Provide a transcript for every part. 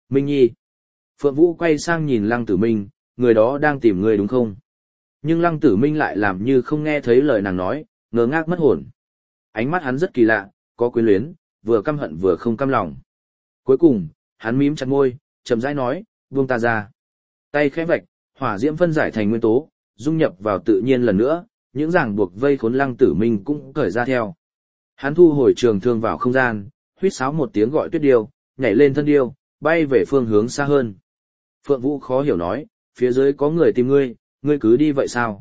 Minh Nhi. Phượng Vũ quay sang nhìn Lăng Tử Minh, người đó đang tìm ngươi đúng không? Nhưng Lăng Tử Minh lại làm như không nghe thấy lời nàng nói, ngơ ngác mất hồn. Ánh mắt hắn rất kỳ lạ, có quyến luyến, vừa căm hận vừa không căm lòng. Cuối cùng, hắn mím chặt môi, chậm rãi nói, buông ta ra. Tay khẽ vạch, hỏa diễm phân giải thành nguyên tố, dung nhập vào tự nhiên lần nữa, những ràng buộc vây khốn Lăng Tử Minh cũng cởi ra theo. Hắn thu hồi trường thương vào không gian, huýt sáo một tiếng gọi Tuyết Điêu, nhảy lên thân điêu, bay về phương hướng xa hơn. Phượng Vũ khó hiểu nói, phía dưới có người tìm ngươi, ngươi cứ đi vậy sao?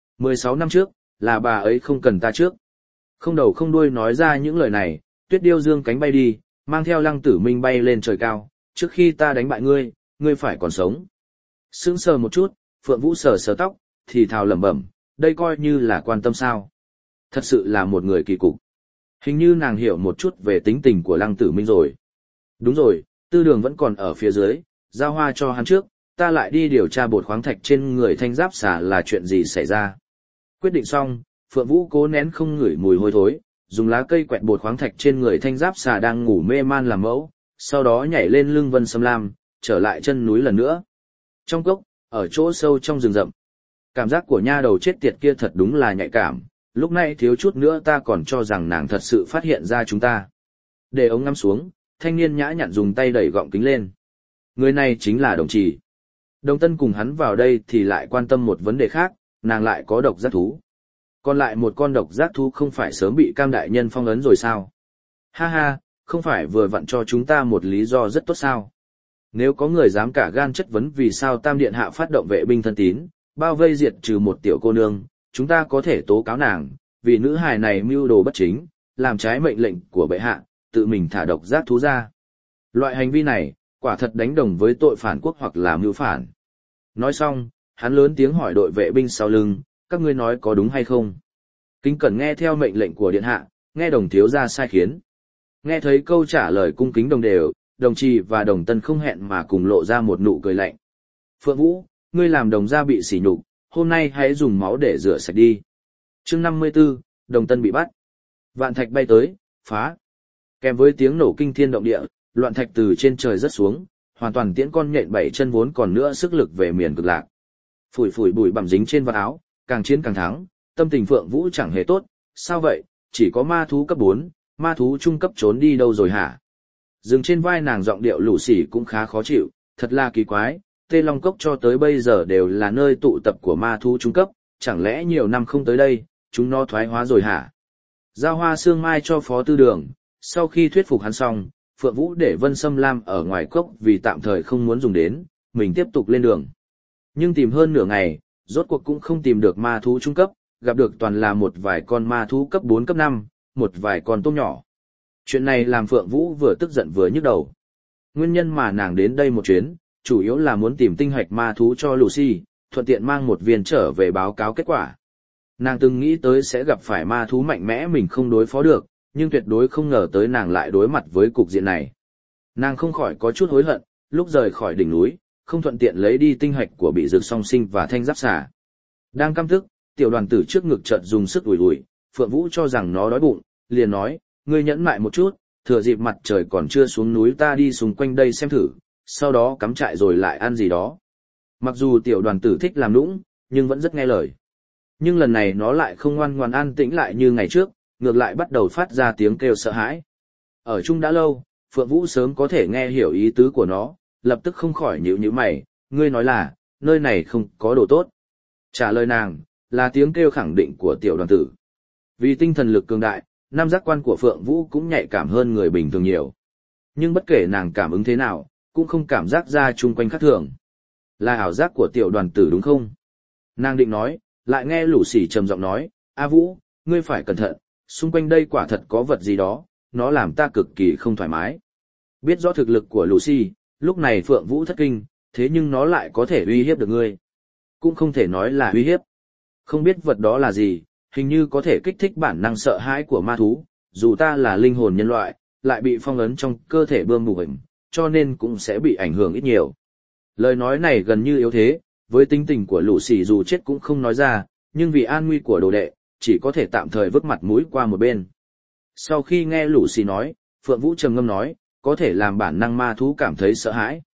16 năm trước, là bà ấy không cần ta trước. Không đầu không đuôi nói ra những lời này, Tuyết Điêu dương cánh bay đi, mang theo Lăng Tử Minh bay lên trời cao, trước khi ta đánh bại ngươi, ngươi phải còn sống. Sững sờ một chút, Phượng Vũ sờ sờ tóc, thì thào lẩm bẩm, đây coi như là quan tâm sao. Thật sự là một người kỳ cục. Hình như nàng hiểu một chút về tính tình của Lăng Tử Minh rồi. Đúng rồi, Tư Đường vẫn còn ở phía dưới, giao hoa cho hắn trước, ta lại đi điều tra bột khoáng thạch trên người Thanh Giáp Xà là chuyện gì xảy ra. Quyết định xong, Phượng Vũ cố nén không ngửi mùi hôi thối, dùng lá cây quẹt bột khoáng thạch trên người Thanh Giáp Xà đang ngủ mê man làm mẫu, sau đó nhảy lên lưng Vân Sâm Lam, trở lại chân núi lần nữa. Trong cốc, ở chỗ sâu trong rừng rậm, cảm giác của nha đầu chết tiệt kia thật đúng là nhạy cảm, lúc này thiếu chút nữa ta còn cho rằng nàng thật sự phát hiện ra chúng ta. Để ống ngắm xuống, thanh niên nhã nhặn dùng tay đẩy gọng kính lên. Người này chính là Đồng Trì. Đồng Tân cùng hắn vào đây thì lại quan tâm một vấn đề khác, nàng lại có độc giác thú. Còn lại một con độc giác thú không phải sớm bị Cam đại nhân phong ấn rồi sao? Ha ha, không phải vừa vặn cho chúng ta một lý do rất tốt sao? Nếu có người dám cả gan chất vấn vì sao Tam Điện Hạ phát động vệ binh thân tín, bao vây diệt trừ một tiểu cô nương, chúng ta có thể tố cáo nàng, vì nữ hài này mưu đồ bất chính, làm trái mệnh lệnh của bệ hạ, tự mình thả độc giác thú ra. Loại hành vi này, quả thật đánh đồng với tội phản quốc hoặc là mưu phản. Nói xong, hắn lớn tiếng hỏi đội vệ binh sau lưng, các ngươi nói có đúng hay không? Kính cẩn nghe theo mệnh lệnh của điện hạ, nghe Đồng thiếu gia sai khiến. Nghe thấy câu trả lời cung kính đồng đều, Đồng Trì và Đồng Tân không hẹn mà cùng lộ ra một nụ cười lạnh. Phượng Vũ, ngươi làm Đồng gia bị sỉ nhục, hôm nay hãy dùng máu để rửa sạch đi. Chương 54, Đồng Tân bị bắt. Vạn thạch bay tới, phá. Kèm với tiếng nổ kinh thiên động địa, loạn thạch từ trên trời rớt xuống, hoàn toàn tiễn con nhện bảy chân vốn còn nữa sức lực về miền cực lạc. Phủi phủi bụi bặm dính trên vạt áo, càng chiến càng thắng, tâm tình Phượng Vũ chẳng hề tốt, sao vậy, chỉ có ma thú cấp 4, ma thú trung cấp trốn đi đâu rồi hả? Dừng trên vai nàng giọng điệu lũ xỉ cũng khá khó chịu, thật là kỳ quái, Tê Long Cốc cho tới bây giờ đều là nơi tụ tập của ma thú trung cấp, chẳng lẽ nhiều năm không tới đây, chúng nó thoái hóa rồi hả? Giao hoa sương mai cho Phó Tư Đường, sau khi thuyết phục hắn xong, Phượng Vũ để Vân Sâm Lam ở ngoài cốc vì tạm thời không muốn dùng đến, mình tiếp tục lên đường. Nhưng tìm hơn nửa ngày, rốt cuộc cũng không tìm được ma thú trung cấp, gặp được toàn là một vài con ma thú cấp 4 cấp 5, một vài con tôm nhỏ. Chuyện này làm Phượng Vũ vừa tức giận vừa nhức đầu. Nguyên nhân mà nàng đến đây một chuyến, chủ yếu là muốn tìm tinh hạch ma thú cho Lucy, thuận tiện mang một viên trở về báo cáo kết quả. Nàng từng nghĩ tới sẽ gặp phải ma thú mạnh mẽ mình không đối phó được, nhưng tuyệt đối không ngờ tới nàng lại đối mặt với cục diện này. Nàng không khỏi có chút hối hận, lúc rời khỏi đỉnh núi, không thuận tiện lấy đi tinh hạch của bị dược song sinh và Thanh Giáp Xà. Đang căm tức, tiểu đoàn tử trước ngực chợt dùng sức ủi ủi, Phượng Vũ cho rằng nó đói bụng, liền nói, ngươi nhẫn mại một chút, thừa dịp mặt trời còn chưa xuống núi ta đi xung quanh đây xem thử, sau đó cắm trại rồi lại ăn gì đó. Mặc dù tiểu đoàn tử thích làm nũng, nhưng vẫn rất nghe lời. Nhưng lần này nó lại không ngoan ngoan an tĩnh lại như ngày trước, ngược lại bắt đầu phát ra tiếng kêu sợ hãi. Ở chung đã lâu, Phượng Vũ sớm có thể nghe hiểu ý tứ của nó, lập tức không khỏi nhíu nhíu mày, ngươi nói là, nơi này không có đồ tốt. Trả lời nàng, là tiếng kêu khẳng định của tiểu đoàn tử. Vì tinh thần lực cường đại, năm giác quan của Phượng Vũ cũng nhạy cảm hơn người bình thường nhiều. Nhưng bất kể nàng cảm ứng thế nào, cũng không cảm giác ra chung quanh khác thường. Là ảo giác của tiểu đoàn tử đúng không? Nàng định nói, lại nghe Lũ Xỉ trầm giọng nói, A Vũ, ngươi phải cẩn thận, xung quanh đây quả thật có vật gì đó, nó làm ta cực kỳ không thoải mái. Biết rõ thực lực của Lucy, lúc này Phượng Vũ thất kinh, thế nhưng nó lại có thể uy hiếp được ngươi. Cũng không thể nói là uy hiếp. Không biết vật đó là gì, hình như có thể kích thích bản năng sợ hãi của ma thú, dù ta là linh hồn nhân loại, lại bị phong ấn trong cơ thể bơm bù hình, cho nên cũng sẽ bị ảnh hưởng ít nhiều. Lời nói này gần như yếu thế, với tính tình của Lucy dù chết cũng không nói ra, nhưng vì an nguy của đồ đệ, chỉ có thể tạm thời vứt mặt mũi qua một bên. Sau khi nghe Lucy nói, Phượng Vũ trầm ngâm nói, có thể làm bản năng ma thú cảm thấy sợ hãi,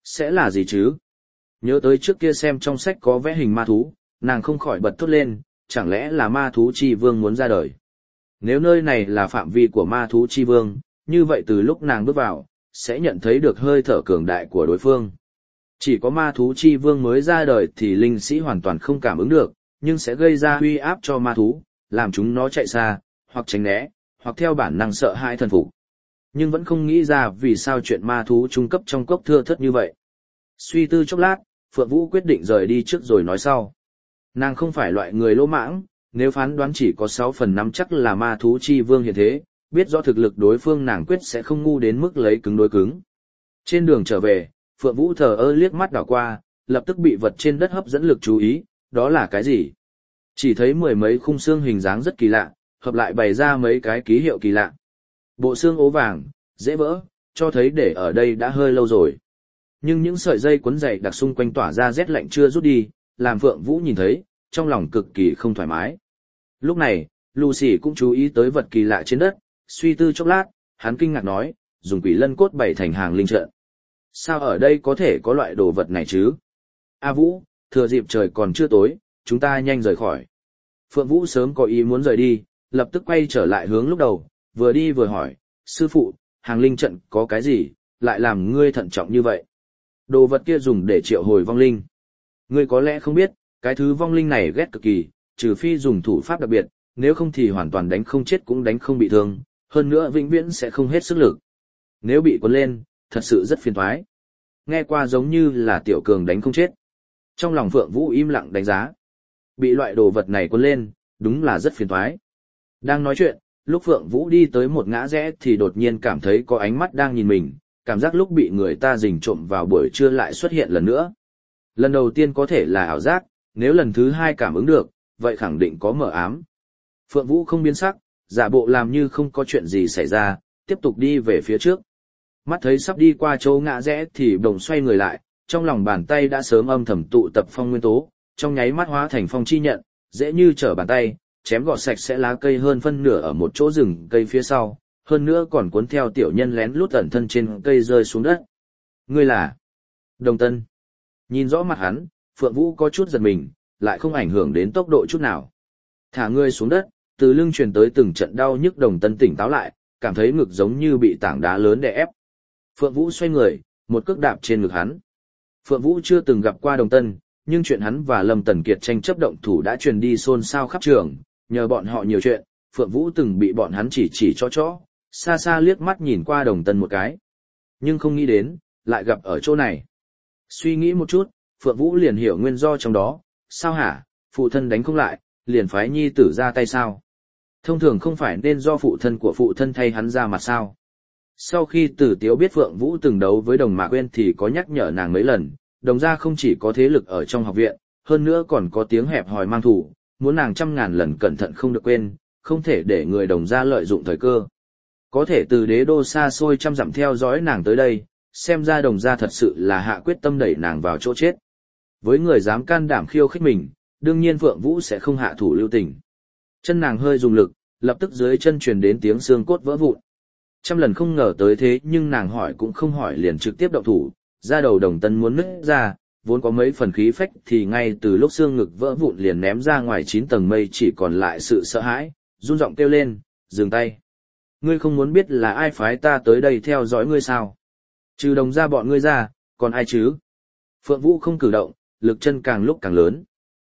Sẽ là gì chứ? Nhớ tới trước kia xem trong sách có vẽ hình ma thú, nàng không khỏi bật thốt lên, chẳng lẽ là ma thú chi vương muốn ra đời? Nếu nơi này là phạm vi của ma thú chi vương, như vậy từ lúc nàng bước vào, sẽ nhận thấy được hơi thở cường đại của đối phương. Chỉ có ma thú chi vương mới ra đời thì linh sĩ hoàn toàn không cảm ứng được, nhưng sẽ gây ra uy áp cho ma thú, làm chúng nó chạy xa, hoặc tránh né, hoặc theo bản năng sợ hãi thần phục. Nhưng vẫn không nghĩ ra vì sao chuyện ma thú trung cấp trong cốc thưa thớt như vậy. Suy tư chốc lát, Phượng Vũ quyết định rời đi trước rồi nói sau. Nàng không phải loại người lỗ mãng, nếu phán đoán chỉ có 6 phần 5 chắc là ma thú chi vương hiện thế, biết rõ thực lực đối phương nàng quyết sẽ không ngu đến mức lấy cứng đối cứng. Trên đường trở về, Phượng Vũ thờ ơ liếc mắt đảo qua, lập tức bị vật trên đất hấp dẫn lực chú ý, đó là cái gì? Chỉ thấy mười mấy khung xương hình dáng rất kỳ lạ, hợp lại bày ra mấy cái ký hiệu kỳ lạ. Bộ xương ố vàng, dễ vỡ, cho thấy để ở đây đã hơi lâu rồi. Nhưng những sợi dây quấn dày đặc xung quanh tỏa ra rét lạnh chưa rút đi, làm Phượng Vũ nhìn thấy, trong lòng cực kỳ không thoải mái. Lúc này, Lucy cũng chú ý tới vật kỳ lạ trên đất, suy tư chốc lát, hắn kinh ngạc nói, dùng quỷ lân cốt bày thành hàng linh trận. Sao ở đây có thể có loại đồ vật này chứ? A Vũ, thừa dịp trời còn chưa tối, chúng ta nhanh rời khỏi. Phượng Vũ sớm có ý muốn rời đi, lập tức quay trở lại hướng lúc đầu, vừa đi vừa hỏi, sư phụ, hàng linh trận có cái gì, lại làm ngươi thận trọng như vậy? Đồ vật kia dùng để triệu hồi vong linh. Ngươi có lẽ không biết, cái thứ vong linh này ghét cực kỳ, trừ phi dùng thủ pháp đặc biệt, nếu không thì hoàn toàn đánh không chết cũng đánh không bị thương, hơn nữa vĩnh viễn sẽ không hết sức lực. Nếu bị cuốn lên, thật sự rất phiền toái. Nghe qua giống như là tiểu cường đánh không chết. Trong lòng Phượng Vũ im lặng đánh giá. Bị loại đồ vật này cuốn lên, đúng là rất phiền toái. Đang nói chuyện, lúc Phượng Vũ đi tới một ngã rẽ thì đột nhiên cảm thấy có ánh mắt đang nhìn mình, cảm giác lúc bị người ta rình trộm vào buổi trưa lại xuất hiện lần nữa. Lần đầu tiên có thể là ảo giác, nếu lần thứ hai cảm ứng được, vậy khẳng định có mờ ám. Phượng Vũ không biến sắc, giả bộ làm như không có chuyện gì xảy ra, tiếp tục đi về phía trước. Mắt thấy sắp đi qua chỗ ngã rẽ thì đồng xoay người lại, trong lòng bàn tay đã sớm âm thầm tụ tập phong nguyên tố, trong nháy mắt hóa thành phong chi nhận, dễ như trở bàn tay, chém gọt sạch sẽ lá cây hơn phân nửa ở một chỗ rừng cây phía sau, hơn nữa còn cuốn theo tiểu nhân lén lút ẩn thân trên cây rơi xuống đất. Ngươi là Đồng Tân. Nhìn rõ mặt hắn, Phượng Vũ có chút giật mình, lại không ảnh hưởng đến tốc độ chút nào. Thả ngươi xuống đất, từ lưng truyền tới từng trận đau nhức. Đồng Tân tỉnh táo lại, cảm thấy ngực giống như bị tảng đá lớn đè ép. Phượng Vũ xoay người, một cước đạp trên ngực hắn. Phượng Vũ chưa từng gặp qua Đồng Tân, nhưng chuyện hắn và Lâm Tần Kiệt tranh chấp động thủ đã truyền đi xôn xao khắp trường, nhờ bọn họ nhiều chuyện, Phượng Vũ từng bị bọn hắn chỉ cho, xa xa liếc mắt nhìn qua Đồng Tân một cái. Nhưng không nghĩ đến, lại gặp ở chỗ này. Suy nghĩ một chút, Phượng Vũ liền hiểu nguyên do trong đó, sao hả, phụ thân đánh không lại, liền phái nhi tử ra tay sao? Thông thường không phải nên do phụ thân của phụ thân thay hắn ra mặt sao? Sau khi Tử Tiếu biết Phượng Vũ từng đấu với Đồng Mạc Quyên thì có nhắc nhở nàng mấy lần, Đồng gia không chỉ có thế lực ở trong học viện, hơn nữa còn có tiếng hẹp hòi mang thủ, muốn nàng trăm ngàn lần cẩn thận không được quên, không thể để người Đồng gia lợi dụng thời cơ. Có thể từ đế đô xa xôi trăm dặm theo dõi nàng tới đây, xem ra Đồng gia thật sự là hạ quyết tâm đẩy nàng vào chỗ chết. Với người dám can đảm khiêu khích mình, đương nhiên Phượng Vũ sẽ không hạ thủ lưu tình. Chân nàng hơi dùng lực, lập tức dưới chân truyền đến tiếng xương cốt vỡ vụn. Trăm lần không ngờ tới thế nhưng nàng hỏi cũng không hỏi liền trực tiếp động thủ, ra đầu Đồng Tân muốn nứt ra, vốn có mấy phần khí phách thì ngay từ lúc xương ngực vỡ vụn liền ném ra ngoài 9 tầng mây, chỉ còn lại sự sợ hãi, run giọng kêu lên, dừng tay. Ngươi không muốn biết là ai phái ta tới đây theo dõi ngươi sao? Trừ Đồng gia bọn ngươi ra, còn ai chứ? Phượng Vũ không cử động, lực chân càng lúc càng lớn.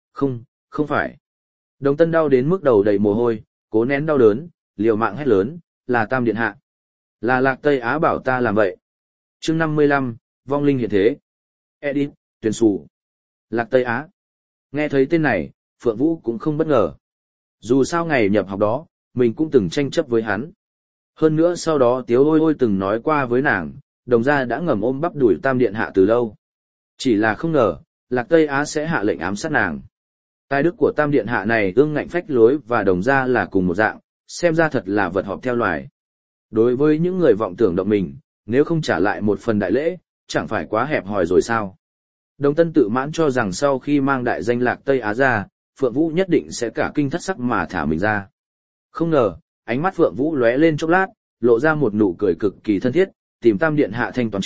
Không phải. Đồng Tân đau đến mức đầu đầy mồ hôi, cố nén đau đớn, liều mạng hét lớn, là Tam Điện Hạ. Là Lạc Tây Á bảo ta làm vậy. Chương 55, vong linh hiện thế. Edit, tuyển sủ. Lạc Tây Á. Nghe thấy tên này, Phượng Vũ cũng không bất ngờ. Dù sao ngày nhập học đó, mình cũng từng tranh chấp với hắn. Hơn nữa sau đó Tiếu Ôi Ôi từng nói qua với nàng, Đồng gia đã ngầm ôm bắp đuổi Tam Điện Hạ từ lâu. Chỉ là không ngờ, Lạc Tây Á sẽ hạ lệnh ám sát nàng. Tài đức của Tam Điện Hạ này ương ngạnh phách lối và Đồng gia là cùng một dạng, xem ra thật là vật họp theo loài. Đối với những người vọng tưởng động mình, nếu không trả lại một phần đại lễ, chẳng phải quá hẹp hòi rồi sao? Đồng Tân tự mãn cho rằng sau khi mang đại danh Lạc Tây Á ra, Phượng Vũ nhất định sẽ cả kinh thất sắc mà thả mình ra. Không ngờ, ánh mắt Phượng Vũ lóe lên chốc lát, lộ ra một nụ cười cực kỳ thân thiết, tìm Tam Điện Hạ thanh toán trước,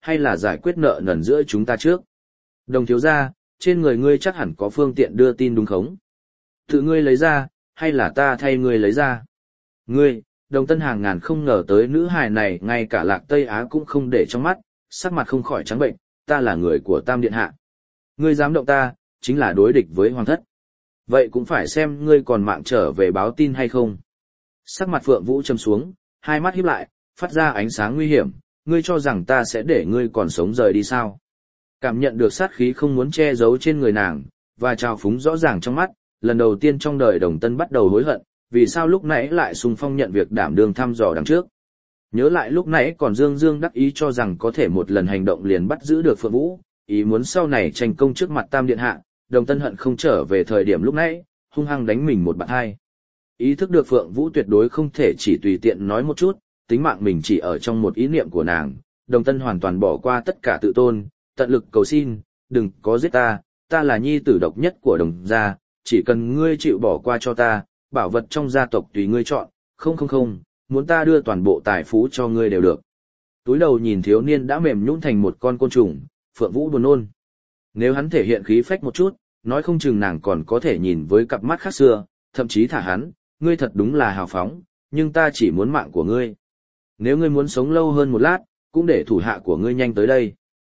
hay là giải quyết nợ nần giữa chúng ta trước? Đồng thiếu gia, trên người ngươi chắc hẳn có phương tiện đưa tin đúng không? Tự ngươi lấy ra, hay là ta thay ngươi lấy ra? Ngươi, Đồng Tân Hàng ngàn không ngờ tới nữ hài này ngay cả Lạc Tây Á cũng không để trong mắt, sắc mặt không khỏi trắng bệnh, ta là người của Tam Điện Hạ. Ngươi dám động ta, chính là đối địch với Hoàng thất. Vậy cũng phải xem ngươi còn mạng trở về báo tin hay không. Sắc mặt Phượng Vũ trầm xuống, hai mắt híp lại, phát ra ánh sáng nguy hiểm, ngươi cho rằng ta sẽ để ngươi còn sống rời đi sao? Cảm nhận được sát khí không muốn che giấu trên người nàng, và trào phúng rõ ràng trong mắt, lần đầu tiên trong đời Đồng Tân bắt đầu hối hận, vì sao lúc nãy lại xung phong nhận việc đảm đương thăm dò đằng trước. Nhớ lại lúc nãy còn dương dương đắc ý cho rằng có thể một lần hành động liền bắt giữ được Phượng Vũ, ý muốn sau này tranh công trước mặt Tam Điện Hạ, Đồng Tân hận không trở về thời điểm lúc nãy, hung hăng đánh mình một bạn hai. Ý thức được Phượng Vũ tuyệt đối không thể chỉ tùy tiện nói một chút, tính mạng mình chỉ ở trong một ý niệm của nàng, Đồng Tân hoàn toàn bỏ qua tất cả tự tôn, tận lực cầu xin, đừng có giết ta, ta là nhi tử độc nhất của Đồng gia, chỉ cần ngươi chịu bỏ qua cho ta, bảo vật trong gia tộc tùy ngươi chọn, không, muốn ta đưa toàn bộ tài phú cho ngươi đều được. Túi đầu nhìn thiếu niên đã mềm nhũn thành một con côn trùng, Phượng Vũ buồn nôn. Nếu hắn thể hiện khí phách một chút, nói không chừng nàng còn có thể nhìn với cặp mắt khác xưa, thậm chí thả hắn, ngươi thật đúng là hào phóng, nhưng ta chỉ muốn mạng của ngươi. Nếu ngươi muốn sống lâu hơn một lát, cũng để thủ hạ của ngươi nhanh tới đây.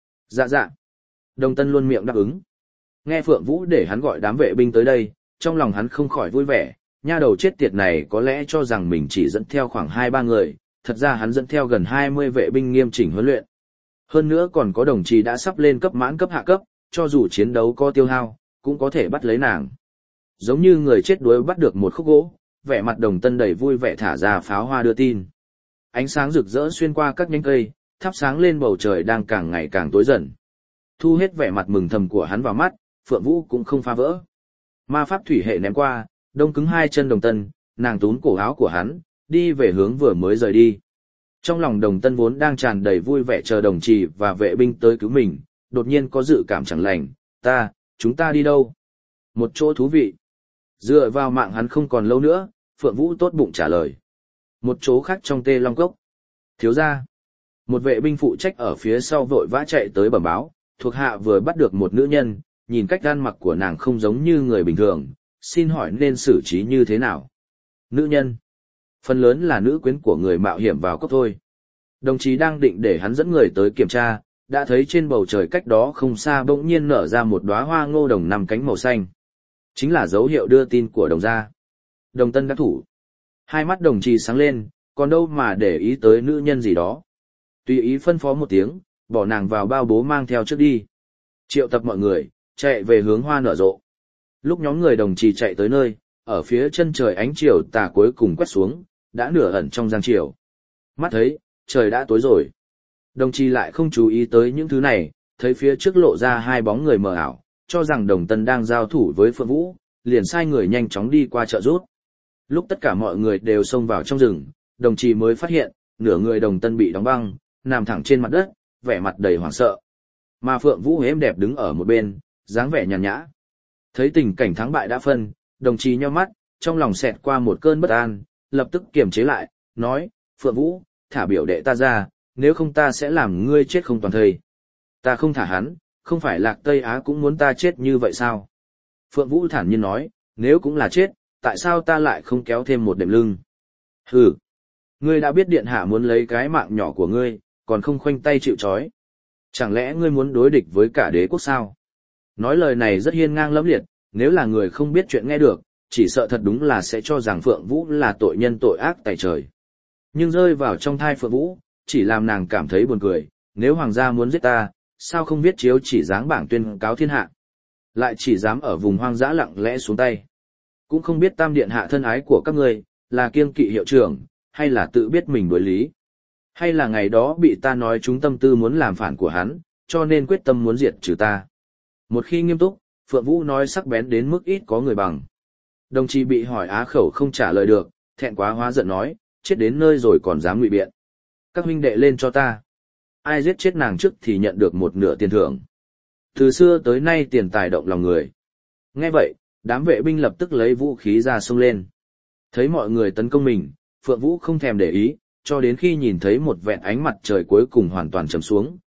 Dạ. Đồng Tân luôn miệng đáp ứng. Nghe Phượng Vũ để hắn gọi đám vệ binh tới đây, trong lòng hắn không khỏi vui vẻ, nha đầu chết tiệt này có lẽ cho rằng mình chỉ dẫn theo khoảng 2-3 người, thật ra hắn dẫn theo gần 20 vệ binh nghiêm chỉnh huấn luyện. Hơn nữa còn có đồng chí đã sắp lên cấp mãn cấp hạ cấp, cho dù chiến đấu có tiêu hao, cũng có thể bắt lấy nàng. Giống như người chết đuối bắt được một khúc gỗ, vẻ mặt Đồng Tân đầy vui vẻ thả ra pháo hoa đưa tin. Ánh sáng rực rỡ xuyên qua các nhánh cây, thắp sáng lên bầu trời đang càng ngày càng tối dần. Thu hết vẻ mặt mừng thầm của hắn vào mắt, Phượng Vũ cũng không phá vỡ. Ma pháp thủy hệ ném qua, đông cứng hai chân Đồng Tân, nàng túm cổ áo của hắn, đi về hướng vừa mới rời đi. Trong lòng Đồng Tân vốn đang tràn đầy vui vẻ chờ đồng trì và vệ binh tới cứu mình, đột nhiên có dự cảm chẳng lành, chúng ta đi đâu? Một chỗ thú vị. Dựa vào mạng hắn không còn lâu nữa, Phượng Vũ tốt bụng trả lời. Một chỗ khác trong Tê Long Cốc. Thiếu gia. Một vệ binh phụ trách ở phía sau vội vã chạy tới bẩm báo, thuộc hạ vừa bắt được một nữ nhân, nhìn cách ăn mặc của nàng không giống như người bình thường, xin hỏi nên xử trí như thế nào? Nữ nhân. Phần lớn là nữ quyến của người mạo hiểm vào cốc thôi. Đồng chí đang định để hắn dẫn người tới kiểm tra, đã thấy trên bầu trời cách đó không xa bỗng nhiên nở ra một đóa hoa ngô đồng 5 cánh màu xanh. Chính là dấu hiệu đưa tin của Đồng gia. Đồng Tân đắc thủ. Hai mắt đồng chí sáng lên, còn đâu mà để ý tới nữ nhân gì đó. Tùy ý phân phó một tiếng, bỏ nàng vào bao bố mang theo trước đi. Triệu tập mọi người, chạy về hướng hoa nở rộ. Lúc nhóm người đồng chí chạy tới nơi, ở phía chân trời ánh chiều tà cuối cùng quét xuống, đã nửa ẩn trong giang chiều. Mắt thấy, trời đã tối rồi. Đồng chí lại không chú ý tới những thứ này, thấy phía trước lộ ra hai bóng người mờ ảo, cho rằng Đồng Tân đang giao thủ với Phượng Vũ, liền sai người nhanh chóng đi qua trợ giúp. Lúc tất cả mọi người đều xông vào trong rừng, đồng chí mới phát hiện, nửa người Đồng Tân bị đóng băng, nằm thẳng trên mặt đất, vẻ mặt đầy hoảng sợ. Mà Phượng Vũ êm đẹp đứng ở một bên, dáng vẻ nhàn nhã. Thấy tình cảnh thắng bại đã phân, đồng chí nhíu mắt, trong lòng xẹt qua một cơn bất an, lập tức kiềm chế lại, nói, Phượng Vũ, thả biểu đệ ta ra, nếu không ta sẽ làm ngươi chết không toàn thây. Ta không thả hắn, không phải Lạc Tây Á cũng muốn ta chết như vậy sao? Phượng Vũ thản nhiên nói, nếu cũng là chết, tại sao ta lại không kéo thêm một đệm lưng? Hừ, ngươi đã biết điện hạ muốn lấy cái mạng nhỏ của ngươi, còn không khoanh tay chịu trói. Chẳng lẽ ngươi muốn đối địch với cả đế quốc sao? Nói lời này rất hiên ngang lẫm liệt, nếu là người không biết chuyện nghe được, chỉ sợ thật đúng là sẽ cho rằng Phượng Vũ là tội nhân tội ác tày trời. Nhưng rơi vào trong thai Phượng Vũ, chỉ làm nàng cảm thấy buồn cười, nếu hoàng gia muốn giết ta, sao không viết chiếu chỉ dáng bảng tuyên cáo thiên hạ, lại chỉ dám ở vùng hoang dã lặng lẽ xuống tay. Cũng không biết Tam điện hạ thân ái của các ngươi là kiêng kỵ hiệu trưởng, hay là tự biết mình đối lý, hay là ngày đó bị ta nói chúng tâm tư muốn làm phản của hắn, cho nên quyết tâm muốn diệt trừ ta. Một khi nghiêm túc, Phượng Vũ nói sắc bén đến mức ít có người bằng. Đồng chí bị hỏi á khẩu không trả lời được, thẹn quá hóa giận nói, chết đến nơi rồi còn dám ngụy biện. Các huynh đệ lên cho ta. Ai giết chết nàng trước thì nhận được một nửa tiền thưởng. Từ xưa tới nay tiền tài động lòng người. Nghe vậy, đám vệ binh lập tức lấy vũ khí ra xông lên. Thấy mọi người tấn công mình, Phượng Vũ không thèm để ý, cho đến khi nhìn thấy một vẹn ánh mặt trời cuối cùng hoàn toàn trầm xuống,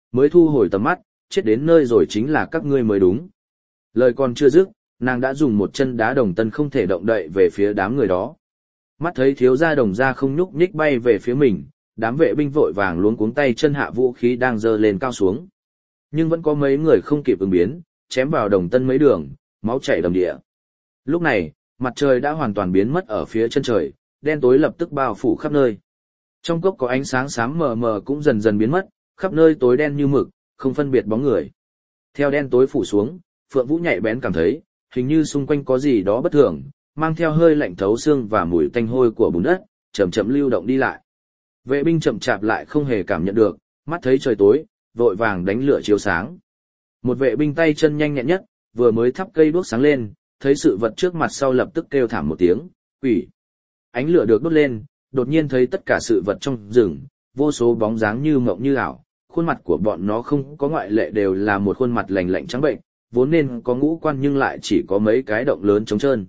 mới thu hồi tầm mắt, chết đến nơi rồi chính là các ngươi mới đúng. Lời còn chưa dứt, nàng đã dùng một chân đá Đồng Tân không thể động đậy về phía đám người đó. Mắt thấy thiếu gia Đồng gia không nhúc nhích bay về phía mình, đám vệ binh vội vàng luống cuống tay chân hạ vũ khí đang giơ lên cao xuống. Nhưng vẫn có mấy người không kịp ứng biến, chém vào Đồng Tân mấy đường, máu chảy đầm địa. Lúc này, mặt trời đã hoàn toàn biến mất ở phía chân trời, đen tối lập tức bao phủ khắp nơi. Trong cốc có ánh sáng xám mờ mờ cũng dần dần biến mất, khắp nơi tối đen như mực, không phân biệt bóng người. Theo đen tối phủ xuống, Phượng Vũ nhạy bén cảm thấy, hình như xung quanh có gì đó bất thường, mang theo hơi lạnh thấu xương và mùi tanh hôi của bùn đất, chậm chậm lưu động đi lại. Vệ binh chậm chạp lại không hề cảm nhận được, mắt thấy trời tối, vội vàng đánh lửa chiếu sáng. Một vệ binh tay chân nhanh nhẹn nhất, vừa mới thắp cây đuốc sáng lên, thấy sự vật trước mặt sau lập tức kêu thảm một tiếng, quỷ. Ánh lửa được đốt lên, đột nhiên thấy tất cả sự vật trong rừng, vô số bóng dáng như mộng như ảo, khuôn mặt của bọn nó không có ngoại lệ đều là một khuôn mặt lành lạnh trắng bệnh, vốn nên có ngũ quan nhưng lại chỉ có mấy cái động lớn trống trơn.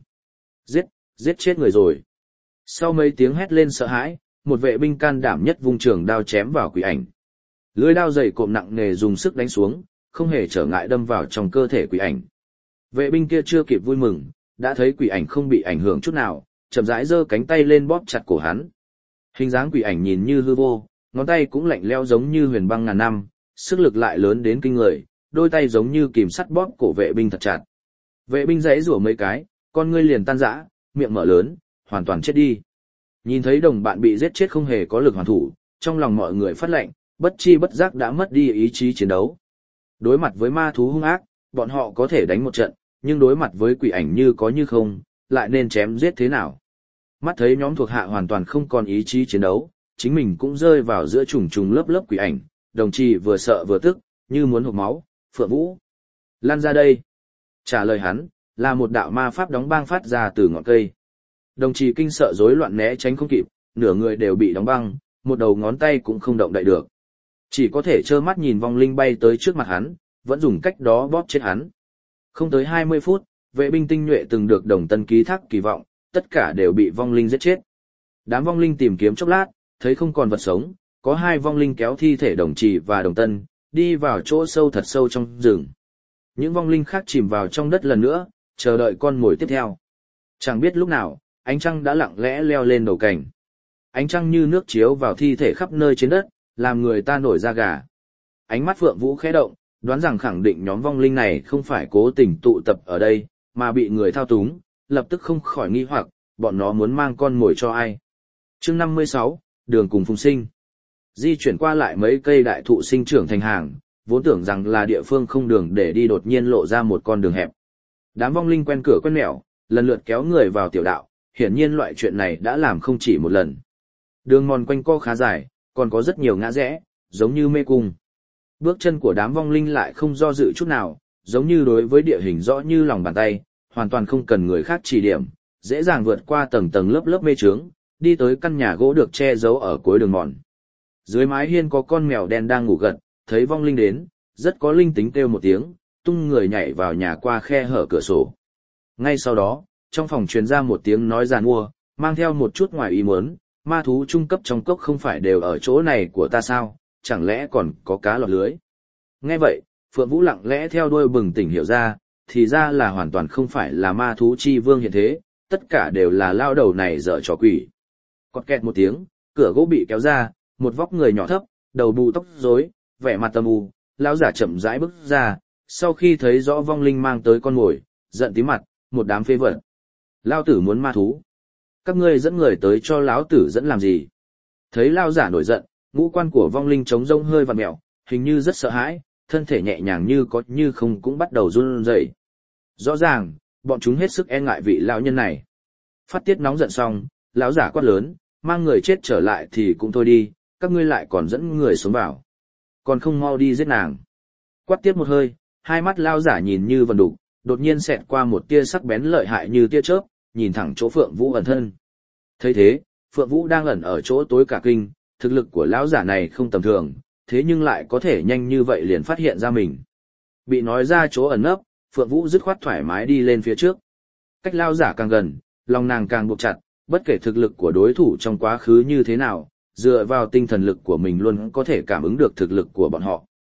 Giết chết người rồi. Sau mấy tiếng hét lên sợ hãi, một vệ binh can đảm nhất vung trường đao chém vào quỷ ảnh. Lưỡi đao dày cộm nặng nề dùng sức đánh xuống, không hề trở ngại đâm vào trong cơ thể quỷ ảnh. Vệ binh kia chưa kịp vui mừng, đã thấy quỷ ảnh không bị ảnh hưởng chút nào, chậm rãi giơ cánh tay lên bóp chặt cổ hắn. Hình dáng quỷ ảnh nhìn như hư vô, ngón tay cũng lạnh lẽo giống như huyền băng ngàn năm, sức lực lại lớn đến kinh người, đôi tay giống như kìm sắt bóp cổ vệ binh thật chặt. Vệ binh giãy giụa mấy cái, con ngươi liền tan rã, miệng mở lớn, hoàn toàn chết đi. Nhìn thấy đồng bạn bị giết chết không hề có lực hoàn thủ, trong lòng mọi người phát lạnh, bất chi bất giác đã mất đi ý chí chiến đấu. Đối mặt với ma thú hung ác, bọn họ có thể đánh một trận, nhưng đối mặt với quỷ ảnh như có như không, lại nên chém giết thế nào? Mắt thấy nhóm thuộc hạ hoàn toàn không còn ý chí chiến đấu, chính mình cũng rơi vào giữa trùng trùng lớp lớp quỷ ảnh, đồng chí vừa sợ vừa tức, như muốn hộc máu. Phượng Vũ, lan ra đây. Trả lời hắn, là một đạo ma pháp đóng băng phát ra từ ngọn cây. Đồng chí kinh sợ rối loạn né tránh không kịp, nửa người đều bị đóng băng, một đầu ngón tay cũng không động đậy được. Chỉ có thể trơ mắt nhìn vong linh bay tới trước mặt hắn, vẫn dùng cách đó bóp chết hắn. Không tới 20 phút, vệ binh tinh nhuệ từng được Đồng Tân ký thác kỳ vọng, tất cả đều bị vong linh giết chết. Đám vong linh tìm kiếm chốc lát, thấy không còn vật sống, có hai vong linh kéo thi thể Đồng Trì và Đồng Tân, đi vào chỗ sâu thật sâu trong rừng. Những vong linh khác chìm vào trong đất lần nữa, chờ đợi con mồi tiếp theo. Chẳng biết lúc nào, ánh trăng đã lặng lẽ leo lên đầu cành. Ánh trăng như nước chiếu vào thi thể khắp nơi trên đất, làm người ta nổi da gà. Ánh mắt Phượng Vũ khẽ động, đoán rằng khẳng định nhóm vong linh này không phải cố tình tụ tập ở đây, mà bị người thao túng, lập tức không khỏi nghi hoặc, bọn nó muốn mang con mồi cho ai. Chương 56, đường cùng phùng sinh. Di chuyển qua lại mấy cây đại thụ sinh trưởng thành hàng, vốn tưởng rằng là địa phương không đường để đi, đột nhiên lộ ra một con đường hẹp. Đám vong linh quen cửa quen nẻo, lần lượt kéo người vào tiểu đạo, hiển nhiên loại chuyện này đã làm không chỉ một lần. Đường mòn quanh co khá dài, còn có rất nhiều ngã rẽ, giống như mê cung. Bước chân của đám vong linh lại không do dự chút nào, giống như đối với địa hình rõ như lòng bàn tay, hoàn toàn không cần người khác chỉ điểm, dễ dàng vượt qua tầng tầng lớp lớp mê chướng, đi tới căn nhà gỗ được che giấu ở cuối đường mòn. Dưới mái hiên có con mèo đen đang ngủ gật, thấy vong linh đến, rất có linh tính kêu một tiếng, tung người nhảy vào nhà qua khe hở cửa sổ. Ngay sau đó, trong phòng truyền ra một tiếng nói giàn mua, mang theo một chút ngoài ý muốn, ma thú trung cấp trong cốc không phải đều ở chỗ này của ta sao, chẳng lẽ còn có cá lọt lưới. Nghe vậy, Phượng Vũ lặng lẽ theo đuôi bừng tỉnh hiểu ra, thì ra là hoàn toàn không phải là ma thú chi vương hiện thế, tất cả đều là lao đầu này dở trò quỷ. Cọt kẹt một tiếng, cửa gỗ bị kéo ra, một vóc người nhỏ thấp, đầu bù tóc rối, vẻ mặt tầm u, lão giả chậm rãi bước ra, sau khi thấy rõ vong linh mang tới con mồi, giận tím mặt, một đám phế vật. Lao tử muốn ma thú. Các ngươi dẫn người tới cho lão tử dẫn làm gì? Thấy lao giả nổi giận, ngũ quan của vong linh trống rông hơi vặn mẹo, hình như rất sợ hãi, thân thể nhẹ nhàng như có như không cũng bắt đầu run rẩy. Rõ ràng, bọn chúng hết sức e ngại vị lão nhân này. Phát tiết nóng giận xong, lão giả quát lớn, mang người chết trở lại thì cũng thôi đi, các ngươi lại còn dẫn người xuống vào. Còn không mau đi giết nàng. Quát tiếp một hơi, hai mắt lão giả nhìn như vần đục, đột nhiên xẹt qua một tia sắc bén lợi hại như tia chớp, nhìn thẳng chỗ Phượng Vũ ẩn thân. Thấy thế, Phượng Vũ đang ẩn ở chỗ tối cả kinh, thực lực của lão giả này không tầm thường, thế nhưng lại có thể nhanh như vậy liền phát hiện ra mình. Bị nói ra chỗ ẩn nấp, Phượng Vũ dứt khoát thoải mái đi lên phía trước. Cách lão giả càng gần, lòng nàng càng buộc chặt, bất kể thực lực của đối thủ trong quá khứ như thế nào, dựa vào tinh thần lực của mình luôn có thể cảm ứng được thực lực của bọn họ.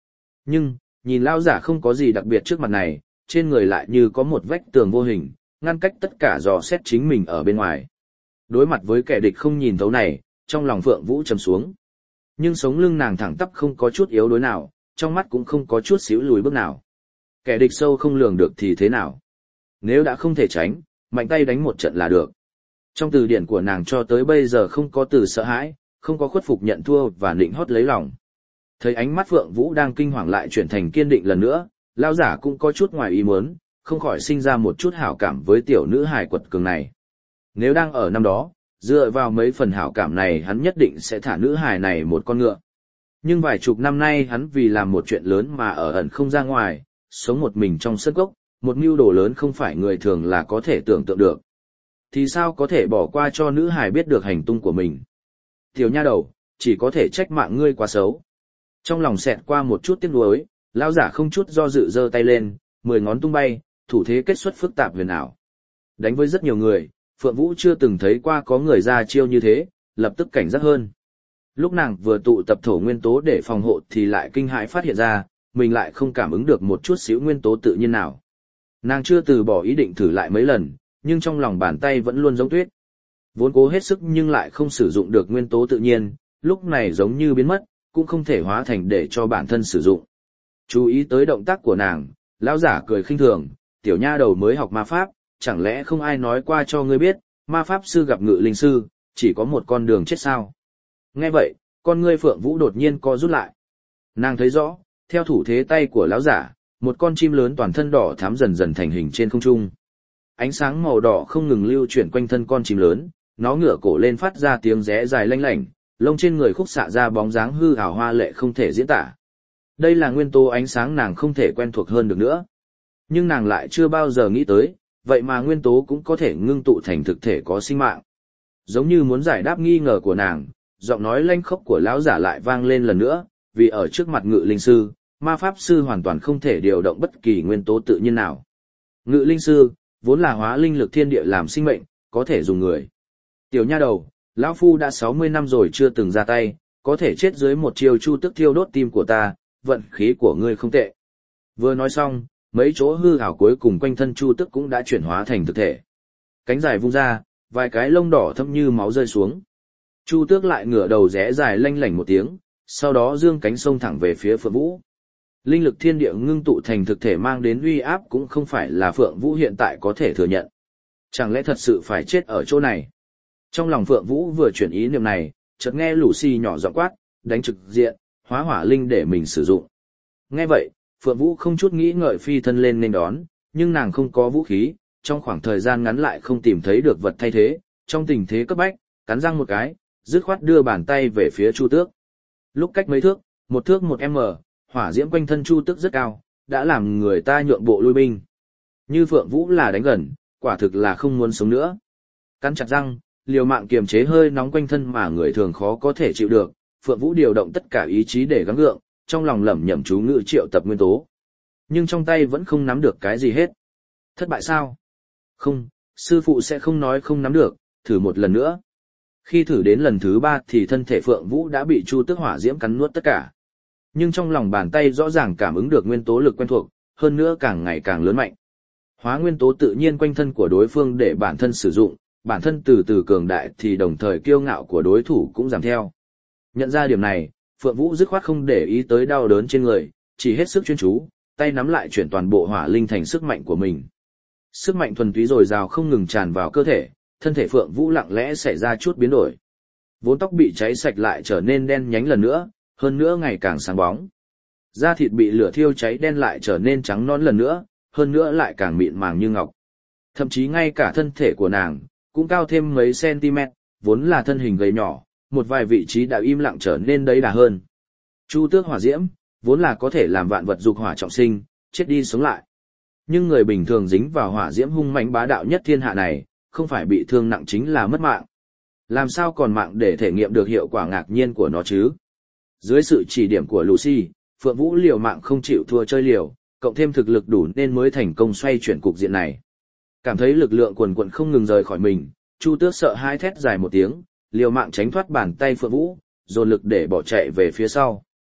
Nhưng, nhìn lão giả không có gì đặc biệt trước mặt này, trên người lại như có một vách tường vô hình, ngăn cách tất cả dò xét chính mình ở bên ngoài. Đối mặt với kẻ địch không nhìn thấu này, trong lòng Phượng Vũ trầm xuống. Nhưng sống lưng nàng thẳng tắp không có chút yếu đuối nào, trong mắt cũng không có chút xíu lùi bước nào. Kẻ địch sâu không lường được thì thế nào? Nếu đã không thể tránh, mạnh tay đánh một trận là được. Trong từ điển của nàng cho tới bây giờ không có từ sợ hãi, không có khuất phục nhận thua và nịnh hót lấy lòng. Thấy ánh mắt Phượng Vũ đang kinh hoàng lại chuyển thành kiên định lần nữa, lão giả cũng có chút ngoài ý muốn, không khỏi sinh ra một chút hảo cảm với tiểu nữ hài quật cường này. Nếu đang ở năm đó, dựa vào mấy phần hảo cảm này hắn nhất định sẽ thả nữ hài này một con ngựa. Nhưng vài chục năm nay hắn vì làm một chuyện lớn mà ở ẩn không ra ngoài, sống một mình trong sân cốc, một mưu đồ lớn không phải người thường là có thể tưởng tượng được. Thì sao có thể bỏ qua cho nữ hài biết được hành tung của mình? Tiểu nha đầu, chỉ có thể trách mạng ngươi quá xấu. Trong lòng xẹt qua một chút tiếc nuối, lão giả không chút do dự giơ tay lên, 10 ngón tung bay, thủ thế kết xuất phức tạp huyền ảo. Đánh với rất nhiều người, Phượng Vũ chưa từng thấy qua có người ra chiêu như thế, lập tức cảnh giác hơn. Lúc nàng vừa tụ tập thổ nguyên tố để phòng hộ thì lại kinh hãi phát hiện ra, mình lại không cảm ứng được một chút xíu nguyên tố tự nhiên nào. Nàng chưa từ bỏ ý định thử lại mấy lần, nhưng trong lòng bàn tay vẫn luôn giống tuyết. Vốn cố hết sức nhưng lại không sử dụng được nguyên tố tự nhiên, lúc này giống như biến mất, cũng không thể hóa thành để cho bản thân sử dụng. Chú ý tới động tác của nàng, lão giả cười khinh thường, tiểu nha đầu mới học ma pháp, chẳng lẽ không ai nói qua cho ngươi biết, ma pháp sư gặp ngự linh sư, chỉ có một con đường chết sao? Nghe vậy, con ngươi Phượng Vũ đột nhiên co rút lại. Nàng thấy rõ, theo thủ thế tay của lão giả, một con chim lớn toàn thân đỏ thắm dần dần thành hình trên không trung. Ánh sáng màu đỏ không ngừng lưu chuyển quanh thân con chim lớn, nó ngửa cổ lên phát ra tiếng rẽ dài lanh lảnh, lông trên người khúc xạ ra bóng dáng hư ảo hoa lệ không thể diễn tả. Đây là nguyên tố ánh sáng nàng không thể quen thuộc hơn được nữa. Nhưng nàng lại chưa bao giờ nghĩ tới, vậy mà nguyên tố cũng có thể ngưng tụ thành thực thể có sinh mạng. Giống như muốn giải đáp nghi ngờ của nàng, giọng nói lanh khốc của lão giả lại vang lên lần nữa, vì ở trước mặt ngự linh sư, ma pháp sư hoàn toàn không thể điều động bất kỳ nguyên tố tự nhiên nào. Ngự linh sư, vốn là hóa linh lực thiên địa làm sinh mệnh, có thể dùng người. Tiểu nha đầu, lão phu đã 60 năm rồi chưa từng ra tay, có thể chết dưới một chiêu chu tức thiêu đốt tim của ta, vận khí của ngươi không tệ. Vừa nói xong, mấy chỗ hư ảo cuối cùng quanh thân chu tức cũng đã chuyển hóa thành thực thể. Cánh dài vung ra, vài cái lông đỏ thẫm như máu rơi xuống. Chu tước lại ngửa đầu rẽ dài lanh lảnh một tiếng, sau đó dương cánh sông thẳng về phía Phượng Vũ. Linh lực thiên địa ngưng tụ thành thực thể mang đến uy áp cũng không phải là Phượng Vũ hiện tại có thể thừa nhận. Chẳng lẽ thật sự phải chết ở chỗ này? Trong lòng Phượng Vũ vừa chuyển ý niệm này, chợt nghe Lucy nhỏ giọng quát, đánh trực diện, hóa hỏa linh để mình sử dụng. Nghe vậy, Phượng Vũ không chút nghĩ ngợi phi thân lên nên đón, nhưng nàng không có vũ khí, trong khoảng thời gian ngắn lại không tìm thấy được vật thay thế, trong tình thế cấp bách, cắn răng một cái, dứt khoát đưa bàn tay về phía Chu Tước. Lúc cách mấy thước, một thước một m, hỏa diễm quanh thân Chu Tước rất cao, đã làm người ta nhượng bộ lui binh. Như Phượng Vũ là đánh gần, quả thực là không muốn sống nữa. Cắn chặt răng, liều mạng kiềm chế hơi nóng quanh thân mà người thường khó có thể chịu được, Phượng Vũ điều động tất cả ý chí để gắng gượng, trong lòng lẩm nhẩm chú ngữ triệu tập nguyên tố. Nhưng trong tay vẫn không nắm được cái gì hết. Thất bại sao? Không, sư phụ sẽ không nói không nắm được, thử một lần nữa. Khi thử đến lần thứ 3 thì thân thể Phượng Vũ đã bị Chu Tước hỏa diễm cắn nuốt tất cả. Nhưng trong lòng bàn tay rõ ràng cảm ứng được nguyên tố lực quen thuộc, hơn nữa càng ngày càng lớn mạnh. Hóa nguyên tố tự nhiên quanh thân của đối phương để bản thân sử dụng, bản thân từ từ cường đại thì đồng thời kiêu ngạo của đối thủ cũng giảm theo. Nhận ra điểm này, Phượng Vũ dứt khoát không để ý tới đau đớn trên người, chỉ hết sức chuyên chú, tay nắm lại chuyển toàn bộ hỏa linh thành sức mạnh của mình. Sức mạnh thuần túy dồi dào không ngừng tràn vào cơ thể, thân thể Phượng Vũ lặng lẽ xảy ra chút biến đổi. Vốn tóc bị cháy sạch lại trở nên đen nhánh lần nữa, hơn nữa ngày càng sáng bóng. Da thịt bị lửa thiêu cháy đen lại trở nên trắng nõn lần nữa, hơn nữa lại càng mịn màng như ngọc. Thậm chí ngay cả thân thể của nàng cũng cao thêm mấy cm, vốn là thân hình gầy nhỏ, một vài vị trí đã im lặng trở nên đầy đà hơn. Chu Tước hỏa diễm, vốn là có thể làm vạn vật dục hỏa trọng sinh, chết đi sống lại. Nhưng người bình thường dính vào hỏa diễm hung mãnh bá đạo nhất thiên hạ này, không phải bị thương nặng chính là mất mạng. Làm sao còn mạng để thể nghiệm được hiệu quả ngạc nhiên của nó chứ? Dưới sự chỉ điểm của Lucy, Phượng Vũ liều mạng không chịu thua chơi liều, cộng thêm thực lực đủ nên mới thành công xoay chuyển cục diện này. Cảm thấy lực lượng quần quần không ngừng rời khỏi mình, Chu Tước sợ hãi thét dài một tiếng, liều mạng tránh thoát bàn tay Phượng Vũ, dồn lực để bỏ chạy về phía sau.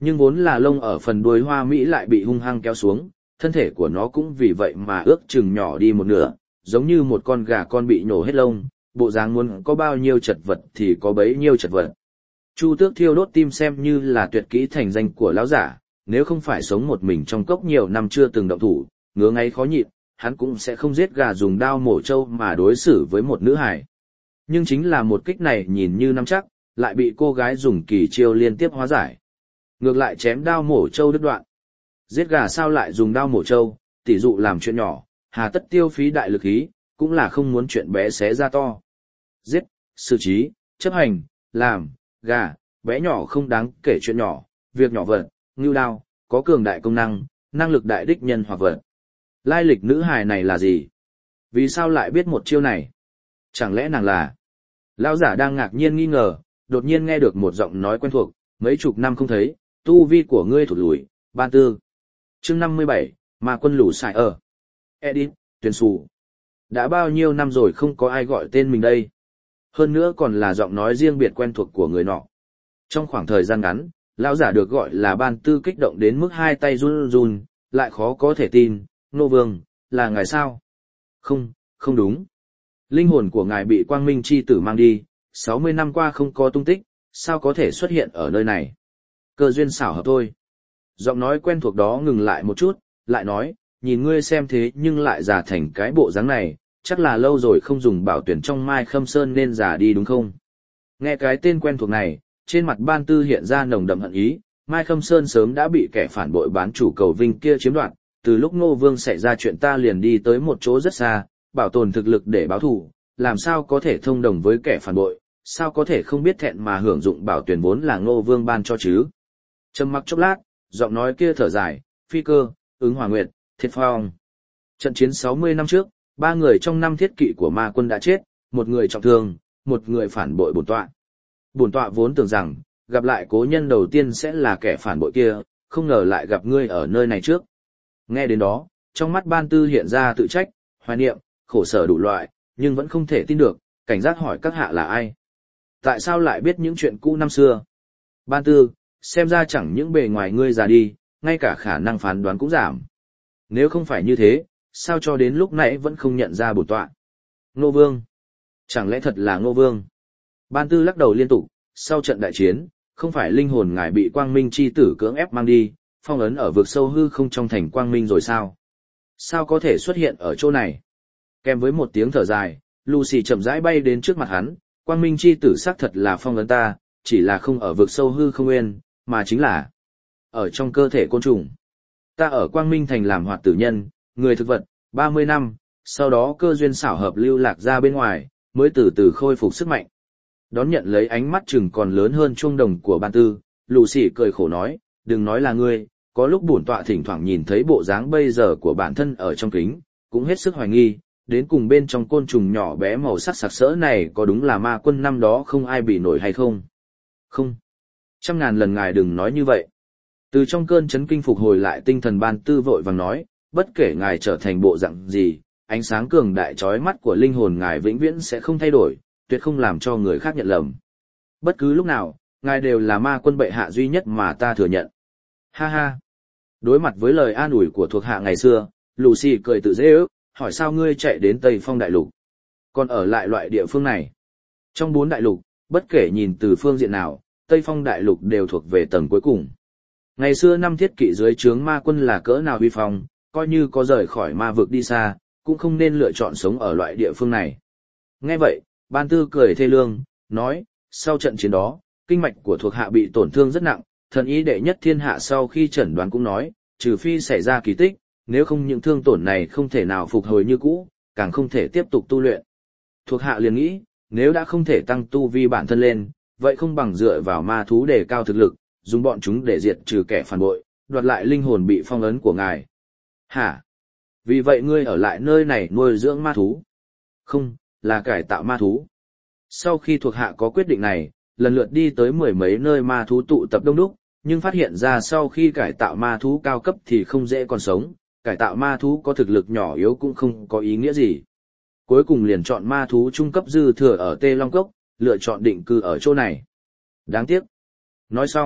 Nhưng vốn là lông ở phần đuôi hoa mỹ lại bị hung hăng kéo xuống, thân thể của nó cũng vì vậy mà ước chừng nhỏ đi một nửa, giống như một con gà con bị nhổ hết lông, bộ dáng muốn có bao nhiêu chật vật thì có bấy nhiêu chật vật. Chu Tước thiêu đốt tim xem như là tuyệt kỹ thành danh của lão giả, nếu không phải sống một mình trong cốc nhiều năm chưa từng động thủ, ngứa ngáy khó nhịn, hắn cũng sẽ không giết gà dùng đao mổ trâu mà đối xử với một nữ hài. Nhưng chính là một kích này nhìn như nắm chắc, lại bị cô gái dùng kỳ chiêu liên tiếp hóa giải. Ngược lại chém đao mổ trâu đứt đoạn. Giết gà sao lại dùng đao mổ trâu, tỉ dụ làm chuyện nhỏ, hà tất tiêu phí đại lực ý, cũng là không muốn chuyện bé xé ra to. Giết, xử trí, chấp hành, làm, gà, bé nhỏ không đáng kể chuyện nhỏ, việc nhỏ vật, ngưu đao, có cường đại công năng, năng lực đại đích nhân hoặc vật. Lai lịch nữ hài này là gì? Vì sao lại biết một chiêu này? Chẳng lẽ nàng là... Lão giả đang ngạc nhiên nghi ngờ, đột nhiên nghe được một giọng nói quen thuộc, mấy chục năm không thấy, tu vi của ngươi thụt lùi, Ban Tư. Chương 57, mà quân lũ xài ở. Edit, tuyển sù. Đã bao nhiêu năm rồi không có ai gọi tên mình đây. Hơn nữa còn là giọng nói riêng biệt quen thuộc của người nọ. Trong khoảng thời gian ngắn, lão giả được gọi là Ban Tư kích động đến mức hai tay run run, lại khó có thể tin, Nô Vương, là ngài sao? Không, không đúng. Linh hồn của ngài bị Quang Minh chi tử mang đi, 60 năm qua không có tung tích, sao có thể xuất hiện ở nơi này? Cơ duyên xảo hợp thôi. Giọng nói quen thuộc đó ngừng lại một chút, lại nói, nhìn ngươi xem thế nhưng lại già thành cái bộ dáng này, chắc là lâu rồi không dùng bảo tuyển trong Mai Khâm Sơn nên già đi đúng không? Nghe cái tên quen thuộc này, trên mặt Ban Tư hiện ra nồng đậm hận ý, Mai Khâm Sơn sớm đã bị kẻ phản bội bán chủ cầu vinh kia chiếm đoạt, từ lúc Ngô Vương xảy ra chuyện ta liền đi tới một chỗ rất xa, bảo tồn thực lực để báo thù, làm sao có thể thông đồng với kẻ phản bội, sao có thể không biết thẹn mà hưởng dụng bảo tuyển vốn là Ngô Vương ban cho chứ? Trầm mặc chốc lát, giọng nói kia thở dài, Phi Cơ, Ứng Hỏa Nguyệt, Thiết Phong. Trận chiến 60 năm trước, 3 người trong 5 thiết kỵ của ma quân đã chết, một người trọng thương, một người phản bội bổn tọa. Bổn tọa vốn tưởng rằng, gặp lại cố nhân đầu tiên sẽ là kẻ phản bội kia, không ngờ lại gặp ngươi ở nơi này trước. Nghe đến đó, trong mắt Ban Tư hiện ra tự trách, hoài niệm, khổ sở đủ loại, nhưng vẫn không thể tin được, cảnh giác hỏi các hạ là ai. Tại sao lại biết những chuyện cũ năm xưa? Ban Tư, xem ra chẳng những bề ngoài ngươi già đi, ngay cả khả năng phán đoán cũng giảm. Nếu không phải như thế, sao cho đến lúc nãy vẫn không nhận ra bổn tọa? Ngô Vương. Chẳng lẽ thật là Ngô Vương? Ban Tư lắc đầu liên tục, sau trận đại chiến, không phải linh hồn ngài bị Quang Minh chi tử cưỡng ép mang đi, phong ấn ở vực sâu hư không trong thành Quang Minh rồi sao? Sao có thể xuất hiện ở chỗ này? Kèm với một tiếng thở dài, Lucy chậm rãi bay đến trước mặt hắn, Quang Minh chi tử xác thật là phong ấn ta, chỉ là không ở vực sâu hư không nguyên, mà chính là ở trong cơ thể côn trùng. Ta ở Quang Minh thành làm hoạt tử nhân, người thực vật, 30 năm, sau đó cơ duyên xảo hợp lưu lạc ra bên ngoài, mới từ từ khôi phục sức mạnh. Đón nhận lấy ánh mắt chừng còn lớn hơn chuông đồng của Ban Tư, Lucy cười khổ nói, đừng nói là ngươi, có lúc bổn tọa thỉnh thoảng nhìn thấy bộ dáng bây giờ của bản thân ở trong kính, cũng hết sức hoài nghi, đến cùng bên trong côn trùng nhỏ bé màu sắc sặc sỡ này có đúng là ma quân năm đó không ai bị nổi hay không? Không. 100.000 lần ngài đừng nói như vậy. Từ trong cơn chấn kinh phục hồi lại tinh thần Ban Tư vội vàng nói, bất kể ngài trở thành bộ dạng gì, ánh sáng cường đại chói mắt của linh hồn ngài vĩnh viễn sẽ không thay đổi, tuyệt không làm cho người khác nhận lầm. Bất cứ lúc nào, ngài đều là ma quân bệ hạ duy nhất mà ta thừa nhận. Ha ha. Đối mặt với lời an ủi của thuộc hạ ngày xưa, Lucy cười tự dễ ước, hỏi sao ngươi chạy đến Tây Phong Đại Lục, còn ở lại loại địa phương này. Trong 4 đại lục, bất kể nhìn từ phương diện nào, Tây Phong Đại Lục đều thuộc về tầng cuối cùng. Ngày xưa 5 thiết kỵ dưới trướng ma quân là cỡ nào uy phong, coi như có rời khỏi ma vực đi xa, cũng không nên lựa chọn sống ở loại địa phương này. Nghe vậy, Ban Tư cười thê lương, nói, sau trận chiến đó, kinh mạch của thuộc hạ bị tổn thương rất nặng, thần ý đệ nhất thiên hạ sau khi chẩn đoán cũng nói, trừ phi xảy ra kỳ tích, nếu không những thương tổn này không thể nào phục hồi như cũ, càng không thể tiếp tục tu luyện. Thuộc hạ liền nghĩ, nếu đã không thể tăng tu vi bản thân lên, vậy không bằng dựa vào ma thú để cao thực lực, dùng bọn chúng để diệt trừ kẻ phản bội, đoạt lại linh hồn bị phong ấn của ngài. Hả? Vì vậy ngươi ở lại nơi này nuôi dưỡng ma thú? Không, là cải tạo ma thú. Sau khi thuộc hạ có quyết định này, lần lượt đi tới 10 mấy nơi ma thú tụ tập đông đúc, nhưng phát hiện ra sau khi cải tạo ma thú cao cấp thì không dễ còn sống, cải tạo ma thú có thực lực nhỏ yếu cũng không có ý nghĩa gì. Cuối cùng liền chọn ma thú trung cấp dư thừa ở Tê Long Cốc, lựa chọn định cư ở chỗ này. Đáng tiếc. Nói xong,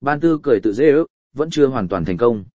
Ban Tư cười tự dễ ước, vẫn chưa hoàn toàn thành công.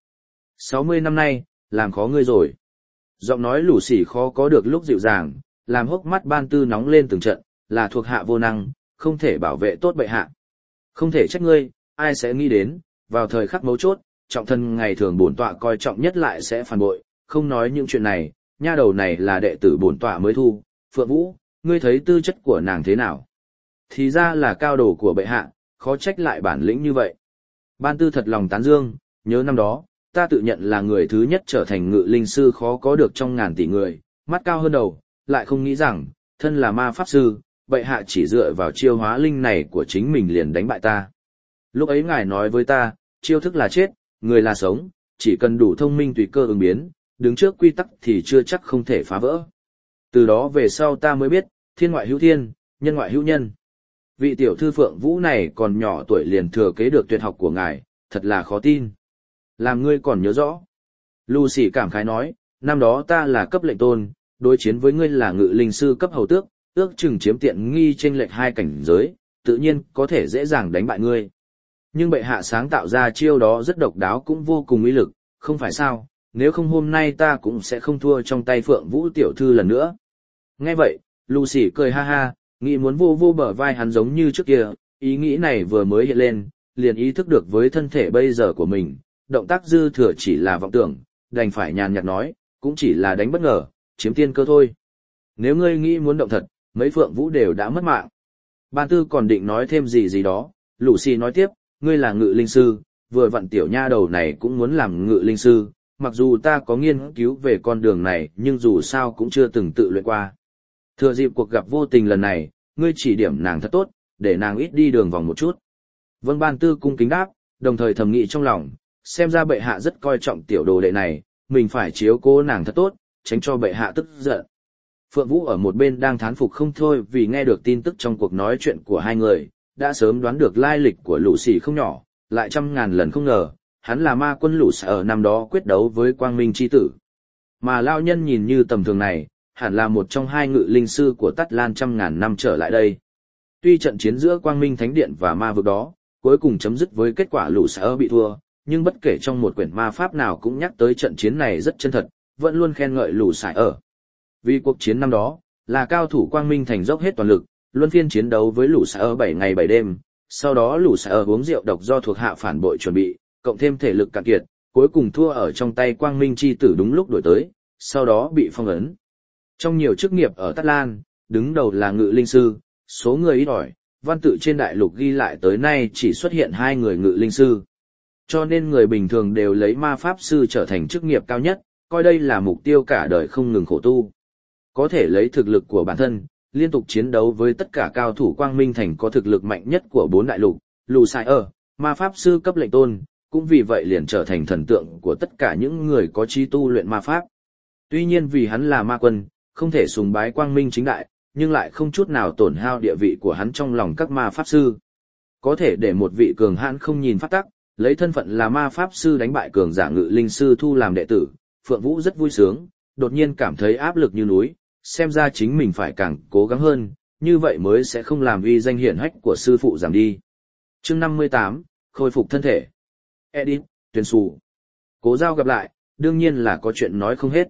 60 năm nay, làm khó ngươi rồi. Giọng nói lù xì khó có được lúc dịu dàng, làm hốc mắt Ban Tư nóng lên từng trận, là thuộc hạ vô năng, không thể bảo vệ tốt bệ hạ. Không thể trách ngươi, ai sẽ nghĩ đến, vào thời khắc mấu chốt, trọng thân ngày thường bổn tọa coi trọng nhất lại sẽ phản bội, không nói những chuyện này, nha đầu này là đệ tử bổn tọa mới thu, Phượng Vũ, ngươi thấy tư chất của nàng thế nào? Thì ra là cao đồ của bệ hạ, khó trách lại bản lĩnh như vậy. Ban Tư thật lòng tán dương, nhớ năm đó, ta tự nhận là người thứ nhất trở thành ngự linh sư khó có được trong ngàn tỷ người, mắt cao hơn đầu, lại không nghĩ rằng, thân là ma pháp sư, bệ hạ chỉ dựa vào chiêu hóa linh này của chính mình liền đánh bại ta. Lúc ấy ngài nói với ta, chiêu thức là chết, người là sống, chỉ cần đủ thông minh tùy cơ ứng biến, đứng trước quy tắc thì chưa chắc không thể phá vỡ. Từ đó về sau ta mới biết, thiên ngoại hữu thiên, nhân ngoại hữu nhân. Vị tiểu thư Phượng Vũ này còn nhỏ tuổi liền thừa kế được tuyệt học của ngài, thật là khó tin. Làm ngươi còn nhớ rõ. Lucy cảm khái nói, năm đó ta là cấp lệnh tôn, đối chiến với ngươi là ngự linh sư cấp hầu tước, ước chừng chiếm tiện nghi chênh lệch 2 cảnh giới, tự nhiên có thể dễ dàng đánh bại ngươi. Nhưng bệ hạ sáng tạo ra chiêu đó rất độc đáo cũng vô cùng uy lực, không phải sao, nếu không hôm nay ta cũng sẽ không thua trong tay Phượng Vũ tiểu thư lần nữa. Nghe vậy, Lucy cười ha ha, nghĩ muốn vô vô bờ vai hắn giống như trước kia, ý nghĩ này vừa mới hiện lên, liền ý thức được với thân thể bây giờ của mình, động tác dư thừa chỉ là vọng tưởng, đành phải nhàn nhạt nói, cũng chỉ là đánh bất ngờ, chiếm tiên cơ thôi. Nếu ngươi nghĩ muốn động thật, mấy Phượng Vũ đều đã mất mạng. Ban Tư còn định nói thêm gì gì đó, Lucy nói tiếp, ngươi là ngự linh sư, vừa vặn tiểu nha đầu này cũng muốn làm ngự linh sư, mặc dù ta có nghiên cứu về con đường này nhưng dù sao cũng chưa từng tự luyện qua. Thừa dịp cuộc gặp vô tình lần này, ngươi chỉ điểm nàng thật tốt, để nàng ít đi đường vòng một chút. Vâng, Ban Tư cung kính đáp, đồng thời thầm nghĩ trong lòng, xem ra bệ hạ rất coi trọng tiểu đồ đệ này, mình phải chiếu cố nàng thật tốt, tránh cho bệ hạ tức giận. Phượng Vũ ở một bên đang thán phục không thôi vì nghe được tin tức trong cuộc nói chuyện của hai người, đã sớm đoán được lai lịch của lũ xì không nhỏ, lại trăm ngàn lần không ngờ, hắn là ma quân lũ xì ở năm đó quyết đấu với Quang Minh chi tử. Mà lao nhân nhìn như tầm thường này, hẳn là một trong 2 ngự linh sư của Tát Lan trăm ngàn năm trở lại đây. Tuy trận chiến giữa Quang Minh Thánh Điện và ma vực đó, cuối cùng chấm dứt với kết quả lũ xì ở bị thua, nhưng bất kể trong một quyển ma pháp nào cũng nhắc tới trận chiến này rất chân thật, vẫn luôn khen ngợi lũ xì ở. Vì cuộc chiến năm đó, là cao thủ Quang Minh Thành dốc hết toàn lực, luân phiên chiến đấu với lũ xì ở 7 ngày 7 đêm, sau đó lũ xì ở uống rượu độc do thuộc hạ phản bội chuẩn bị, cộng thêm thể lực cạn kiệt, cuối cùng thua ở trong tay Quang Minh chi tử đúng lúc đổi tới, sau đó bị phong ấn. Trong nhiều chức nghiệp ở Tát Lan, đứng đầu là ngự linh sư, số người ít ỏi, văn tự trên đại lục ghi lại tới nay chỉ xuất hiện 2 người ngự linh sư. Cho nên người bình thường đều lấy ma pháp sư trở thành chức nghiệp cao nhất, coi đây là mục tiêu cả đời không ngừng khổ tu. Có thể lấy thực lực của bản thân, liên tục chiến đấu với tất cả cao thủ Quang Minh Thành có thực lực mạnh nhất của 4 đại lục, lù sai ở, ma pháp sư cấp lệnh tôn, cũng vì vậy liền trở thành thần tượng của tất cả những người có trí tu luyện ma pháp. Tuy nhiên vì hắn là ma quân, không thể sùng bái Quang Minh chính đại, nhưng lại không chút nào tổn hao địa vị của hắn trong lòng các ma pháp sư. Có thể để một vị cường hãn không nhìn pháp tắc, lấy thân phận là ma pháp sư đánh bại cường giả ngự linh sư thu làm đệ tử, Phượng Vũ rất vui sướng, đột nhiên cảm thấy áp lực như núi, xem ra chính mình phải càng cố gắng hơn, như vậy mới sẽ không làm uy danh hiển hách của sư phụ giảm đi. Chương 58, khôi phục thân thể. Edit, tuyển sù. Cố Giao gặp lại, đương nhiên là có chuyện nói không hết.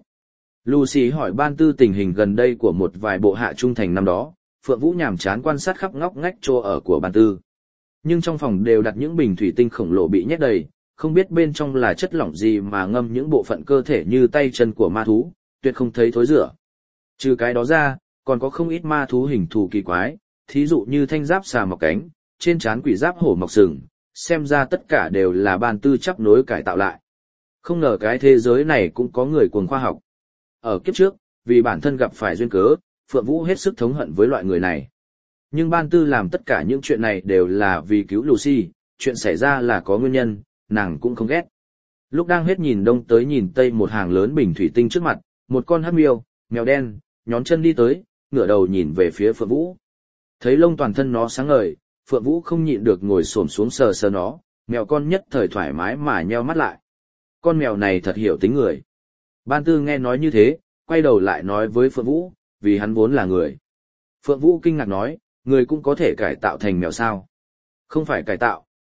Lucy hỏi Ban Tư tình hình gần đây của một vài bộ hạ trung thành năm đó, Phượng Vũ nhàm chán quan sát khắp ngóc ngách chỗ ở của Ban Tư. Nhưng trong phòng đều đặt những bình thủy tinh khổng lồ bị nhét đầy, không biết bên trong là chất lỏng gì mà ngâm những bộ phận cơ thể như tay chân của ma thú, tuyệt không thấy thối rữa. Trừ cái đó ra, còn có không ít ma thú hình thù kỳ quái, thí dụ như thanh giáp xà mọc cánh, trên trán quỷ giáp hổ mọc sừng, xem ra tất cả đều là Ban Tư chắp nối cải tạo lại. Không ngờ cái thế giới này cũng có người cuồng khoa học. Ở kiếp trước, vì bản thân gặp phải duyên cớ, Phượng Vũ hết sức thống hận với loại người này. Nhưng Ban Tư làm tất cả những chuyện này đều là vì cứu Lucy, chuyện xảy ra là có nguyên nhân, nàng cũng không ghét. Lúc đang hết nhìn đông tới nhìn tây một hàng lớn bình thủy tinh trước mặt, một con hắc miêu, mèo đen, nhón chân đi tới, ngửa đầu nhìn về phía Phượng Vũ. Thấy lông toàn thân nó sáng ngời, Phượng Vũ không nhịn được ngồi xổm xuống sờ sờ nó, mèo con nhất thời thoải mái mà nheo mắt lại. Con mèo này thật hiểu tính người. Ban Tư nghe nói như thế, quay đầu lại nói với Phượng Vũ, vì hắn vốn là người. Phượng Vũ kinh ngạc nói, người cũng có thể cải tạo thành mèo sao? Không phải cải tạo,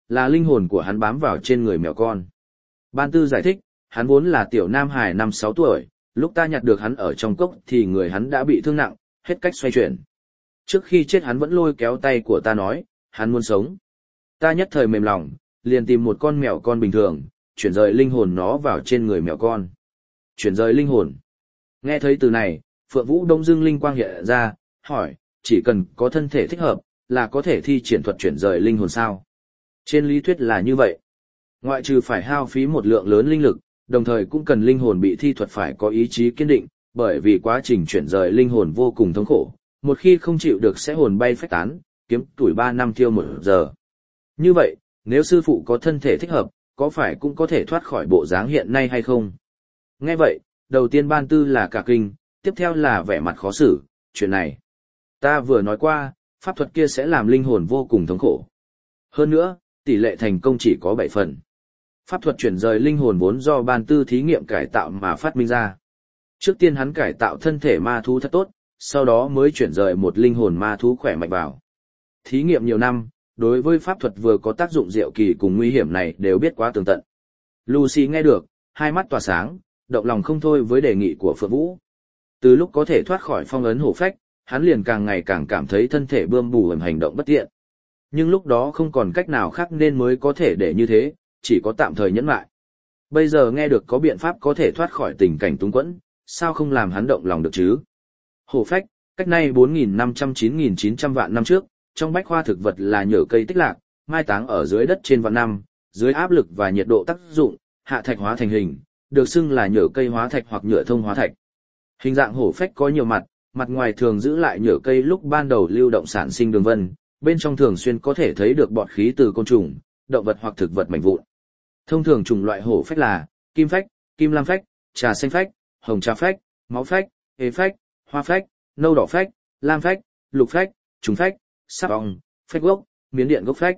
là linh hồn của hắn bám vào trên người mèo con. Ban Tư giải thích, hắn vốn là tiểu nam hài 5-6 tuổi, lúc ta nhặt được hắn ở trong cốc thì người hắn đã bị thương nặng, hết cách xoay chuyển. Trước khi chết hắn vẫn lôi kéo tay của ta nói, hắn muốn sống. Ta nhất thời mềm lòng, liền tìm một con mèo con bình thường, chuyển rời linh hồn nó vào trên người mèo con. Chuyển rời linh hồn. Nghe thấy từ này, Phượng Vũ đông dưng linh quang hiện ra, hỏi, chỉ cần có thân thể thích hợp, là có thể thi triển thuật chuyển rời linh hồn sao? Trên lý thuyết là như vậy. Ngoại trừ phải hao phí một lượng lớn linh lực, đồng thời cũng cần linh hồn bị thi thuật phải có ý chí kiên định, bởi vì quá trình chuyển rời linh hồn vô cùng thống khổ, một khi không chịu được sẽ hồn bay phách tán, kiếm tuổi 3 năm thiêu 1 giờ. Như vậy, nếu sư phụ có thân thể thích hợp, có phải cũng có thể thoát khỏi bộ dáng hiện nay hay không? Nghe vậy, đầu tiên Ban Tư là cả kinh, tiếp theo là vẻ mặt khó xử, chuyện này. Ta vừa nói qua, pháp thuật kia sẽ làm linh hồn vô cùng thống khổ. Hơn nữa, tỷ lệ thành công chỉ có 7 phần. Pháp thuật chuyển rời linh hồn vốn do Ban Tư thí nghiệm cải tạo mà phát minh ra. Trước tiên hắn cải tạo thân thể ma thú thật tốt, sau đó mới chuyển rời một linh hồn ma thú khỏe mạnh vào. Thí nghiệm nhiều năm, đối với pháp thuật vừa có tác dụng diệu kỳ cùng nguy hiểm này đều biết quá tường tận. Lucy nghe được, hai mắt tỏa sáng, động lòng không thôi với đề nghị của Phượng Vũ. Từ lúc có thể thoát khỏi phong ấn hổ phách, hắn liền càng ngày càng cảm thấy thân thể bươm bù hành động bất tiện. Nhưng lúc đó không còn cách nào khác nên mới có thể để như thế, chỉ có tạm thời nhẫn lại. Bây giờ nghe được có biện pháp có thể thoát khỏi tình cảnh túng quẫn, sao không làm hắn động lòng được chứ? Hổ phách, cách nay 4.500-9.900 vạn năm trước, trong bách khoa thực vật là nhờ cây tích lạc, mai táng ở dưới đất trên vạn năm, dưới áp lực và nhiệt độ tác dụng, hạ thạch hóa thành hình, được xưng là nhờ cây hóa thạch hoặc nhựa thông hóa thạch. Hình dạng hổ phách có nhiều mặt, mặt ngoài thường giữ lại nhựa cây lúc ban đầu lưu động sản sinh đường vân, bên trong thường xuyên có thể thấy được bọt khí từ côn trùng, động vật hoặc thực vật mảnh vụn. Thông thường chủng loại hổ phách là kim phách, kim lam phách, trà xanh phách, hồng trà phách, máu phách, ế phách, hoa phách, nâu đỏ phách, lam phách, lục phách, trùng phách, sáp ong, phách gốc, miến điện gốc phách.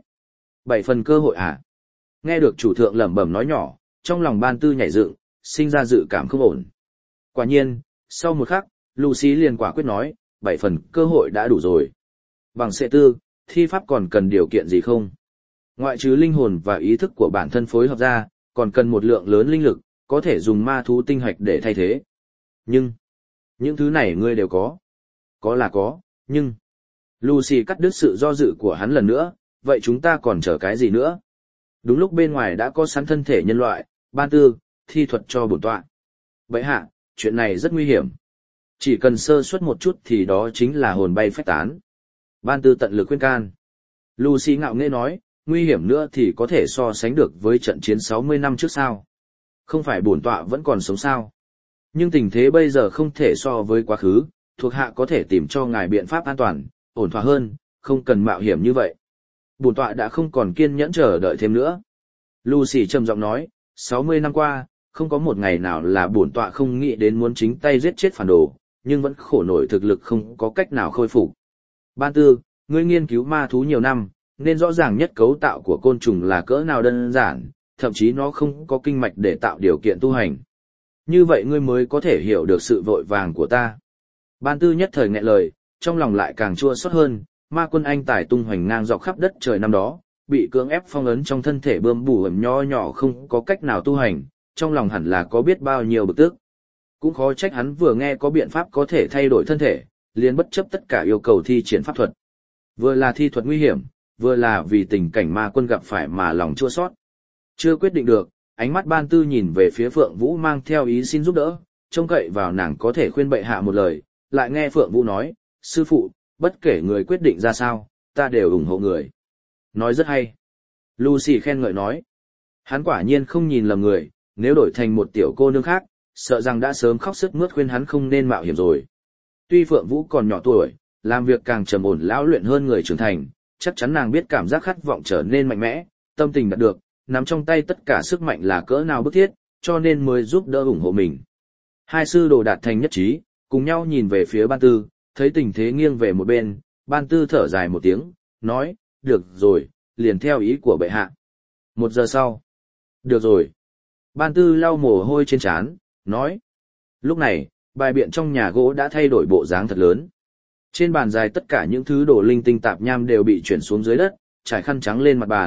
7 phần cơ hội à? Nghe được chủ thượng lẩm bẩm nói nhỏ, trong lòng Ban Tư nhảy dựng, sinh ra dự cảm không ổn. Quả nhiên, sau một khắc, Lucy liền quả quyết nói, 7 phần cơ hội đã đủ rồi. Bằng sẽ tư, thi pháp còn cần điều kiện gì không? Ngoại trừ linh hồn và ý thức của bản thân phối hợp ra, còn cần một lượng lớn linh lực, có thể dùng ma thú tinh hạch để thay thế. Nhưng, những thứ này ngươi đều có. Có là có, nhưng... Lucy cắt đứt sự do dự của hắn lần nữa, vậy chúng ta còn chờ cái gì nữa? Đúng lúc bên ngoài đã có sẵn thân thể nhân loại, Ban Tư, thi thuật cho bổn tọa. Bệ hạ, chuyện này rất nguy hiểm. Chỉ cần sơ suất một chút thì đó chính là hồn bay phách tán. Ban Tư tận lực khuyên can. Lucy ngạo nghễ nói, nguy hiểm nữa thì có thể so sánh được với trận chiến 60 năm trước sao. Không phải bổn tọa vẫn còn sống sao. Nhưng tình thế bây giờ không thể so với quá khứ, thuộc hạ có thể tìm cho ngài biện pháp an toàn, ổn thỏa hơn, không cần mạo hiểm như vậy. Bổn tọa đã không còn kiên nhẫn chờ đợi thêm nữa. Lucy trầm giọng nói, 60 năm qua, không có một ngày nào là bổn tọa không nghĩ đến muốn chính tay giết chết phản đồ, nhưng vẫn khổ nổi thực lực không có cách nào khôi phục. Ban Tư, ngươi nghiên cứu ma thú nhiều năm, nên rõ ràng nhất cấu tạo của côn trùng là cỡ nào đơn giản, thậm chí nó không có kinh mạch để tạo điều kiện tu hành. Như vậy ngươi mới có thể hiểu được sự vội vàng của ta. Ban Tư nhất thời nghẹn lời, trong lòng lại càng chua xót hơn, ma quân anh tài tung hoành ngang dọc khắp đất trời năm đó, bị cưỡng ép phong ấn trong thân thể bươm bù ẩm nho nhỏ không có cách nào tu hành, trong lòng hẳn là có biết bao nhiêu bực tức. Cũng khó trách hắn vừa nghe có biện pháp có thể thay đổi thân thể, liền bất chấp tất cả yêu cầu thi triển pháp thuật. Vừa là thi thuật nguy hiểm, vừa là vì tình cảnh ma quân gặp phải mà lòng chua xót. Chưa quyết định được, ánh mắt Ban Tư nhìn về phía Phượng Vũ mang theo ý xin giúp đỡ, trông cậy vào nàng có thể khuyên bệ hạ một lời, lại nghe Phượng Vũ nói, sư phụ, bất kể người quyết định ra sao, ta đều ủng hộ người. Nói rất hay. Lucy khen ngợi nói, hắn quả nhiên không nhìn lầm người, nếu đổi thành một tiểu cô nương khác, sợ rằng đã sớm khóc sướt mướt khuyên hắn không nên mạo hiểm rồi. Tuy Phượng Vũ còn nhỏ tuổi, làm việc càng trầm ổn lão luyện hơn người trưởng thành, chắc chắn nàng biết cảm giác khát vọng trở nên mạnh mẽ, tâm tình đạt được, nắm trong tay tất cả sức mạnh là cỡ nào bức thiết, cho nên mới giúp đỡ ủng hộ mình. Hai sư đồ đạt thành nhất trí, cùng nhau nhìn về phía Ban Tư, thấy tình thế nghiêng về một bên, Ban Tư thở dài một tiếng, nói, được rồi, liền theo ý của bệ hạ. 1 giờ sau, được rồi. Ban Tư lau mồ hôi trên trán, nói. Lúc này, bài biện trong nhà gỗ đã thay đổi bộ dáng thật lớn. Trên bàn dài tất cả những thứ đồ linh tinh tạp nham đều bị chuyển xuống dưới đất, trải khăn trắng lên mặt bàn,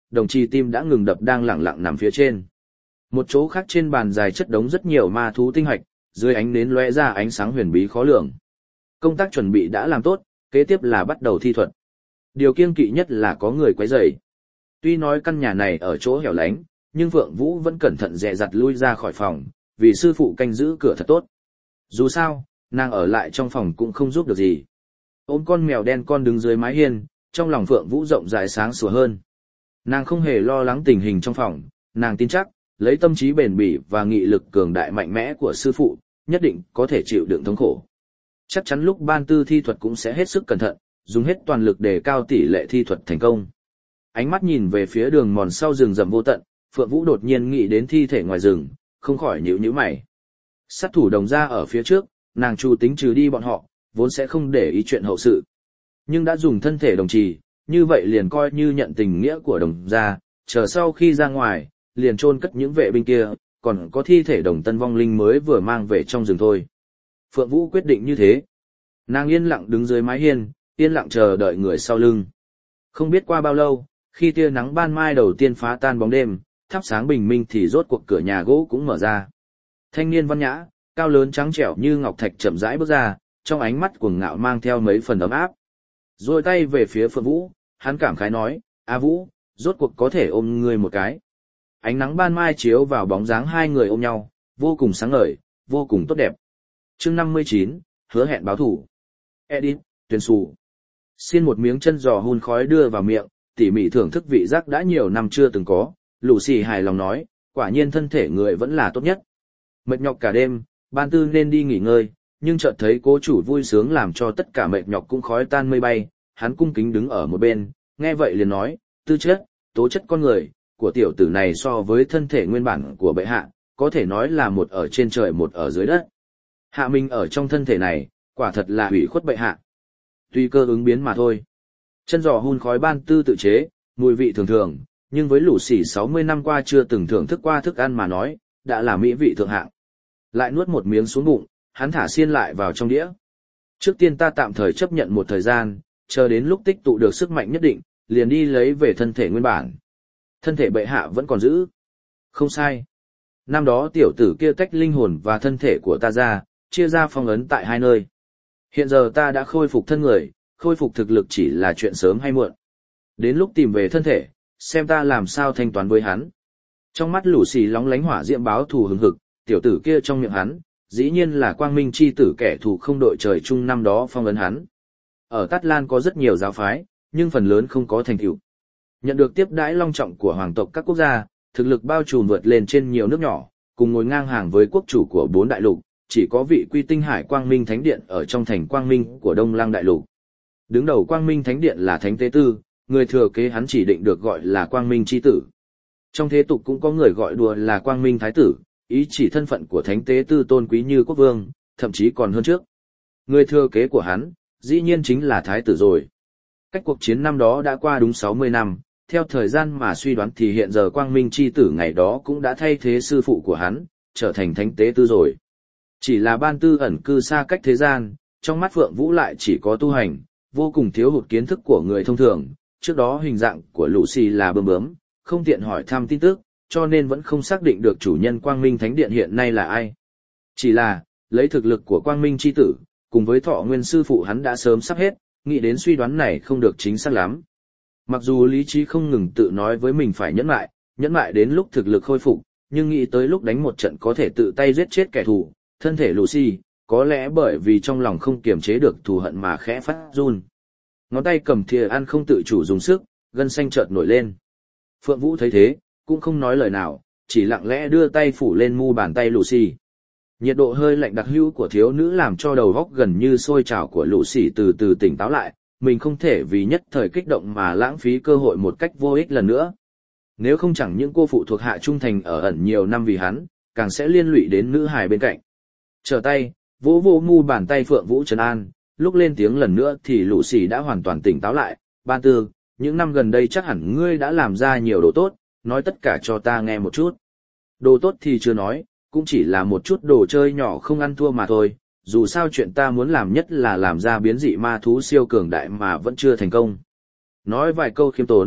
đồng trì tim đã ngừng đập đang lặng lặng nằm phía trên. Một chỗ khác trên bàn dài chất đống rất nhiều ma thú tinh hạch, dưới ánh nến lóe ra ánh sáng huyền bí khó lường. Công tác chuẩn bị đã làm tốt, kế tiếp là bắt đầu thi thuật. Điều kiêng kỵ nhất là có người quấy rầy. Tuy nói căn nhà này ở chỗ hẻo lánh, nhưng Phượng Vũ vẫn cẩn thận dè dặt lui ra khỏi phòng, vì sư phụ canh giữ cửa thật tốt. Dù sao, nàng ở lại trong phòng cũng không giúp được gì. Ôm con mèo đen con đứng dưới mái hiên, trong lòng Phượng Vũ rộng rãi sáng sủa hơn. Nàng không hề lo lắng tình hình trong phòng, nàng tin chắc, lấy tâm trí bền bỉ và nghị lực cường đại mạnh mẽ của sư phụ, nhất định có thể chịu đựng thống khổ. Chắc chắn lúc ban tư thi thuật cũng sẽ hết sức cẩn thận, dùng hết toàn lực để cao tỷ lệ thi thuật thành công. Ánh mắt nhìn về phía đường mòn sau rừng rậm vô tận, Phượng Vũ đột nhiên nghĩ đến thi thể ngoài rừng, không khỏi nhíu nhíu mày. Sát thủ đồng gia ở phía trước, nàng chu tính trừ đi bọn họ, vốn sẽ không để ý chuyện hậu sự. Nhưng đã dùng thân thể đồng trì, như vậy liền coi như nhận tình nghĩa của đồng gia, chờ sau khi ra ngoài, liền chôn cất những vệ binh kia, còn có thi thể đồng tân vong linh mới vừa mang về trong rừng thôi. Phượng Vũ quyết định như thế. Nàng yên lặng đứng dưới mái hiên, yên lặng chờ đợi người sau lưng. Không biết qua bao lâu, khi tia nắng ban mai đầu tiên phá tan bóng đêm, thắp sáng bình minh thì rốt cuộc cửa nhà gỗ cũng mở ra. Thanh niên văn nhã, cao lớn trắng trẻo như ngọc thạch chậm rãi bước ra, trong ánh mắt cuồng ngạo mang theo mấy phần ấm áp. Rồi tay về phía Phượng Vũ, hắn cảm khái nói, A Vũ, rốt cuộc có thể ôm ngươi một cái. Ánh nắng ban mai chiếu vào bóng dáng hai người ôm nhau, vô cùng sáng ngời, vô cùng tốt đẹp. Chương 59, hứa hẹn báo thủ. Edit, tuyển sù. Xiên một miếng chân giò hun khói đưa vào miệng, tỉ mỉ thưởng thức vị giác đã nhiều năm chưa từng có, Lucy hài lòng nói, quả nhiên thân thể người vẫn là tốt nhất. Mệt nhọc cả đêm, ban tư nên đi nghỉ ngơi, nhưng chợt thấy cố chủ vui sướng làm cho tất cả mệt nhọc cũng khói tan mây bay, hắn cung kính đứng ở một bên, nghe vậy liền nói, tư chất, tố chất con người của tiểu tử này so với thân thể nguyên bản của bệ hạ, có thể nói là một ở trên trời một ở dưới đất. Hạ mình ở trong thân thể này, quả thật là hủy khuất bệ hạ. Tuy cơ ứng biến mà thôi. Chân giò hun khói ban tư tự chế, mùi vị thường thường, nhưng với lũ sỉ 60 năm qua chưa từng thưởng thức qua thức ăn mà nói, đã là mỹ vị thượng hạng. Lại nuốt một miếng xuống bụng, hắn thả xiên lại vào trong đĩa. Trước tiên ta tạm thời chấp nhận một thời gian, chờ đến lúc tích tụ được sức mạnh nhất định, liền đi lấy về thân thể nguyên bản. Thân thể bệ hạ vẫn còn giữ. Không sai. Năm đó tiểu tử kia tách linh hồn và thân thể của ta ra, chia ra phong ấn tại hai nơi. Hiện giờ ta đã khôi phục thân người, khôi phục thực lực chỉ là chuyện sớm hay muộn. Đến lúc tìm về thân thể, xem ta làm sao thanh toán với hắn. Trong mắt lũ xì lóng lánh hỏa diễm báo thù hừng hực, tiểu tử kia trong miệng hắn, dĩ nhiên là quang minh chi tử kẻ thù không đội trời chung năm đó phong ấn hắn. Ở Tát Lan có rất nhiều giáo phái, nhưng phần lớn không có thành tựu. Nhận được tiếp đãi long trọng của hoàng tộc các quốc gia, thực lực bao trùm vượt lên trên nhiều nước nhỏ, cùng ngồi ngang hàng với quốc chủ của 4 đại lục, chỉ có vị Quy Tinh Hải Quang Minh Thánh Điện ở trong thành Quang Minh của Đông Lăng đại lục. Đứng đầu Quang Minh Thánh Điện là Thánh Tế Tư, người thừa kế hắn chỉ định được gọi là Quang Minh chi tử. Trong thế tục cũng có người gọi đùa là Quang Minh Thái tử, ý chỉ thân phận của Thánh Tế Tư tôn quý như quốc vương, thậm chí còn hơn trước. Người thừa kế của hắn, dĩ nhiên chính là Thái tử rồi. Cách cuộc chiến năm đó đã qua đúng 60 năm, theo thời gian mà suy đoán thì hiện giờ Quang Minh chi tử ngày đó cũng đã thay thế sư phụ của hắn, trở thành Thánh Tế Tư rồi. Chỉ là ban tư ẩn cư xa cách thế gian, trong mắt Phượng Vũ lại chỉ có tu hành, vô cùng thiếu hụt kiến thức của người thông thường. Trước đó hình dạng của Lucy là bướm bướm, không tiện hỏi thăm tin tức, cho nên vẫn không xác định được chủ nhân Quang Minh Thánh Điện hiện nay là ai. Chỉ là, lấy thực lực của Quang Minh chi tử, cùng với thọ nguyên sư phụ hắn đã sớm sắp hết, nghĩ đến suy đoán này không được chính xác lắm. Mặc dù lý trí không ngừng tự nói với mình phải nhẫn mại đến lúc thực lực khôi phục, nhưng nghĩ tới lúc đánh một trận có thể tự tay giết chết kẻ thù, thân thể Lucy, có lẽ bởi vì trong lòng không kiềm chế được thù hận mà khẽ phát run. Ngón tay cầm thìa ăn không tự chủ dùng sức, gân xanh chợt nổi lên. Phượng Vũ thấy thế, cũng không nói lời nào, chỉ lặng lẽ đưa tay phủ lên mu bàn tay Lucy. Nhiệt độ hơi lạnh đặc hữu của thiếu nữ làm cho đầu óc gần như sôi trào của Lucy từ từ tỉnh táo lại, mình không thể vì nhất thời kích động mà lãng phí cơ hội một cách vô ích lần nữa. Nếu không chẳng những cô phụ thuộc hạ trung thành ở ẩn nhiều năm vì hắn, càng sẽ liên lụy đến nữ hài bên cạnh. Trở tay, vỗ vỗ mu bàn tay Phượng Vũ trấn an, lúc lên tiếng lần nữa thì Lucy đã hoàn toàn tỉnh táo lại. Ban tư, những năm gần đây chắc hẳn ngươi đã làm ra nhiều đồ tốt, nói tất cả cho ta nghe một chút. Đồ tốt thì chưa nói, cũng chỉ là một chút đồ chơi nhỏ không ăn thua mà thôi, dù sao chuyện ta muốn làm nhất là làm ra biến dị ma thú siêu cường đại mà vẫn chưa thành công. Nói vài câu khiêm tốn,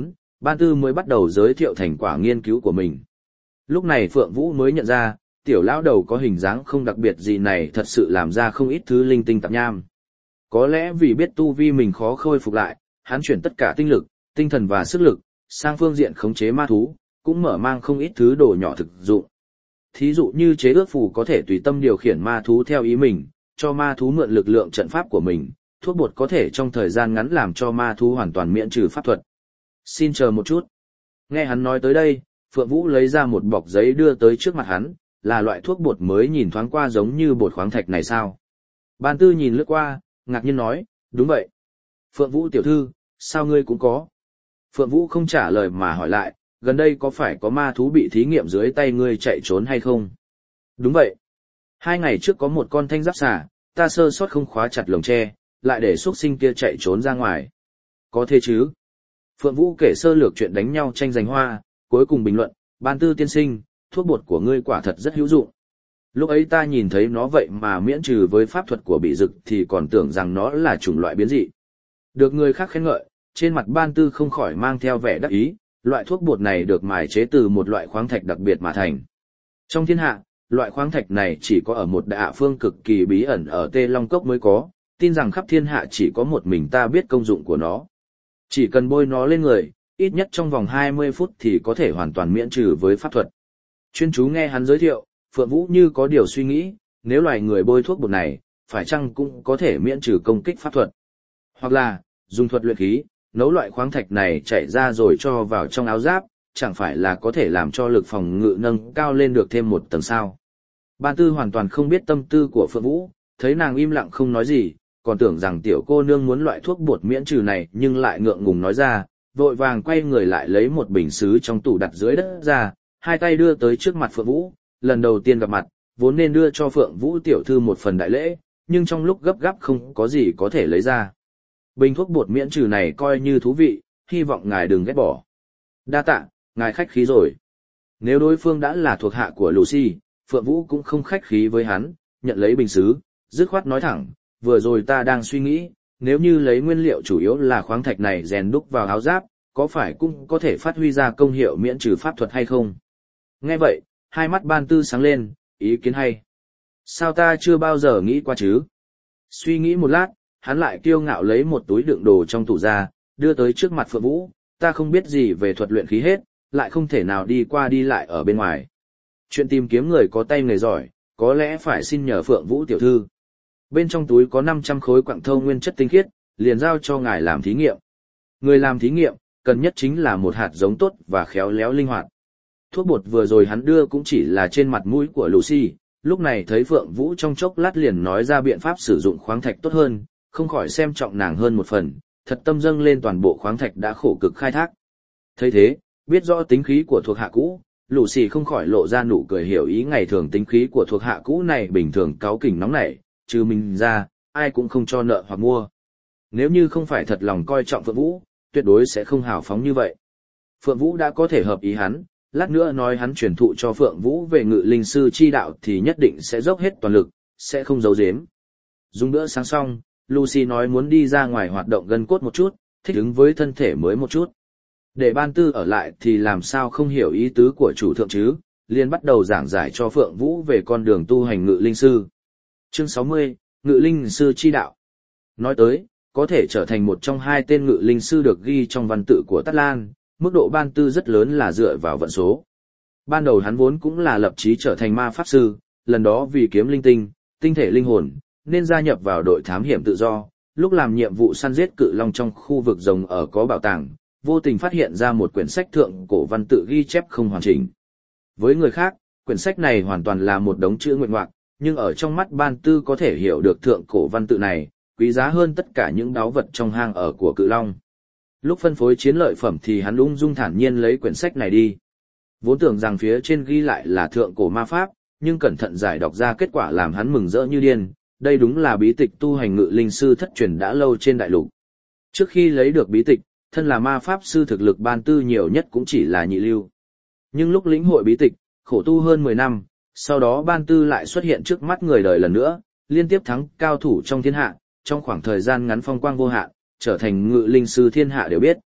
Ban Tư mới bắt đầu giới thiệu thành quả nghiên cứu của mình. Lúc này Phượng Vũ mới nhận ra, tiểu lão đầu có hình dáng không đặc biệt gì này thật sự làm ra không ít thứ linh tinh tạp nham. Có lẽ vì biết tu vi mình khó khôi phục lại, hắn chuyển tất cả tinh lực, tinh thần và sức lực, sang phương diện khống chế ma thú, cũng mở mang không ít thứ đồ nhỏ thực dụng. Thí dụ như chế ước phù có thể tùy tâm điều khiển ma thú theo ý mình, cho ma thú mượn lực lượng trận pháp của mình, thuốc bột có thể trong thời gian ngắn làm cho ma thú hoàn toàn miễn trừ pháp thuật. Xin chờ một chút. Nghe hắn nói tới đây, Phượng Vũ lấy ra một bọc giấy đưa tới trước mặt hắn, là loại thuốc bột mới nhìn thoáng qua giống như bột khoáng thạch này sao? Ban Tư nhìn lướt qua, ngạc nhiên nói, đúng vậy. Phượng Vũ tiểu thư, sao ngươi cũng có? Phượng Vũ không trả lời mà hỏi lại, gần đây có phải có ma thú bị thí nghiệm dưới tay ngươi chạy trốn hay không? Đúng vậy. 2 ngày trước có một con thanh giáp xà, ta sơ sót không khóa chặt lồng tre, lại để xuất sinh kia chạy trốn ra ngoài. Có thế chứ? Phượng Vũ kể sơ lược chuyện đánh nhau tranh giành hoa, cuối cùng bình luận, Ban Tư tiên sinh, thuốc bột của ngươi quả thật rất hữu dụng. Lúc ấy ta nhìn thấy nó vậy mà miễn trừ với pháp thuật của bị dực thì còn tưởng rằng nó là chủng loại biến dị. Được người khác khen ngợi, trên mặt Ban Tư không khỏi mang theo vẻ đắc ý, loại thuốc bột này được mài chế từ một loại khoáng thạch đặc biệt mà thành. Trong thiên hạ, loại khoáng thạch này chỉ có ở một đại hạ phương cực kỳ bí ẩn ở Tê Long Cốc mới có, tin rằng khắp thiên hạ chỉ có một mình ta biết công dụng của nó. Chỉ cần bôi nó lên người, ít nhất trong vòng 20 phút thì có thể hoàn toàn miễn trừ với pháp thuật. Chuyên chú nghe hắn giới thiệu, Phượng Vũ như có điều suy nghĩ, nếu loài người bôi thuốc bột này, phải chăng cũng có thể miễn trừ công kích pháp thuật. Hoặc là, dùng thuật luyện khí, nấu loại khoáng thạch này chảy ra rồi cho vào trong áo giáp, chẳng phải là có thể làm cho lực phòng ngự nâng cao lên được thêm một tầng sao. Ban Tư hoàn toàn không biết tâm tư của Phượng Vũ, thấy nàng im lặng không nói gì, còn tưởng rằng tiểu cô nương muốn loại thuốc bột miễn trừ này nhưng lại ngượng ngùng nói ra, vội vàng quay người lại lấy một bình sứ trong tủ đặt dưới đất ra, hai tay đưa tới trước mặt Phượng Vũ, lần đầu tiên gặp mặt, vốn nên đưa cho Phượng Vũ tiểu thư một phần đại lễ, nhưng trong lúc gấp gáp không có gì có thể lấy ra. Bình thuốc bột miễn trừ này coi như thú vị, hy vọng ngài đừng ghét bỏ. Đa tạ, ngài khách khí rồi. Nếu đối phương đã là thuộc hạ của Lucy, Phượng Vũ cũng không khách khí với hắn, nhận lấy bình sứ, dứt khoát nói thẳng, vừa rồi ta đang suy nghĩ, nếu như lấy nguyên liệu chủ yếu là khoáng thạch này rèn đúc vào áo giáp, có phải cũng có thể phát huy ra công hiệu miễn trừ pháp thuật hay không? Nghe vậy, hai mắt Ban Tư sáng lên, ý kiến hay. Sao ta chưa bao giờ nghĩ qua chứ? Suy nghĩ một lát, hắn lại kiêu ngạo lấy một túi đựng đồ trong tủ ra, đưa tới trước mặt Phượng Vũ, ta không biết gì về thuật luyện khí hết, lại không thể nào đi qua đi lại ở bên ngoài. Chuyện tìm kiếm người có tay nghề giỏi, có lẽ phải xin nhờ Phượng Vũ tiểu thư. Bên trong túi có 500 khối quặng thâu nguyên chất tinh khiết, liền giao cho ngài làm thí nghiệm. Người làm thí nghiệm, cần nhất chính là một hạt giống tốt và khéo léo linh hoạt. Thuốc bột vừa rồi hắn đưa cũng chỉ là trên mặt mũi của Lucy, lúc này thấy Phượng Vũ trong chốc lát liền nói ra biện pháp sử dụng khoáng thạch tốt hơn, không khỏi xem trọng nàng hơn một phần, thật tâm dâng lên toàn bộ khoáng thạch đã khổ cực khai thác. Thấy thế, biết rõ tính khí của thuộc hạ cũ, Lucy không khỏi lộ ra nụ cười hiểu ý ngày thường tính khí của thuộc hạ cũ này bình thường cáu kỉnh nóng nảy, trừ mình ra, ai cũng không cho nợ hoặc mua. Nếu như không phải thật lòng coi trọng Phượng Vũ, tuyệt đối sẽ không hào phóng như vậy. Phượng Vũ đã có thể hợp ý hắn, lát nữa nói hắn truyền thụ cho Phượng Vũ về ngự linh sư chi đạo thì nhất định sẽ dốc hết toàn lực, sẽ không giấu giếm. Dùng bữa sáng xong, Lucy nói muốn đi ra ngoài hoạt động gân cốt một chút, thích ứng với thân thể mới một chút. Để Ban Tư ở lại thì làm sao không hiểu ý tứ của chủ thượng chứ, liền bắt đầu giảng giải cho Phượng Vũ về con đường tu hành ngự linh sư. Chương 60, Ngự linh sư chi đạo. Nói tới, có thể trở thành một trong 2 tên ngự linh sư được ghi trong văn tự của Tát Lan, mức độ Ban Tư rất lớn là dựa vào vận số. Ban đầu hắn vốn cũng là lập chí trở thành ma pháp sư, lần đó vì kiếm linh tinh, tinh thể linh hồn, nên gia nhập vào đội thám hiểm tự do, lúc làm nhiệm vụ săn giết cự long trong khu vực rồng ở có bảo tàng, vô tình phát hiện ra một quyển sách thượng cổ văn tự ghi chép không hoàn chỉnh. Với người khác, quyển sách này hoàn toàn là một đống chữ nguyện ngoạc, nhưng ở trong mắt Ban Tư có thể hiểu được thượng cổ văn tự này, quý giá hơn tất cả những báu vật trong hang ở của cự long. Lúc phân phối chiến lợi phẩm thì hắn ung dung thản nhiên lấy quyển sách này đi. Vốn tưởng rằng phía trên ghi lại là thượng cổ ma pháp, nhưng cẩn thận giải đọc ra kết quả làm hắn mừng rỡ như điên, đây đúng là bí tịch tu hành ngự linh sư thất truyền đã lâu trên đại lục. Trước khi lấy được bí tịch, thân là ma pháp sư thực lực Ban Tư nhiều nhất cũng chỉ là nhị lưu. Nhưng lúc lĩnh hội bí tịch, khổ tu hơn 10 năm, sau đó Ban Tư lại xuất hiện trước mắt người đời lần nữa, liên tiếp thắng cao thủ trong thiên hạ, trong khoảng thời gian ngắn phong quang vô hạn, trở thành ngự linh sư thiên hạ đều biết.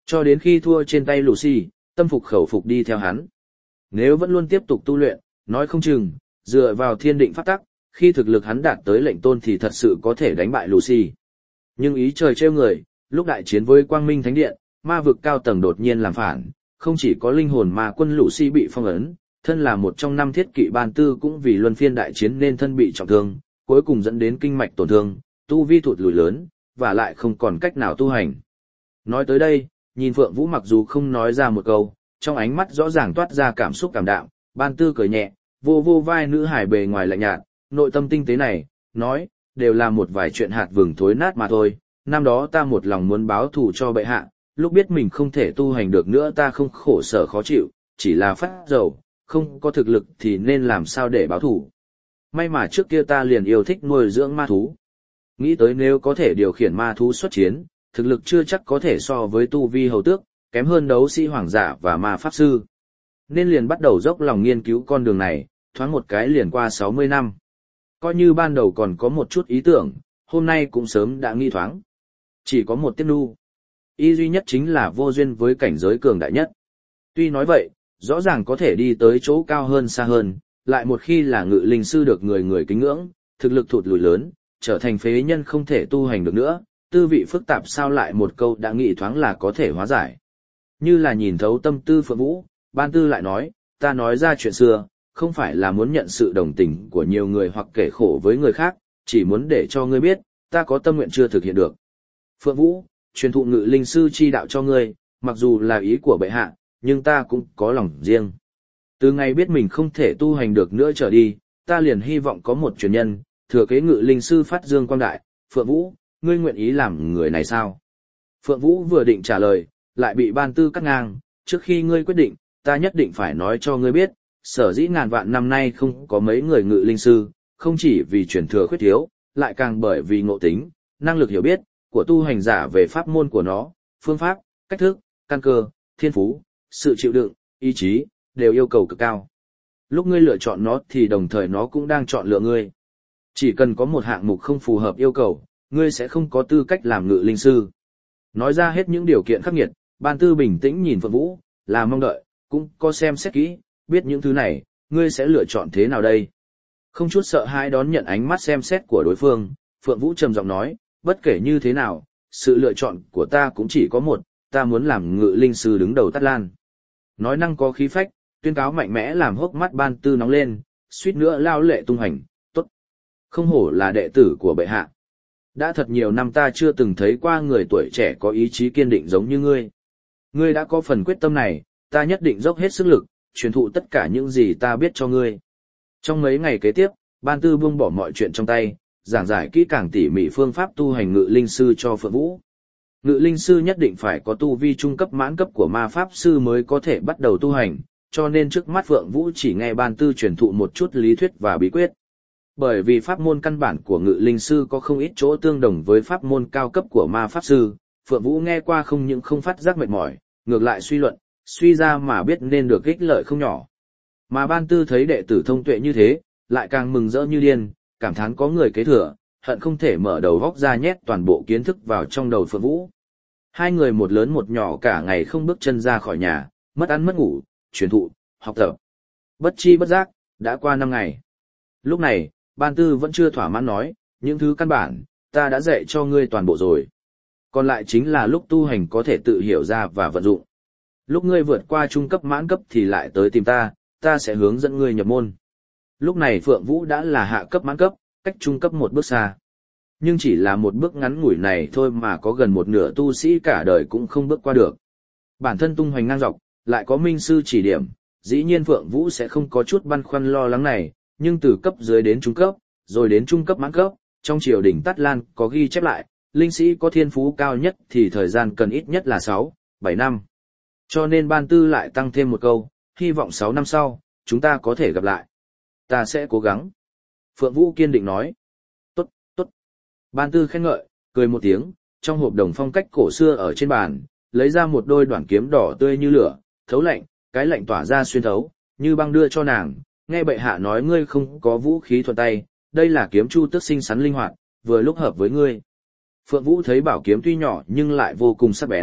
Cho đến khi thua trên tay Lucy, tâm phục khẩu phục đi theo hắn. Nếu vẫn luôn tiếp tục tu luyện, nói không chừng, dựa vào thiên định pháp tắc, khi thực lực hắn đạt tới lệnh tôn thì thật sự có thể đánh bại Lucy. Nhưng ý trời trêu người, lúc đại chiến với Quang Minh Thánh Điện, ma vực cao tầng đột nhiên làm phản, không chỉ có linh hồn ma quân Lucy bị phong ấn, thân là một trong 5 thiết kỵ ban tư cũng vì luân phiên đại chiến nên thân bị trọng thương, cuối cùng dẫn đến kinh mạch tổn thương, tu vi thụt lùi lớn, và lại không còn cách nào tu hành. Nói tới đây, nhìn Phượng Vũ mặc dù không nói ra một câu, trong ánh mắt rõ ràng toát ra cảm xúc cảm đạm, ban tư cười nhẹ, vô vô vai nữ hải bề ngoài lạnh nhạt, nội tâm tinh tế này, nói, đều là một vài chuyện hạt vừng thối nát mà thôi, năm đó ta một lòng muốn báo thù cho bệ hạ, lúc biết mình không thể tu hành được nữa ta không khổ sở khó chịu, chỉ là phát dầu, không có thực lực thì nên làm sao để báo thù. May mà trước kia ta liền yêu thích nuôi dưỡng ma thú. Nghĩ tới nếu có thể điều khiển ma thú xuất chiến, thực lực chưa chắc có thể so với tu vi hầu tước, kém hơn đấu sĩ hoàng giả và ma pháp sư. Nên liền bắt đầu dốc lòng nghiên cứu con đường này, thoáng một cái liền qua 60 năm. Coi như ban đầu còn có một chút ý tưởng, hôm nay cũng sớm đã nghi thoáng. Chỉ có một tiếc nu. Ý duy nhất chính là vô duyên với cảnh giới cường đại nhất. Tuy nói vậy, rõ ràng có thể đi tới chỗ cao hơn xa hơn, lại một khi là ngự linh sư được người người kính ngưỡng, thực lực thụt lùi lớn, trở thành phế nhân không thể tu hành được nữa, tư vị phức tạp sao lại một câu đã nghĩ thoáng là có thể hóa giải. Như là nhìn thấu tâm tư Phượng Vũ, ban tư lại nói, ta nói ra chuyện xưa, không phải là muốn nhận sự đồng tình của nhiều người hoặc kể khổ với người khác, chỉ muốn để cho ngươi biết, ta có tâm nguyện chưa thực hiện được. Phượng Vũ, truyền thụ ngự linh sư chi đạo cho ngươi, mặc dù là ý của bệ hạ, nhưng ta cũng có lòng riêng. Từ ngày biết mình không thể tu hành được nữa trở đi, ta liền hy vọng có một truyền nhân, thừa kế ngự linh sư phát dương quang đại. Phượng Vũ, ngươi nguyện ý làm người này sao? Phượng Vũ vừa định trả lời, lại bị ban tư cắt ngang, trước khi ngươi quyết định, ta nhất định phải nói cho ngươi biết, sở dĩ ngàn vạn năm nay không có mấy người ngự linh sư, không chỉ vì truyền thừa khuyết thiếu, lại càng bởi vì ngộ tính, năng lực hiểu biết, của tu hành giả về pháp môn của nó, phương pháp, cách thức, căn cơ, thiên phú, sự chịu đựng, ý chí, đều yêu cầu cực cao. Lúc ngươi lựa chọn nó thì đồng thời nó cũng đang chọn lựa ngươi. Chỉ cần có một hạng mục không phù hợp yêu cầu, ngươi sẽ không có tư cách làm ngự linh sư. Nói ra hết những điều kiện khắc nghiệt, ban tư bình tĩnh nhìn Phượng Vũ, là mong đợi, cũng có xem xét kỹ, biết những thứ này, ngươi sẽ lựa chọn thế nào đây? Không chút sợ hãi đón nhận ánh mắt xem xét của đối phương, Phượng Vũ trầm giọng nói, bất kể như thế nào, sự lựa chọn của ta cũng chỉ có một, ta muốn làm ngự linh sư đứng đầu Tát Lan. Nói năng có khí phách, tuyên cáo mạnh mẽ làm hốc mắt ban tư nóng lên, suýt nữa lao lệ tung hành, tốt. Không hổ là đệ tử của bệ hạ. Đã thật nhiều năm ta chưa từng thấy qua người tuổi trẻ có ý chí kiên định giống như ngươi. Ngươi đã có phần quyết tâm này, ta nhất định dốc hết sức lực, truyền thụ tất cả những gì ta biết cho ngươi. Trong mấy ngày kế tiếp, ban tư buông bỏ mọi chuyện trong tay, giảng giải kỹ càng tỉ mỉ phương pháp tu hành ngự linh sư cho Phượng Vũ. Ngự linh sư nhất định phải có tu vi trung cấp mãn cấp của ma pháp sư mới có thể bắt đầu tu hành, cho nên trước mắt Phượng Vũ chỉ nghe ban tư truyền thụ một chút lý thuyết và bí quyết. Bởi vì pháp môn căn bản của ngự linh sư có không ít chỗ tương đồng với pháp môn cao cấp của ma pháp sư, Phượng Vũ nghe qua không những không phát giác mệt mỏi, ngược lại suy luận, suy ra mà biết nên được ích lợi không nhỏ. Mà ban tư thấy đệ tử thông tuệ như thế, lại càng mừng rỡ như điên, cảm thán có người kế thừa, hận không thể mở đầu góc ra nhét toàn bộ kiến thức vào trong đầu Phượng Vũ. Hai người một lớn một nhỏ cả ngày không bước chân ra khỏi nhà, mất ăn mất ngủ, truyền thụ, học tập. Bất chi bất giác, đã qua 5 ngày. Lúc này, ban tư vẫn chưa thỏa mãn nói, những thứ căn bản, ta đã dạy cho ngươi toàn bộ rồi. Còn lại chính là lúc tu hành có thể tự hiểu ra và vận dụng. Lúc ngươi vượt qua trung cấp mãn cấp thì lại tới tìm ta, ta sẽ hướng dẫn ngươi nhập môn. Lúc này Phượng Vũ đã là hạ cấp mãn cấp, cách trung cấp một bước xa. Nhưng chỉ là một bước ngắn ngủi này thôi mà có gần một nửa tu sĩ cả đời cũng không bước qua được. Bản thân tung hoành ngang dọc, lại có minh sư chỉ điểm, dĩ nhiên Phượng Vũ sẽ không có chút băn khoăn lo lắng này, nhưng từ cấp dưới đến trung cấp, rồi đến trung cấp mãn cấp, trong triều đình Tát Lan có ghi chép lại, linh sĩ có thiên phú cao nhất thì thời gian cần ít nhất là 6, 7 năm. Cho nên ban tư lại tăng thêm một câu, hy vọng 6 năm sau, chúng ta có thể gặp lại. Ta sẽ cố gắng. Phượng Vũ kiên định nói. Tốt, tốt. Ban tư khen ngợi, cười một tiếng, trong hộp đồng phong cách cổ xưa ở trên bàn, lấy ra một đôi đoạn kiếm đỏ tươi như lửa, thấu lạnh, cái lạnh tỏa ra xuyên thấu, như băng đưa cho nàng. Nghe bệ hạ nói ngươi không có vũ khí thuận tay, đây là kiếm chu tước xinh xắn linh hoạt, vừa lúc hợp với ngươi. Phượng Vũ thấy bảo kiếm tuy nhỏ nhưng lại vô cùng sắc bén,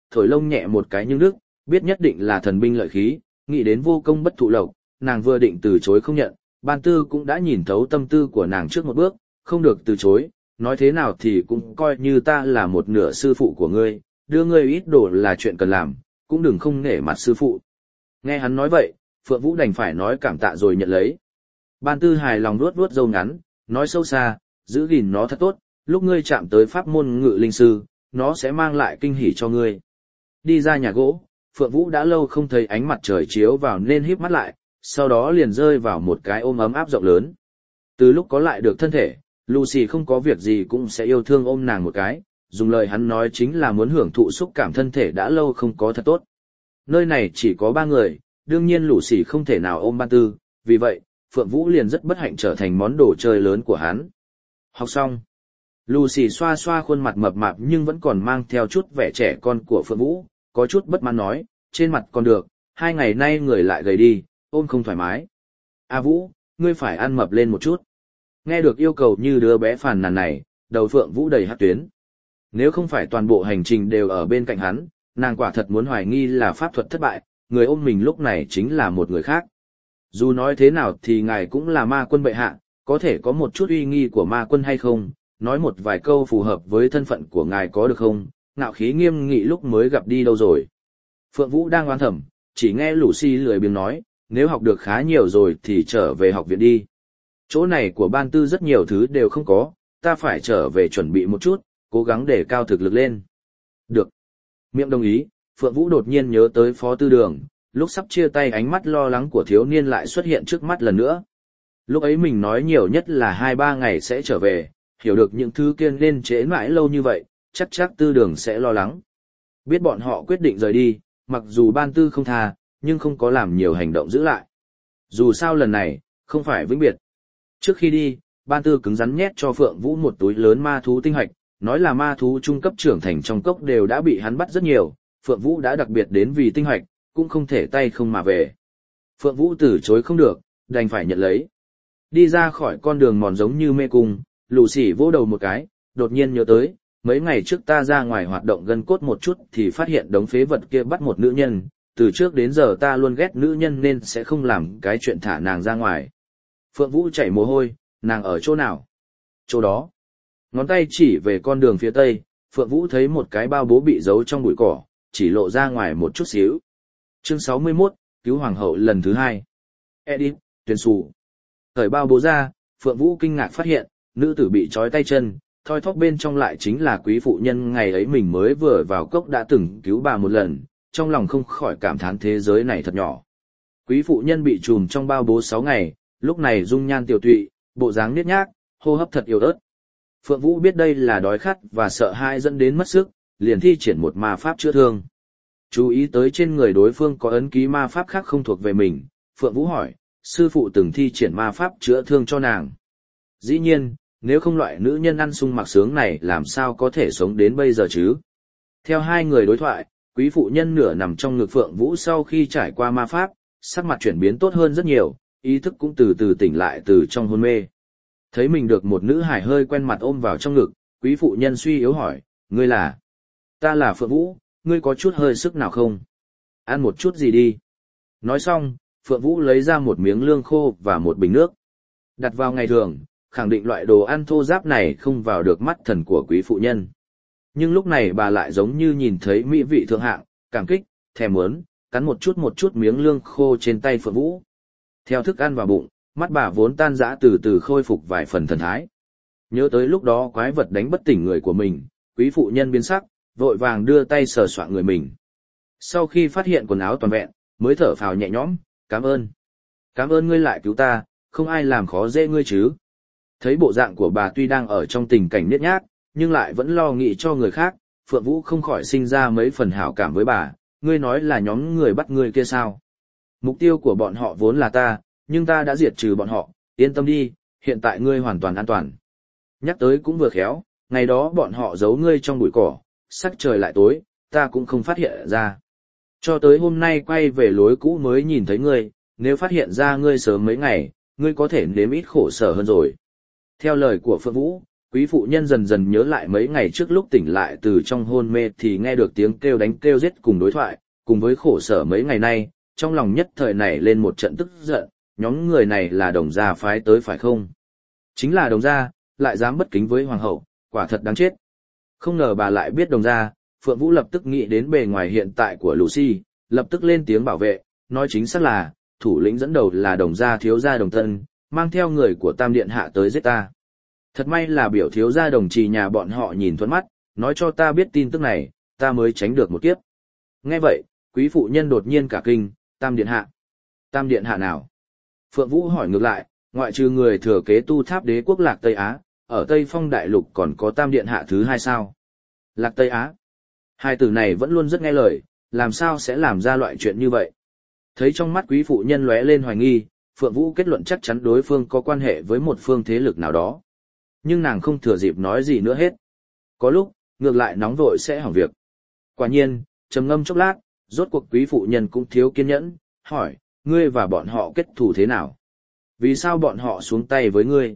thổi lông nhẹ một cái nhưng đức, biết nhất định là thần binh lợi khí, nghĩ đến vô công bất thụ lộc, nàng vừa định từ chối không nhận, Ban Tư cũng đã nhìn thấu tâm tư của nàng trước một bước, không được từ chối, nói thế nào thì cũng coi như ta là một nửa sư phụ của ngươi, đưa ngươi ít đồ là chuyện cần làm, cũng đừng không nể mặt sư phụ. Nghe hắn nói vậy, Phượng Vũ đành phải nói cảm tạ rồi nhận lấy. Ban Tư hài lòng vuốt vuốt râu ngắn, nói sâu xa, giữ gìn nó thật tốt, lúc ngươi chạm tới pháp môn ngự linh sư, nó sẽ mang lại kinh hỉ cho ngươi. Đi ra nhà gỗ, Phượng Vũ đã lâu không thấy ánh mặt trời chiếu vào nên híp mắt lại, sau đó liền rơi vào một cái ôm ấm áp rộng lớn. Từ lúc có lại được thân thể, Lucy không có việc gì cũng sẽ yêu thương ôm nàng một cái, dùng lời hắn nói chính là muốn hưởng thụ xúc cảm thân thể đã lâu không có thật tốt. Nơi này chỉ có 3 người, đương nhiên Lucy không thể nào ôm Ban Tư, vì vậy, Phượng Vũ liền rất bất hạnh trở thành món đồ chơi lớn của hắn. Học xong. Lucy xoa xoa khuôn mặt mập mạp nhưng vẫn còn mang theo chút vẻ trẻ con của Phượng Vũ, có chút bất mãn nói, trên mặt còn được, 2 ngày nay người lại gầy đi, ôm không thoải mái. A Vũ, ngươi phải ăn mập lên một chút. Nghe được yêu cầu như đứa bé phàn nàn này, đầu Phượng Vũ đầy hắc tuyến. Nếu không phải toàn bộ hành trình đều ở bên cạnh hắn, nàng quả thật muốn hoài nghi là pháp thuật thất bại, người ôm mình lúc này chính là một người khác. Dù nói thế nào thì ngài cũng là ma quân bệ hạ, có thể có một chút uy nghi của ma quân hay không, nói một vài câu phù hợp với thân phận của ngài có được không, ngạo khí nghiêm nghị lúc mới gặp đi đâu rồi. Phượng Vũ đang oán thầm, chỉ nghe Lucy lười biếng nói, nếu học được khá nhiều rồi thì trở về học viện đi. Chỗ này của Ban Tư rất nhiều thứ đều không có, ta phải trở về chuẩn bị một chút, cố gắng để cao thực lực lên. Được. Miệng đồng ý, Phượng Vũ đột nhiên nhớ tới Phó Tư Đường, lúc sắp chia tay ánh mắt lo lắng của thiếu niên lại xuất hiện trước mắt lần nữa. Lúc ấy mình nói nhiều nhất là 2-3 ngày sẽ trở về, hiểu được những thứ kia nên trễ mãi lâu như vậy, chắc Tư Đường sẽ lo lắng. Biết bọn họ quyết định rời đi, mặc dù Ban Tư không tha, nhưng không có làm nhiều hành động giữ lại. Dù sao lần này, không phải vĩnh biệt. Trước khi đi, Ban Tư cứng rắn nhét cho Phượng Vũ một túi lớn ma thú tinh hạch, nói là ma thú trung cấp trưởng thành trong cốc đều đã bị hắn bắt rất nhiều, Phượng Vũ đã đặc biệt đến vì tinh hạch, cũng không thể tay không mà về. Phượng Vũ từ chối không được, đành phải nhận lấy. Đi ra khỏi con đường mòn giống như mê cung, Lucy vỗ đầu một cái, đột nhiên nhớ tới, mấy ngày trước ta ra ngoài hoạt động gân cốt một chút thì phát hiện đống phế vật kia bắt một nữ nhân, từ trước đến giờ ta luôn ghét nữ nhân nên sẽ không làm cái chuyện thả nàng ra ngoài. Phượng Vũ chảy mồ hôi, nàng ở chỗ nào? Chỗ đó. Ngón tay chỉ về con đường phía tây, Phượng Vũ thấy một cái bao bố bị giấu trong bụi cỏ, chỉ lộ ra ngoài một chút xíu. Chương 61, cứu hoàng hậu lần thứ 2. Edit, tuyên xù. Thời bao bố ra, Phượng Vũ kinh ngạc phát hiện, nữ tử bị trói tay chân, thoi thóp bên trong lại chính là quý phụ nhân ngày ấy mình mới vừa vào cốc đã từng cứu bà một lần, trong lòng không khỏi cảm thán thế giới này thật nhỏ. Quý phụ nhân bị trùm trong bao bố 6 ngày, lúc này dung nhan tiểu tụy, bộ dáng nhếch nhác, hô hấp thật yếu ớt. Phượng Vũ biết đây là đói khát và sợ hãi dẫn đến mất sức, liền thi triển một ma pháp chữa thương. Chú ý tới trên người đối phương có ấn ký ma pháp khác không thuộc về mình, Phượng Vũ hỏi, sư phụ từng thi triển ma pháp chữa thương cho nàng. Dĩ nhiên, nếu không loại nữ nhân ăn sung mặc sướng này làm sao có thể sống đến bây giờ chứ. Theo hai người đối thoại, quý phụ nhân nửa nằm trong ngực Phượng Vũ sau khi trải qua ma pháp, sắc mặt chuyển biến tốt hơn rất nhiều, ý thức cũng từ từ tỉnh lại từ trong hôn mê. Thấy mình được một nữ hài hơi quen mặt ôm vào trong ngực, quý phụ nhân suy yếu hỏi, ngươi là? Ta là Phượng Vũ, ngươi có chút hơi sức nào không? Ăn một chút gì đi. Nói xong, Phượng Vũ lấy ra một miếng lương khô và một bình nước. Đặt vào ngày thường, khẳng định loại đồ ăn thô ráp này không vào được mắt thần của quý phụ nhân. Nhưng lúc này bà lại giống như nhìn thấy mỹ vị thượng hạng, cảm kích, thèm muốn, cắn một chút miếng lương khô trên tay Phượng Vũ. Theo thức ăn vào bụng, mắt bà vốn tan rã từ từ khôi phục vài phần thần thái. Nhớ tới lúc đó quái vật đánh bất tỉnh người của mình, quý phụ nhân biến sắc, vội vàng đưa tay sờ soạng người mình. Sau khi phát hiện quần áo toàn vẹn, mới thở phào nhẹ nhõm, cảm ơn. Cảm ơn ngươi lại cứu ta, không ai làm khó dễ ngươi chứ. Thấy bộ dạng của bà tuy đang ở trong tình cảnh nhếch nhác, nhưng lại vẫn lo nghĩ cho người khác, Phượng Vũ không khỏi sinh ra mấy phần hảo cảm với bà, ngươi nói là nhóm người bắt ngươi kia sao. Mục tiêu của bọn họ vốn là ta, nhưng ta đã diệt trừ bọn họ, yên tâm đi, hiện tại ngươi hoàn toàn an toàn. Nhắc tới cũng vừa khéo, ngày đó bọn họ giấu ngươi trong bụi cỏ, sắc trời lại tối, ta cũng không phát hiện ra. Cho tới hôm nay quay về lối cũ mới nhìn thấy ngươi, nếu phát hiện ra ngươi sớm mấy ngày, ngươi có thể nếm ít khổ sở hơn rồi. Theo lời của Phượng Vũ, Quý phụ nhân dần dần nhớ lại mấy ngày trước lúc tỉnh lại từ trong hôn mê thì nghe được tiếng kêu đánh kêu giết cùng đối thoại, cùng với khổ sở mấy ngày nay, trong lòng nhất thời nảy lên một trận tức giận, nhóm người này là Đồng gia phái tới phải không? Chính là Đồng gia, lại dám bất kính với hoàng hậu, quả thật đáng chết. Không ngờ bà lại biết Đồng gia, Phượng Vũ lập tức nghĩ đến bề ngoài hiện tại của Lucy, lập tức lên tiếng bảo vệ, nói chính xác là, thủ lĩnh dẫn đầu là Đồng gia thiếu gia Đồng Tân, mang theo người của Tam Điện Hạ tới giết ta. Thật may là biểu thiếu gia Đồng Trì nhà bọn họ nhìn thuận mắt, nói cho ta biết tin tức này, ta mới tránh được một kiếp. Nghe vậy, quý phụ nhân đột nhiên cả kinh, Tam Điện Hạ. Tam Điện Hạ nào? Phượng Vũ hỏi ngược lại, ngoại trừ người thừa kế tu tháp đế quốc Lạc Tây Á, ở Tây Phong Đại Lục còn có Tam Điện Hạ thứ hai sao? Lạc Tây Á. Hai từ này vẫn luôn rất nghe lời, làm sao sẽ làm ra loại chuyện như vậy? Thấy trong mắt quý phụ nhân lóe lên hoài nghi, Phượng Vũ kết luận chắc chắn đối phương có quan hệ với một phương thế lực nào đó. Nhưng nàng không thừa dịp nói gì nữa hết. Có lúc, ngược lại nóng vội sẽ hỏng việc. Quả nhiên, trầm ngâm chốc lát, rốt cuộc quý phụ nhân cũng thiếu kiên nhẫn, hỏi, ngươi và bọn họ kết thù thế nào? Vì sao bọn họ xuống tay với ngươi?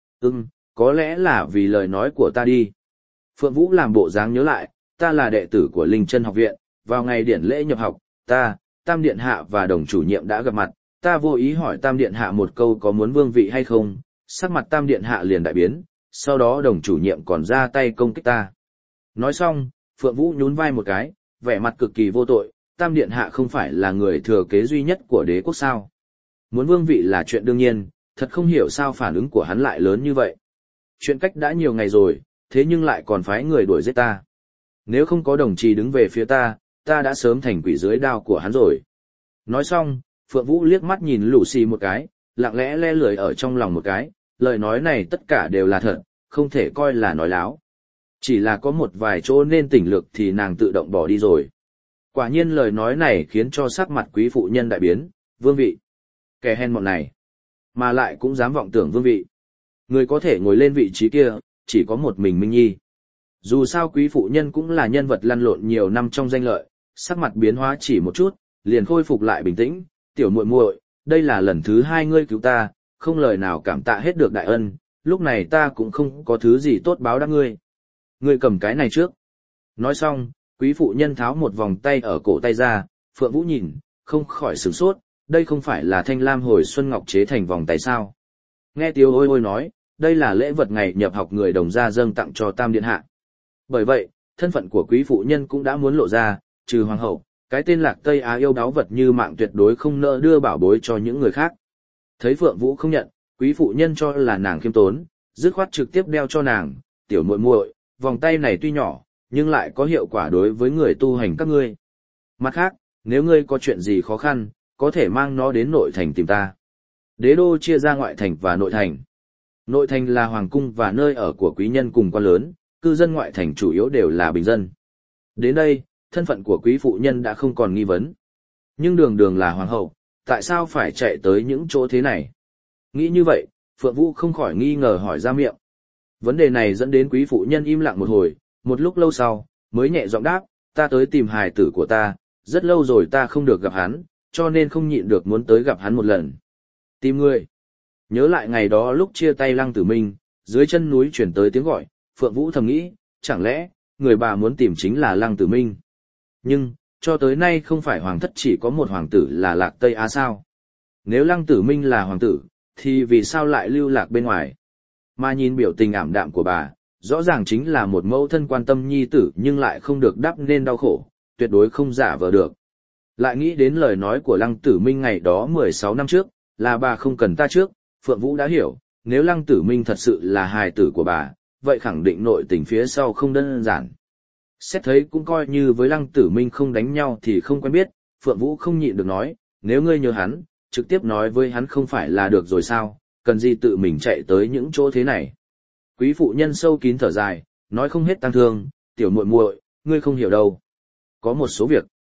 Có lẽ là vì lời nói của ta đi. Phượng Vũ làm bộ dáng nhớ lại, ta là đệ tử của Linh Chân học viện, vào ngày điển lễ nhập học, ta, Tam Điện Hạ và Đồng chủ nhiệm đã gặp mặt, ta vô ý hỏi Tam Điện Hạ một câu có muốn vương vị hay không, sắc mặt Tam Điện Hạ liền đại biến, sau đó Đồng chủ nhiệm còn ra tay công kích ta. Nói xong, Phượng Vũ nhún vai một cái, vẻ mặt cực kỳ vô tội, Tam Điện Hạ không phải là người thừa kế duy nhất của đế quốc sao. Muốn vương vị là chuyện đương nhiên, thật không hiểu sao phản ứng của hắn lại lớn như vậy. Chuyện cách đã nhiều ngày rồi, thế nhưng lại còn phái người đuổi giết ta. Nếu không có Đồng Trì đứng về phía ta, ta đã sớm thành quỷ dưới đao của hắn rồi. Nói xong, Phượng Vũ liếc mắt nhìn Lucy một cái, lặng lẽ le lưỡi ở trong lòng một cái, lời nói này tất cả đều là thật, không thể coi là nói láo. Chỉ là có một vài chỗ nên tỉnh lược thì nàng tự động bỏ đi rồi. Quả nhiên lời nói này khiến cho sắc mặt quý phụ nhân đại biến, vương vị. Kẻ hèn mọn này, mà lại cũng dám vọng tưởng vương vị. Người có thể ngồi lên vị trí kia, chỉ có một mình Minh Nhi. Dù sao quý phụ nhân cũng là nhân vật lăn lộn nhiều năm trong danh lợi, sắc mặt biến hóa chỉ một chút, liền khôi phục lại bình tĩnh, tiểu muội muội, đây là lần thứ hai ngươi cứu ta, không lời nào cảm tạ hết được đại ân, lúc này ta cũng không có thứ gì tốt báo đáp ngươi. Ngươi cầm cái này trước. Nói xong, quý phụ nhân tháo một vòng tay ở cổ tay ra, Phượng Vũ nhìn, không khỏi sửng sốt, đây không phải là thanh lam hồi xuân ngọc chế thành vòng tay sao. Nghe Tiêu Ôi Ôi nói, đây là lễ vật ngày nhập học người Đồng gia dâng tặng cho Tam Điện Hạ. Bởi vậy, thân phận của quý phụ nhân cũng đã muốn lộ ra, trừ hoàng hậu, cái tên Lạc Tây Á yêu đáo vật như mạng tuyệt đối không nỡ đưa bảo bối cho những người khác. Thấy Phượng Vũ không nhận, quý phụ nhân cho là nàng khiêm tốn, dứt khoát trực tiếp đeo cho nàng, tiểu muội muội, vòng tay này tuy nhỏ, nhưng lại có hiệu quả đối với người tu hành các ngươi. Mặt khác, nếu ngươi có chuyện gì khó khăn, có thể mang nó đến nội thành tìm ta. Đế đô chia ra ngoại thành và nội thành. Nội thành là hoàng cung và nơi ở của quý nhân cùng quan lớn, cư dân ngoại thành chủ yếu đều là bình dân. Đến đây, thân phận của quý phụ nhân đã không còn nghi vấn. Nhưng đường đường là hoàng hậu, tại sao phải chạy tới những chỗ thế này? Nghĩ như vậy, Phượng Vũ không khỏi nghi ngờ hỏi ra miệng. Vấn đề này dẫn đến quý phụ nhân im lặng một hồi, một lúc lâu sau, mới nhẹ giọng đáp, ta tới tìm hài tử của ta, rất lâu rồi ta không được gặp hắn, cho nên không nhịn được muốn tới gặp hắn một lần. Tìm ngươi. Nhớ lại ngày đó lúc chia tay Lăng Tử Minh, dưới chân núi chuyển tới tiếng gọi, Phượng Vũ thầm nghĩ, chẳng lẽ, người bà muốn tìm chính là Lăng Tử Minh. Nhưng, cho tới nay không phải hoàng thất chỉ có một hoàng tử là Lạc Tây Á sao? Nếu Lăng Tử Minh là hoàng tử, thì vì sao lại lưu lạc bên ngoài? Mà nhìn biểu tình ảm đạm của bà, rõ ràng chính là một mẫu thân quan tâm nhi tử nhưng lại không được đắp nên đau khổ, tuyệt đối không giả vờ được. Lại nghĩ đến lời nói của Lăng Tử Minh ngày đó 16 năm trước, là bà không cần ta trước, Phượng Vũ đã hiểu, nếu Lăng Tử Minh thật sự là hài tử của bà, vậy khẳng định nội tình phía sau không đơn giản. Xét thấy cũng coi như với Lăng Tử Minh không đánh nhau thì không quen biết, Phượng Vũ không nhịn được nói, nếu ngươi nhớ hắn, trực tiếp nói với hắn không phải là được rồi sao, cần gì tự mình chạy tới những chỗ thế này. Quý phụ nhân sâu kín thở dài, nói không hết tăng thương, tiểu muội muội, ngươi không hiểu đâu. Có một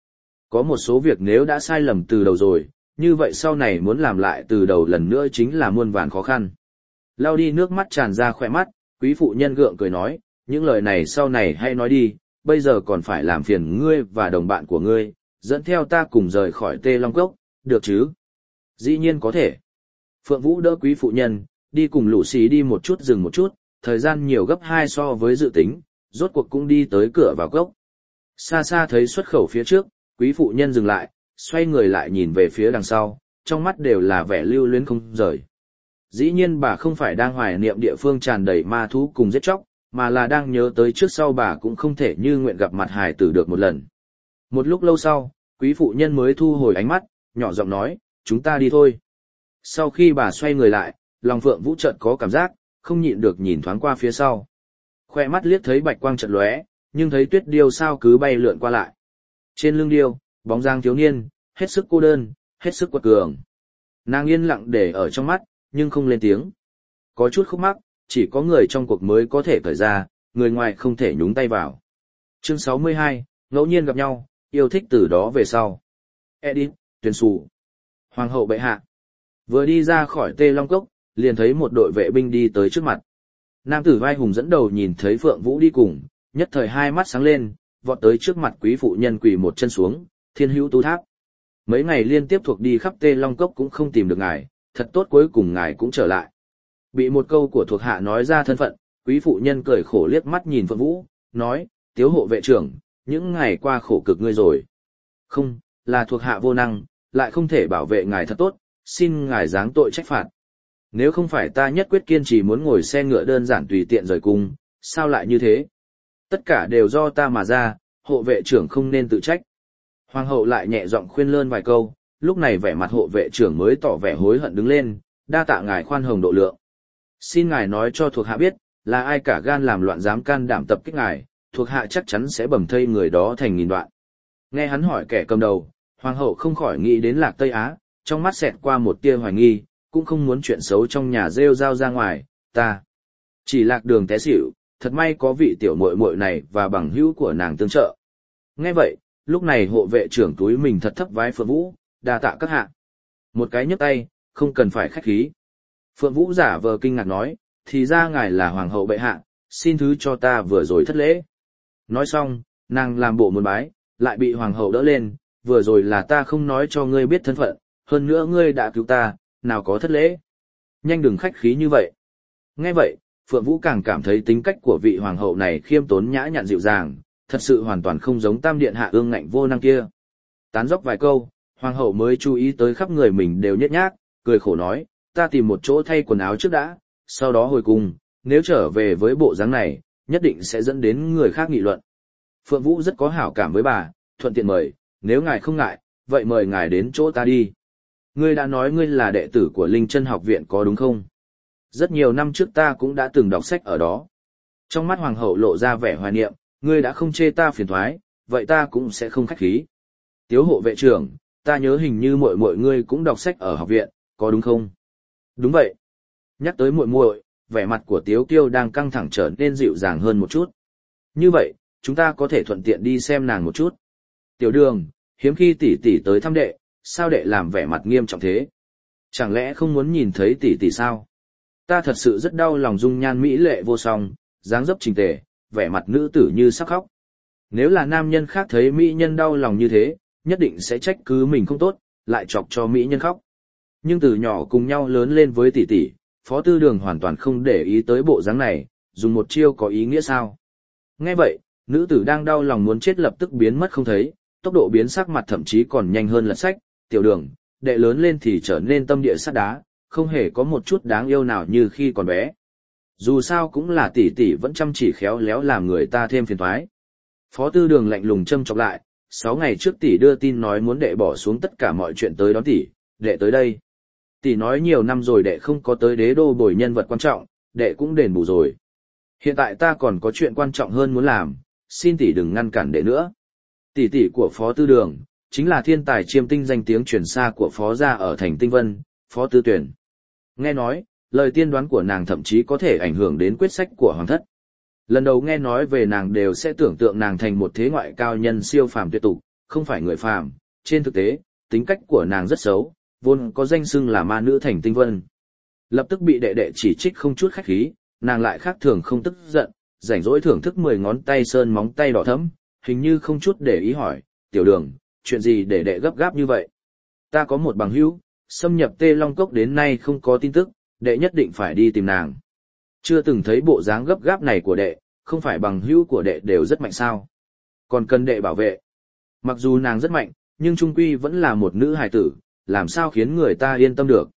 số việc nếu đã sai lầm từ đầu rồi, như vậy sau này muốn làm lại từ đầu lần nữa chính là muôn vàn khó khăn. Lau đi nước mắt tràn ra khỏe mắt, quý phụ nhân gượng cười nói, những lời này sau này hay nói đi, bây giờ còn phải làm phiền ngươi và đồng bạn của ngươi, dẫn theo ta cùng rời khỏi Tê Long Cốc, được chứ? Dĩ nhiên có thể. Phượng Vũ đỡ quý phụ nhân, đi cùng Lũ Xí đi một chút dừng một chút, thời gian nhiều gấp 2 so với dự tính, rốt cuộc cũng đi tới cửa vào cốc. Xa xa thấy xuất khẩu phía trước, quý phụ nhân dừng lại, xoay người lại nhìn về phía đằng sau, trong mắt đều là vẻ lưu luyến không rời. Dĩ nhiên bà không phải đang hoài niệm địa phương tràn đầy ma thú cùng giết chóc, mà là đang nhớ tới trước sau bà cũng không thể như nguyện gặp mặt hài tử được một lần. Một lúc lâu sau, quý phụ nhân mới thu hồi ánh mắt, nhỏ giọng nói, chúng ta đi thôi. Sau khi bà xoay người lại, lòng Phượng Vũ chợt có cảm giác, không nhịn được nhìn thoáng qua phía sau. Khoe mắt liếc thấy bạch quang chợt lóe, nhưng thấy tuyết điêu sao cứ bay lượn qua lại. Trên lưng điêu, bóng dáng thiếu niên, hết sức cô đơn, hết sức quật cường. Nàng yên lặng để ở trong mắt, nhưng không lên tiếng. Có chút khúc mắc, chỉ có người trong cuộc mới có thể cởi ra, người ngoài không thể nhúng tay vào. Chương 62, ngẫu nhiên gặp nhau, yêu thích từ đó về sau. Edit, tuyển sủ. Hoàng hậu bệ hạ. Vừa đi ra khỏi Tê Long Cốc, liền thấy một đội vệ binh đi tới trước mặt. Nam tử vai hùng dẫn đầu nhìn thấy Phượng Vũ đi cùng, nhất thời hai mắt sáng lên, vọt tới trước mặt quý phụ nhân quỳ một chân xuống, thiên hữu tu tháp. Mấy ngày liên tiếp thuộc đi khắp Tê Long Cốc cũng không tìm được ngài, thật tốt cuối cùng ngài cũng trở lại. Bị một câu của thuộc hạ nói ra thân phận, quý phụ nhân cười khổ liếc mắt nhìn Phượng Vũ, nói, tiếu hộ vệ trưởng, những ngày qua khổ cực ngươi rồi. Không, là thuộc hạ vô năng, lại không thể bảo vệ ngài thật tốt, xin ngài giáng tội trách phạt. Nếu không phải ta nhất quyết kiên trì muốn ngồi xe ngựa đơn giản tùy tiện rời cung, sao lại như thế? Tất cả đều do ta mà ra, hộ vệ trưởng không nên tự trách. Hoàng hậu lại nhẹ giọng khuyên lơn vài câu, lúc này vẻ mặt hộ vệ trưởng mới tỏ vẻ hối hận đứng lên, đa tạ ngài khoan hồng độ lượng. Xin ngài nói cho thuộc hạ biết, là ai cả gan làm loạn dám can đảm tập kích ngài, thuộc hạ chắc chắn sẽ bầm thây người đó thành nghìn đoạn. Nghe hắn hỏi kẻ cầm đầu, hoàng hậu không khỏi nghĩ đến Lạc Tây Á, trong mắt xẹt qua một tia hoài nghi, cũng không muốn chuyện xấu trong nhà rêu rao ra ngoài, ta chỉ lạc đường té xỉu, thật may có vị tiểu muội muội này và bằng hữu của nàng tương trợ. Nghe vậy, lúc này hộ vệ trưởng túi mình thật thấp vái Phượng Vũ, đa tạ các hạ. Một cái nhấc tay, không cần phải khách khí. Phượng Vũ giả vờ kinh ngạc nói, thì ra ngài là hoàng hậu bệ hạ, xin thứ cho ta vừa rồi thất lễ. Nói xong, nàng làm bộ muốn bái, lại bị hoàng hậu đỡ lên, vừa rồi là ta không nói cho ngươi biết thân phận, hơn nữa ngươi đã cứu ta, nào có thất lễ. Nhanh đừng khách khí như vậy. Nghe vậy, Phượng Vũ càng cảm thấy tính cách của vị hoàng hậu này khiêm tốn nhã nhặn dịu dàng, thật sự hoàn toàn không giống tam điện hạ ương ngạnh vô năng kia. Tán dóc vài câu, hoàng hậu mới chú ý tới khắp người mình đều nhếch nhác, cười khổ nói, ta tìm một chỗ thay quần áo trước đã, sau đó hồi cung, nếu trở về với bộ dáng này, nhất định sẽ dẫn đến người khác nghị luận. Phượng Vũ rất có hảo cảm với bà, thuận tiện mời, nếu ngài không ngại, vậy mời ngài đến chỗ ta đi. Ngươi đã nói ngươi là đệ tử của Linh Chân học viện có đúng không? Rất nhiều năm trước ta cũng đã từng đọc sách ở đó. Trong mắt hoàng hậu lộ ra vẻ hoài niệm, ngươi đã không chê ta phiền toái, vậy ta cũng sẽ không khách khí. Tiếu hộ vệ trưởng, ta nhớ hình như muội muội ngươi cũng đọc sách ở học viện, có đúng không? Đúng vậy. Nhắc tới muội muội, vẻ mặt của Tiếu Kiêu đang căng thẳng trở nên dịu dàng hơn một chút. Như vậy, chúng ta có thể thuận tiện đi xem nàng một chút. Tiểu Đường, hiếm khi tỷ tỷ tới thăm đệ, sao đệ làm vẻ mặt nghiêm trọng thế? Chẳng lẽ không muốn nhìn thấy tỷ tỷ sao? Ta thật sự rất đau lòng dung nhan mỹ lệ vô song, dáng dấp chỉnh tề, vẻ mặt nữ tử như sắp khóc. Nếu là nam nhân khác thấy mỹ nhân đau lòng như thế, nhất định sẽ trách cứ mình không tốt, lại chọc cho mỹ nhân khóc. Nhưng từ nhỏ cùng nhau lớn lên với tỷ tỷ, Phó Tư Đường hoàn toàn không để ý tới bộ dáng này, dùng một chiêu có ý nghĩa sao? Nghe vậy, nữ tử đang đau lòng muốn chết lập tức biến mất không thấy, tốc độ biến sắc mặt thậm chí còn nhanh hơn lật sách. Tiểu Đường, đệ lớn lên thì trở nên tâm địa sắt đá, không hề có một chút đáng yêu nào như khi còn bé. Dù sao cũng là tỷ tỷ vẫn chăm chỉ khéo léo làm người ta thêm phiền toái. Phó Tư Đường lạnh lùng châm chọc lại, 6 ngày trước tỷ đưa tin nói muốn đệ bỏ xuống tất cả mọi chuyện tới đón tỷ, đệ tới đây. Tỷ nói nhiều năm rồi đệ không có tới đế đô bồi nhân vật quan trọng, đệ cũng đền bù rồi. Hiện tại ta còn có chuyện quan trọng hơn muốn làm, xin tỷ đừng ngăn cản đệ nữa. Tỷ tỷ của Phó Tư Đường, chính là thiên tài chiêm tinh danh tiếng truyền xa của Phó gia ở thành Tinh Vân, Phó Tư Tuyển. Nghe nói, lời tiên đoán của nàng thậm chí có thể ảnh hưởng đến quyết sách của hoàng thất. Lần đầu nghe nói về nàng đều sẽ tưởng tượng nàng thành một thế ngoại cao nhân siêu phàm tuyệt tục, không phải người phàm. Trên thực tế, tính cách của nàng rất xấu, vốn có danh xưng là ma nữ thành Tinh Vân. Lập tức bị đệ đệ chỉ trích không chút khách khí, nàng lại khác thường không tức giận, rảnh rỗi thưởng thức 10 ngón tay sơn móng tay đỏ thẫm, hình như không chút để ý hỏi, Tiểu Đường, chuyện gì để đệ gấp gáp như vậy? Ta có một bằng hữu, xâm nhập Tê Long Cốc đến nay không có tin tức, đệ nhất định phải đi tìm nàng. Chưa từng thấy bộ dáng gấp gáp này của đệ, không phải bằng hữu của đệ đều rất mạnh sao. Còn cần đệ bảo vệ. Mặc dù nàng rất mạnh, nhưng trung quy vẫn là một nữ hài tử, làm sao khiến người ta yên tâm được.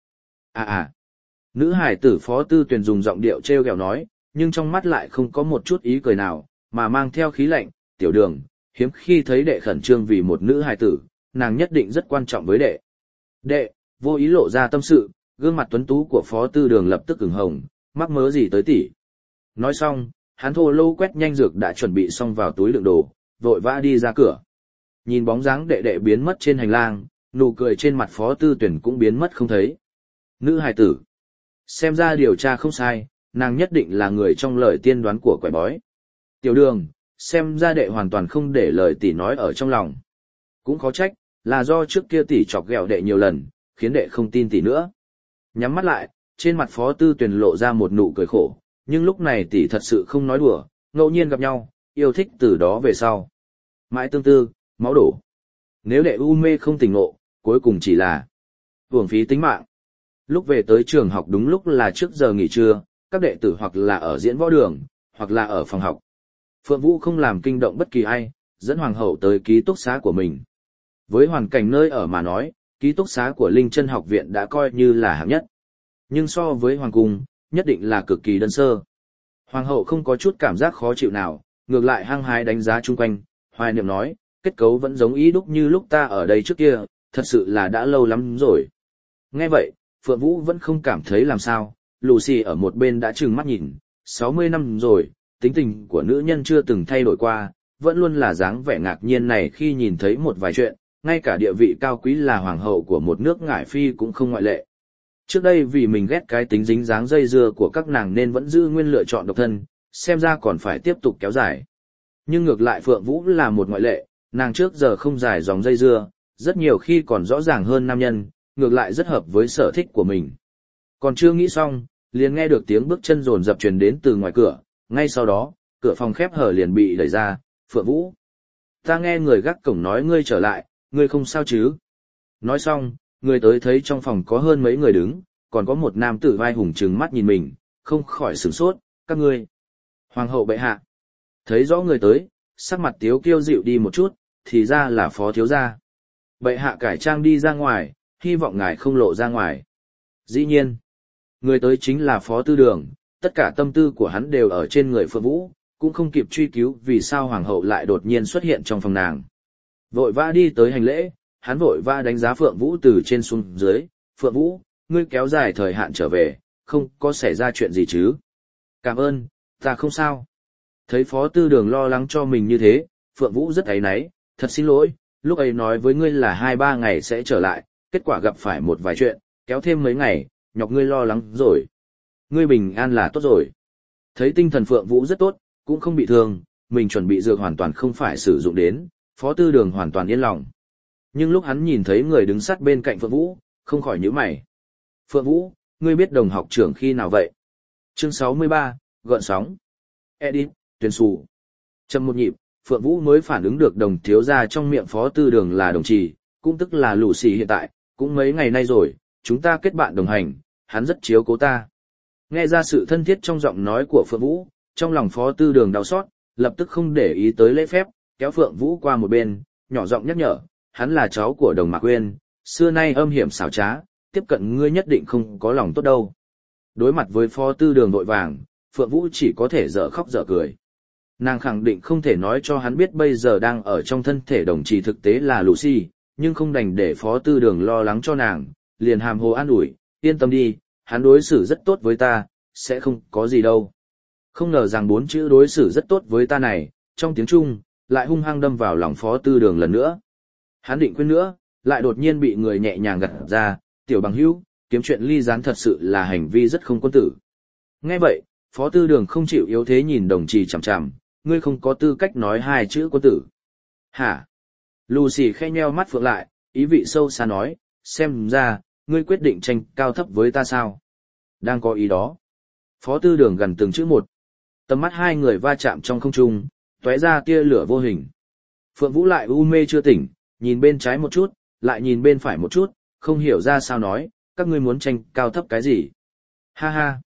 Nữ hài tử Phó Tư Tuyền dùng giọng điệu trêu ghẹo nói, nhưng trong mắt lại không có một chút ý cười nào, mà mang theo khí lạnh. Tiểu Đường, hiếm khi thấy đệ khẩn trương vì một nữ hài tử, nàng nhất định rất quan trọng với đệ. Đệ, vô ý lộ ra tâm sự, gương mặt tuấn tú của Phó Tư Đường lập tức ửng hồng, mắc mớ gì tới tỷ. Nói xong, hắn thô lô quét nhanh dược đã chuẩn bị xong vào túi đựng đồ, vội vã đi ra cửa. Nhìn bóng dáng đệ đệ biến mất trên hành lang, nụ cười trên mặt Phó Tư Tuyển cũng biến mất không thấy. Nữ hài tử. Xem ra điều tra không sai, nàng nhất định là người trong lời tiên đoán của quẻ bói. Tiểu Đường, xem ra đệ hoàn toàn không để lời tỷ nói ở trong lòng. Cũng khó trách, là do trước kia tỷ chọc ghẹo đệ nhiều lần, khiến đệ không tin tỷ nữa. Nhắm mắt lại, trên mặt Phó Tư Tuyền lộ ra một nụ cười khổ, nhưng lúc này tỷ thật sự không nói đùa, ngẫu nhiên gặp nhau, yêu thích từ đó về sau. Mãi tương tư, máu đổ. Nếu đệ u mê không tỉnh ngộ, cuối cùng chỉ là uổng phí tính mạng. Lúc về tới trường học đúng lúc là trước giờ nghỉ trưa, các đệ tử hoặc là ở diễn võ đường, hoặc là ở phòng học. Phượng Vũ không làm kinh động bất kỳ ai, dẫn hoàng hậu tới ký túc xá của mình. Với hoàn cảnh nơi ở mà nói, ký túc xá của Linh Chân học viện đã coi như là hạng nhất. Nhưng so với hoàng cung, nhất định là cực kỳ đơn sơ. Hoàng hậu không có chút cảm giác khó chịu nào, ngược lại hăng hái đánh giá chung quanh, hoài niệm nói, kết cấu vẫn giống ý đúc như lúc ta ở đây trước kia, thật sự là đã lâu lắm rồi. Nghe vậy, Phượng Vũ vẫn không cảm thấy làm sao, Lucy ở một bên đã trừng mắt nhìn, 60 năm rồi, tính tình của nữ nhân chưa từng thay đổi qua, vẫn luôn là dáng vẻ ngạc nhiên này khi nhìn thấy một vài chuyện, ngay cả địa vị cao quý là hoàng hậu của một nước ngải phi cũng không ngoại lệ. Trước đây vì mình ghét cái tính dính dáng dây dưa của các nàng nên vẫn giữ nguyên lựa chọn độc thân, xem ra còn phải tiếp tục kéo dài. Nhưng ngược lại Phượng Vũ là một ngoại lệ, nàng trước giờ không dài dòng dây dưa, rất nhiều khi còn rõ ràng hơn nam nhân, ngược lại rất hợp với sở thích của mình. Còn chưa nghĩ xong, liền nghe được tiếng bước chân rồn rập truyền đến từ ngoài cửa, ngay sau đó, cửa phòng khép hở liền bị đẩy ra, Phượng Vũ. Ta nghe người gác cổng nói ngươi trở lại, ngươi không sao chứ? Nói xong, người tới thấy trong phòng có hơn mấy người đứng, còn có một nam tử vai hùng trừng mắt nhìn mình, không khỏi sửng sốt, các ngươi. Hoàng hậu bệ hạ. Thấy rõ người tới, sắc mặt Tiếu Kiêu dịu đi một chút, thì ra là Phó thiếu gia. Bệ hạ cải trang đi ra ngoài, hy vọng ngài không lộ ra ngoài. Dĩ nhiên, người tới chính là Phó Tư Đường, tất cả tâm tư của hắn đều ở trên người Phượng Vũ, cũng không kịp truy cứu vì sao hoàng hậu lại đột nhiên xuất hiện trong phòng nàng. Vội vã đi tới hành lễ, hắn vội vã đánh giá Phượng Vũ từ trên xuống dưới, Phượng Vũ, ngươi kéo dài thời hạn trở về, không có xảy ra chuyện gì chứ? Cảm ơn, ta không sao. Thấy Phó Tư Đường lo lắng cho mình như thế, Phượng Vũ rất áy náy, thật xin lỗi, lúc ấy nói với ngươi là 2-3 ngày sẽ trở lại, kết quả gặp phải một vài chuyện, kéo thêm mấy ngày, nhọc ngươi lo lắng rồi. Ngươi bình an là tốt rồi. Thấy tinh thần Phượng Vũ rất tốt, cũng không bị thương, mình chuẩn bị dược hoàn toàn không phải sử dụng đến, Phó Tư Đường hoàn toàn yên lòng. Nhưng lúc hắn nhìn thấy người đứng sát bên cạnh Phượng Vũ, không khỏi nhíu mày. Phượng Vũ, ngươi biết đồng học trưởng khi nào vậy? Chương 63, gợn sóng. Edit, tuyên xù. Chậm một nhịp, Phượng Vũ mới phản ứng được đồng thiếu gia trong miệng Phó Tư Đường là đồng trì, cũng tức là lũ xì hiện tại, cũng mấy ngày nay rồi, chúng ta kết bạn đồng hành, hắn rất chiếu cố ta. Nghe ra sự thân thiết trong giọng nói của Phượng Vũ, trong lòng Phó Tư Đường đau xót, lập tức không để ý tới lễ phép, kéo Phượng Vũ qua một bên, nhỏ giọng nhắc nhở, hắn là cháu của Đồng Mạc Uyên, xưa nay âm hiểm xảo trá, tiếp cận ngươi nhất định không có lòng tốt đâu. Đối mặt với Phó Tư Đường vội vàng, Phượng Vũ chỉ có thể dở khóc dở cười. Nàng khẳng định không thể nói cho hắn biết bây giờ đang ở trong thân thể đồng trì thực tế là Lucy, nhưng không đành để Phó Tư Đường lo lắng cho nàng, liền hàm hồ an ủi, yên tâm đi, hắn đối xử rất tốt với ta, sẽ không có gì đâu. Không ngờ rằng 4 chữ đối xử rất tốt với ta này, trong tiếng Trung, lại hung hăng đâm vào lòng Phó Tư Đường lần nữa. Hắn định quên nữa, lại đột nhiên bị người nhẹ nhàng gạt ra, tiểu bằng hữu, kiếm chuyện ly gián thật sự là hành vi rất không quân tử. Nghe vậy, Phó Tư Đường không chịu yếu thế nhìn đồng trì chằm chằm, ngươi không có tư cách nói 2 chữ quân tử. Hả? Lucy khẽ nheo mắt phượng lại, ý vị sâu xa nói, xem ra, ngươi quyết định tranh cao thấp với ta sao? Đang có ý đó. Phó Tư Đường gần từng chữ một. Tầm mắt hai người va chạm trong không trung, tóe ra tia lửa vô hình. Phượng Vũ lại u mê chưa tỉnh, nhìn bên trái một chút, lại nhìn bên phải một chút, không hiểu ra sao nói, các ngươi muốn tranh cao thấp cái gì? Ha ha.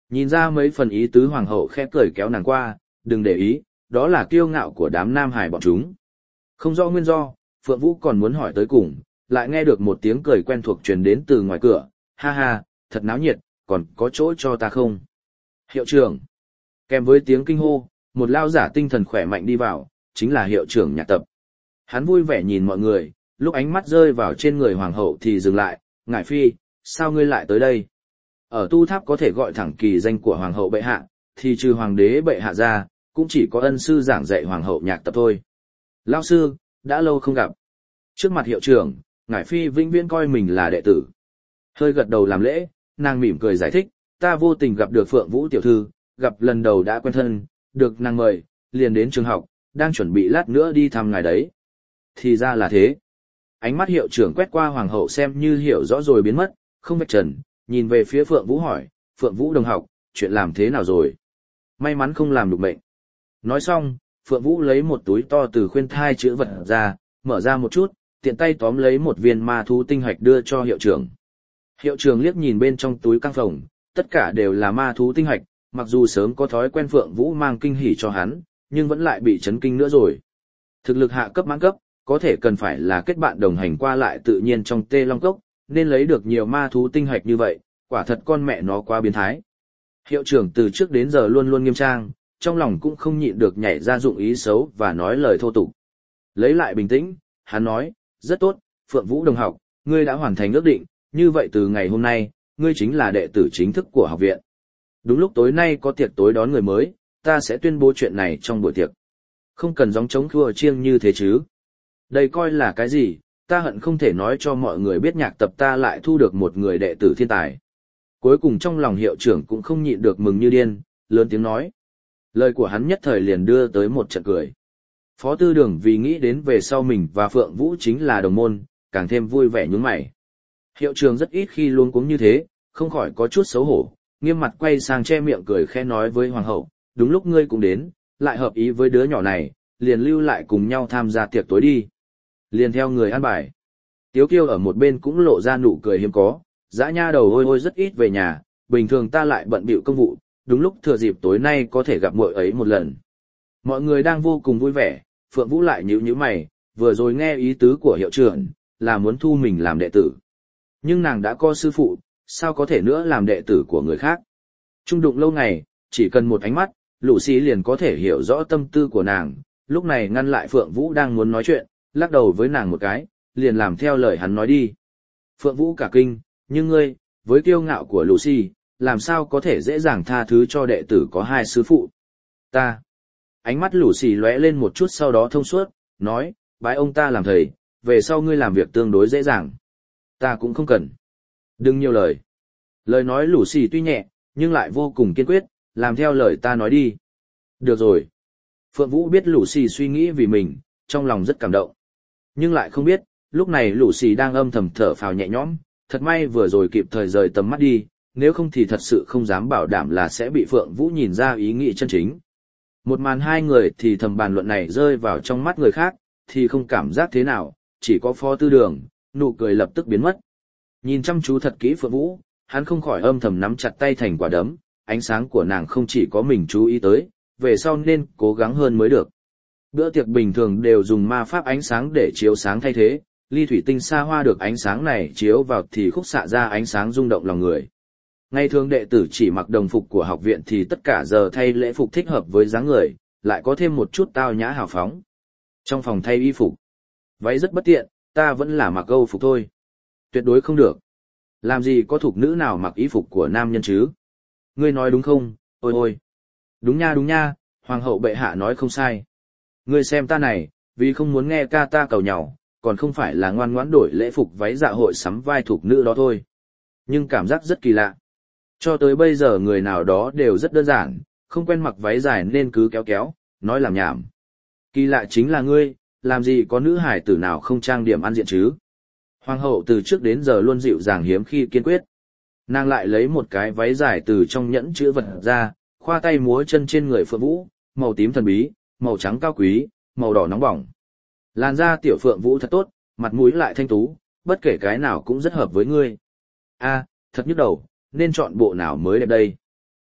Nhìn ra mấy phần ý tứ hoàng hậu khẽ cười kéo nàng qua, đừng để ý, đó là kiêu ngạo của đám nam hải bọn chúng. Không rõ nguyên do, Phượng Vũ còn muốn hỏi tới cùng, lại nghe được một tiếng cười quen thuộc truyền đến từ ngoài cửa, ha ha, thật náo nhiệt, còn có chỗ cho ta không? Hiệu trưởng. Kèm với tiếng kinh hô, một lao giả tinh thần khỏe mạnh đi vào, chính là hiệu trưởng Nhạc Tập. Hắn vui vẻ nhìn mọi người, lúc ánh mắt rơi vào trên người hoàng hậu thì dừng lại, ngải phi, sao ngươi lại tới đây? Ở tu tháp có thể gọi thẳng kỳ danh của hoàng hậu bệ hạ, thì trừ hoàng đế bệ hạ ra, cũng chỉ có ân sư giảng dạy hoàng hậu Nhạc Tập thôi. Lao sư, đã lâu không gặp. Trước mặt hiệu trưởng, ngải phi vĩnh viễn coi mình là đệ tử. Hơi gật đầu làm lễ, nàng mỉm cười giải thích, ta vô tình gặp được Phượng Vũ tiểu thư, gặp lần đầu đã quen thân, được nàng mời, liền đến trường học, đang chuẩn bị lát nữa đi thăm ngài đấy. Thì ra là thế. Ánh mắt hiệu trưởng quét qua hoàng hậu xem như hiểu rõ rồi biến mất, không vạch trần, nhìn về phía Phượng Vũ hỏi, Phượng Vũ đồng học, chuyện làm thế nào rồi? May mắn không làm được bệnh. Nói xong, Phượng Vũ lấy một túi to từ khuyên thai chữ vật ra, mở ra một chút, tiện tay tóm lấy một viên ma thú tinh hạch đưa cho hiệu trưởng. Hiệu trưởng liếc nhìn bên trong túi căng phòng, tất cả đều là ma thú tinh hạch, mặc dù sớm có thói quen Phượng Vũ mang kinh hỉ cho hắn, nhưng vẫn lại bị chấn kinh nữa rồi. Thực lực hạ cấp mãn cấp, có thể cần phải là kết bạn đồng hành qua lại tự nhiên trong Tê Long Cốc, nên lấy được nhiều ma thú tinh hạch như vậy, quả thật con mẹ nó quá biến thái. Hiệu trưởng từ trước đến giờ luôn luôn nghiêm trang, trong lòng cũng không nhịn được nhảy ra dụng ý xấu và nói lời thô tục. Lấy lại bình tĩnh, hắn nói, rất tốt, Phượng Vũ đồng học, ngươi đã hoàn thành ước định, như vậy từ ngày hôm nay, ngươi chính là đệ tử chính thức của học viện. Đúng lúc tối nay có tiệc tối đón người mới, ta sẽ tuyên bố chuyện này trong buổi tiệc. Không cần gióng trống khua chiêng như thế chứ. Đây coi là cái gì, ta hận không thể nói cho mọi người biết Nhạc Tập ta lại thu được một người đệ tử thiên tài. Cuối cùng trong lòng hiệu trưởng cũng không nhịn được mừng như điên, lớn tiếng nói. Lời của hắn nhất thời liền đưa tới một trận cười. Phó Tư Đường vì nghĩ đến về sau mình và Phượng Vũ chính là đồng môn, càng thêm vui vẻ nhướng mày. Hiệu trưởng rất ít khi luống cuống như thế, không khỏi có chút xấu hổ, nghiêm mặt quay sang che miệng cười khẽ nói với hoàng hậu, đúng lúc ngươi cũng đến, lại hợp ý với đứa nhỏ này, liền lưu lại cùng nhau tham gia tiệc tối đi. Liền theo người ăn bài. Tiếu Kiêu ở một bên cũng lộ ra nụ cười hiếm có, dã nha đầu ôi ôi rất ít về nhà, bình thường ta lại bận bịu công vụ, đúng lúc thừa dịp tối nay có thể gặp muội ấy một lần. Mọi người đang vô cùng vui vẻ, Phượng Vũ lại nhíu nhíu mày, vừa rồi nghe ý tứ của hiệu trưởng, là muốn thu mình làm đệ tử. Nhưng nàng đã có sư phụ, sao có thể nữa làm đệ tử của người khác. Trung đụng lâu ngày, chỉ cần một ánh mắt, Lucy liền có thể hiểu rõ tâm tư của nàng, lúc này ngăn lại Phượng Vũ đang muốn nói chuyện, lắc đầu với nàng một cái, liền làm theo lời hắn nói đi. Phượng Vũ cả kinh, nhưng ngươi, với kiêu ngạo của Lucy, làm sao có thể dễ dàng tha thứ cho đệ tử có hai sư phụ. Ta. Ánh mắt Lucy lóe lên một chút sau đó thông suốt, nói, bái ông ta làm thầy, về sau ngươi làm việc tương đối dễ dàng. Ta cũng không cần. Đừng nhiều lời. Lời nói Lucy tuy nhẹ, nhưng lại vô cùng kiên quyết, làm theo lời ta nói đi. Được rồi. Phượng Vũ biết Lucy suy nghĩ vì mình, trong lòng rất cảm động. Nhưng lại không biết, lúc này Lucy đang âm thầm thở phào nhẹ nhõm, thật may vừa rồi kịp thời rời tầm mắt đi, nếu không thì thật sự không dám bảo đảm là sẽ bị Phượng Vũ nhìn ra ý nghĩ chân chính. Một màn hai người thì thầm bàn luận này rơi vào trong mắt người khác, thì không cảm giác thế nào, chỉ có Phó Tư Đường, nụ cười lập tức biến mất. Nhìn chăm chú thật kỹ Phượng Vũ, hắn không khỏi âm thầm nắm chặt tay thành quả đấm, ánh sáng của nàng không chỉ có mình chú ý tới, về sau nên cố gắng hơn mới được. Bữa tiệc bình thường đều dùng ma pháp ánh sáng để chiếu sáng thay thế, ly thủy tinh xa hoa được ánh sáng này chiếu vào thì khúc xạ ra ánh sáng rung động lòng người. Ngày thường đệ tử chỉ mặc đồng phục của học viện thì tất cả giờ thay lễ phục thích hợp với dáng người, lại có thêm một chút tao nhã hào phóng. Trong phòng thay y phục, váy rất bất tiện, ta vẫn là mặc Âu phục thôi. Tuyệt đối không được. Làm gì có thục nữ nào mặc y phục của nam nhân chứ? Ngươi nói đúng không? Ôi ôi. Đúng nha, hoàng hậu bệ hạ nói không sai. Ngươi xem ta này, vì không muốn nghe ca ta cầu nhàu, còn không phải là ngoan ngoãn đổi lễ phục váy dạ hội sắm vai thục nữ đó thôi. Nhưng cảm giác rất kỳ lạ. Cho tới bây giờ người nào đó đều rất đơn giản, không quen mặc váy dài nên cứ kéo kéo, nói làm nhảm. Kỳ lạ chính là ngươi, làm gì có nữ hải tử nào không trang điểm ăn diện chứ? Hoàng hậu từ trước đến giờ luôn dịu dàng hiếm khi kiên quyết. Nàng lại lấy một cái váy dài từ trong nhẫn chữ vật ra, khoa tay múa chân trên người Phượng Vũ, màu tím thần bí, màu trắng cao quý, màu đỏ nóng bỏng. Làn da tiểu Phượng Vũ thật tốt, mặt mũi lại thanh tú, bất kể cái nào cũng rất hợp với ngươi. A, thật nhức đầu, nên chọn bộ nào mới đẹp đây?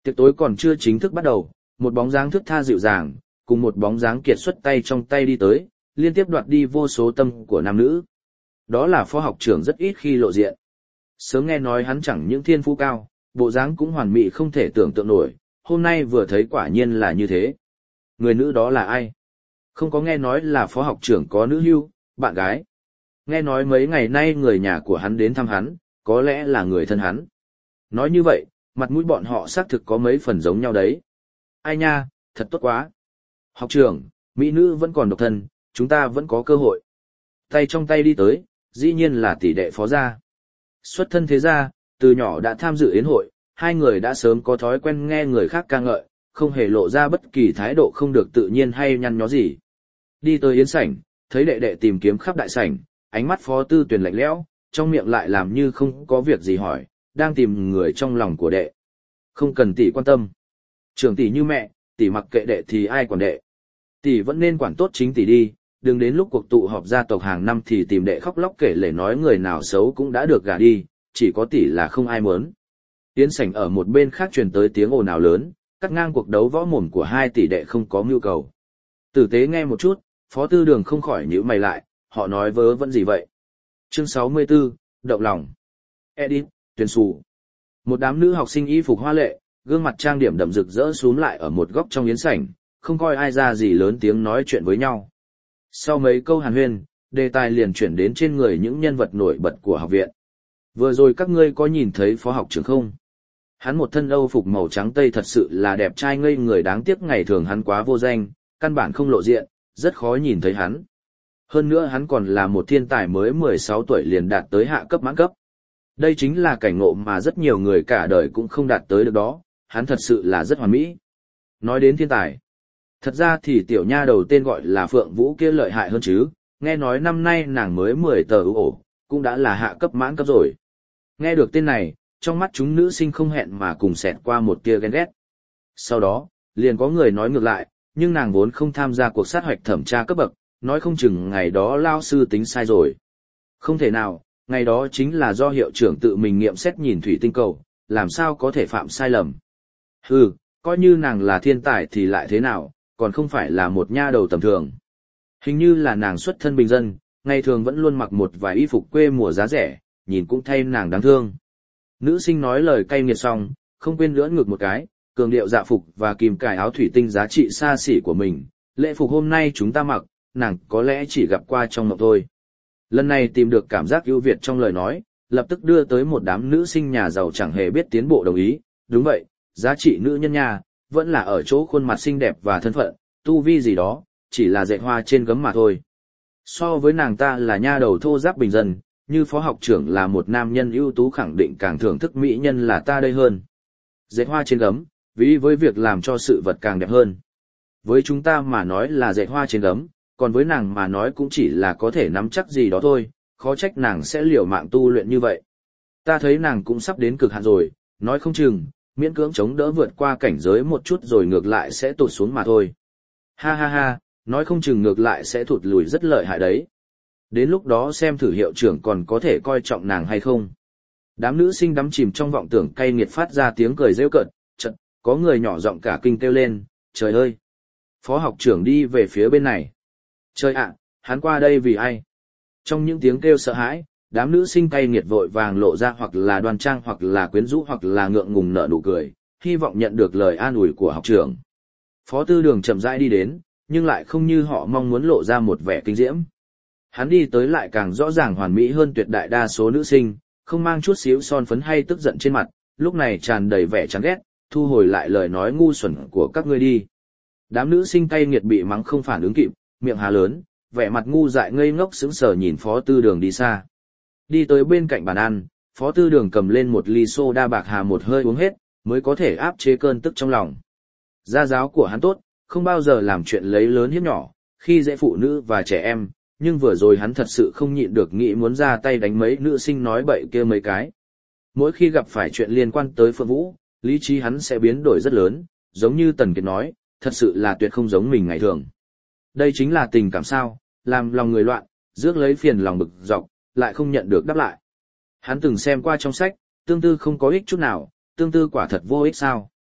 Tiệc tối còn chưa chính thức bắt đầu, một bóng dáng thướt tha dịu dàng, cùng một bóng dáng kiệt xuất tay trong tay đi tới, liên tiếp đoạt đi vô số tâm của nam nữ. Đó là phó học trưởng rất ít khi lộ diện. Sớm nghe nói hắn chẳng những thiên phú cao, bộ dáng cũng hoàn mỹ không thể tưởng tượng nổi, hôm nay vừa thấy quả nhiên là như thế. Người nữ đó là ai? Không có nghe nói là phó học trưởng có nữ hưu, bạn gái. Nghe nói mấy ngày nay người nhà của hắn đến thăm hắn, có lẽ là người thân hắn. Nói như vậy, mặt mũi bọn họ xác thực có mấy phần giống nhau đấy. Ai nha, thật tốt quá. Học trưởng, mỹ nữ vẫn còn độc thân, chúng ta vẫn có cơ hội. Tay trong tay đi tới, dĩ nhiên là tỷ đệ phó gia. Xuất thân thế gia, từ nhỏ đã tham dự yến hội, hai người đã sớm có thói quen nghe người khác ca ngợi, không hề lộ ra bất kỳ thái độ không được tự nhiên hay nhăn nhó gì. Đi tới yến sảnh, thấy đệ đệ tìm kiếm khắp đại sảnh, ánh mắt phó tư tuyển lạnh lẽo, trong miệng lại làm như không có việc gì hỏi, đang tìm người trong lòng của đệ. Không cần tỷ quan tâm. Trưởng tỷ như mẹ, tỷ mặc kệ đệ thì ai quản đệ. Tỷ vẫn nên quản tốt chính tỷ đi, đừng đến lúc cuộc tụ họp gia tộc hàng năm thì tìm đệ khóc lóc kể lể nói người nào xấu cũng đã được gả đi, chỉ có tỷ là không ai muốn. Yến sảnh ở một bên khác truyền tới tiếng ồn ào lớn, cắt ngang cuộc đấu võ mồm của hai tỷ đệ không có mưu cầu. Tử tế nghe một chút, Phó Tư Đường không khỏi nhíu mày lại, họ nói vớ vẩn gì vậy? Chương 64, động lòng. Edit, tuyển sù. Một đám nữ học sinh y phục hoa lệ, gương mặt trang điểm đậm rực rỡ xúm lại ở một góc trong yến sảnh, không coi ai ra gì lớn tiếng nói chuyện với nhau. Sau mấy câu hàn huyên, đề tài liền chuyển đến trên người những nhân vật nổi bật của học viện. Vừa rồi các ngươi có nhìn thấy phó học trưởng không? Hắn một thân âu phục màu trắng tây thật sự là đẹp trai ngây người, đáng tiếc ngày thường hắn quá vô danh, căn bản không lộ diện, rất khó nhìn thấy hắn. Hơn nữa hắn còn là một thiên tài mới 16 tuổi liền đạt tới hạ cấp mãn cấp. Đây chính là cảnh ngộ mà rất nhiều người cả đời cũng không đạt tới được đó, hắn thật sự là rất hoàn mỹ. Nói đến thiên tài, thật ra thì tiểu nha đầu tên gọi là Phượng Vũ kia lợi hại hơn chứ, nghe nói năm nay nàng mới 10 tờ ổ, cũng đã là hạ cấp mãn cấp rồi. Nghe được tên này, trong mắt chúng nữ sinh không hẹn mà cùng xẹt qua một tia ghen ghét. Sau đó, liền có người nói ngược lại, nhưng nàng vốn không tham gia cuộc sát hoạch thẩm tra cấp bậc, nói không chừng ngày đó lao sư tính sai rồi. Không thể nào, ngày đó chính là do hiệu trưởng tự mình nghiệm xét nhìn thủy tinh cầu, làm sao có thể phạm sai lầm. Hừ, coi như nàng là thiên tài thì lại thế nào, còn không phải là một nha đầu tầm thường. Hình như là nàng xuất thân bình dân, ngày thường vẫn luôn mặc một vài y phục quê mùa giá rẻ, nhìn cũng thay nàng đáng thương. Nữ sinh nói lời cay nghiệt xong, không quên lưỡn ngược một cái, cường điệu dạ phục và kìm cài áo thủy tinh giá trị xa xỉ của mình. Lễ phục hôm nay chúng ta mặc, nàng có lẽ chỉ gặp qua trong mộng thôi. Lần này tìm được cảm giác ưu việt trong lời nói, lập tức đưa tới một đám nữ sinh nhà giàu chẳng hề biết tiến bộ đồng ý. Đúng vậy, giá trị nữ nhân nha, vẫn là ở chỗ khuôn mặt xinh đẹp và thân phận, tu vi gì đó, chỉ là dệt hoa trên gấm mà thôi. So với nàng ta là nha đầu thô giáp bình dân, như phó học trưởng là một nam nhân ưu tú khẳng định càng thưởng thức mỹ nhân là ta đây hơn. Dệt hoa trên gấm, ví với việc làm cho sự vật càng đẹp hơn. Với chúng ta mà nói là dệt hoa trên gấm, còn với nàng mà nói cũng chỉ là có thể nắm chắc gì đó thôi, khó trách nàng sẽ liều mạng tu luyện như vậy. Ta thấy nàng cũng sắp đến cực hạn rồi, nói không chừng, miễn cưỡng chống đỡ vượt qua cảnh giới một chút rồi ngược lại sẽ tụt xuống mà thôi. Ha ha ha, nói không chừng ngược lại sẽ thụt lùi rất lợi hại đấy. Đến lúc đó xem thử hiệu trưởng còn có thể coi trọng nàng hay không. Đám nữ sinh đắm chìm trong vọng tưởng cay nghiệt phát ra tiếng cười rêu cợt, chợt có người nhỏ giọng cả kinh kêu lên, trời ơi! Phó học trưởng đi về phía bên này. Trời ạ, hắn qua đây vì ai? Trong những tiếng kêu sợ hãi, đám nữ sinh cay nghiệt vội vàng lộ ra hoặc là đoan trang hoặc là quyến rũ hoặc là ngượng ngùng nở nụ cười, hy vọng nhận được lời an ủi của học trưởng. Phó Tư Đường chậm rãi đi đến, nhưng lại không như họ mong muốn lộ ra một vẻ kinh diễm. Hắn đi tới lại càng rõ ràng hoàn mỹ hơn tuyệt đại đa số nữ sinh, không mang chút xíu son phấn hay tức giận trên mặt, lúc này tràn đầy vẻ chán ghét, thu hồi lại lời nói ngu xuẩn của các ngươi đi. Đám nữ sinh cay nghiệt bị mắng không phản ứng kịp, miệng há lớn, vẻ mặt ngu dại ngây ngốc sững sờ nhìn Phó Tư Đường đi xa. Đi tới bên cạnh bàn ăn, Phó Tư Đường cầm lên một ly soda bạc hà một hơi uống hết, mới có thể áp chế cơn tức trong lòng. Gia giáo của hắn tốt, không bao giờ làm chuyện lấy lớn hiếp nhỏ, khi dễ phụ nữ và trẻ em, nhưng vừa rồi hắn thật sự không nhịn được nghĩ muốn ra tay đánh mấy nữ sinh nói bậy kia mấy cái. Mỗi khi gặp phải chuyện liên quan tới Phượng Vũ, lý trí hắn sẽ biến đổi rất lớn, giống như Tần Kiệt nói, thật sự là tuyệt không giống mình ngày thường. Đây chính là tình cảm sao, làm lòng người loạn, rước lấy phiền lòng bực dọc, lại không nhận được đáp lại. Hắn từng xem qua trong sách, tương tư không có ích chút nào, tương tư quả thật vô ích sao.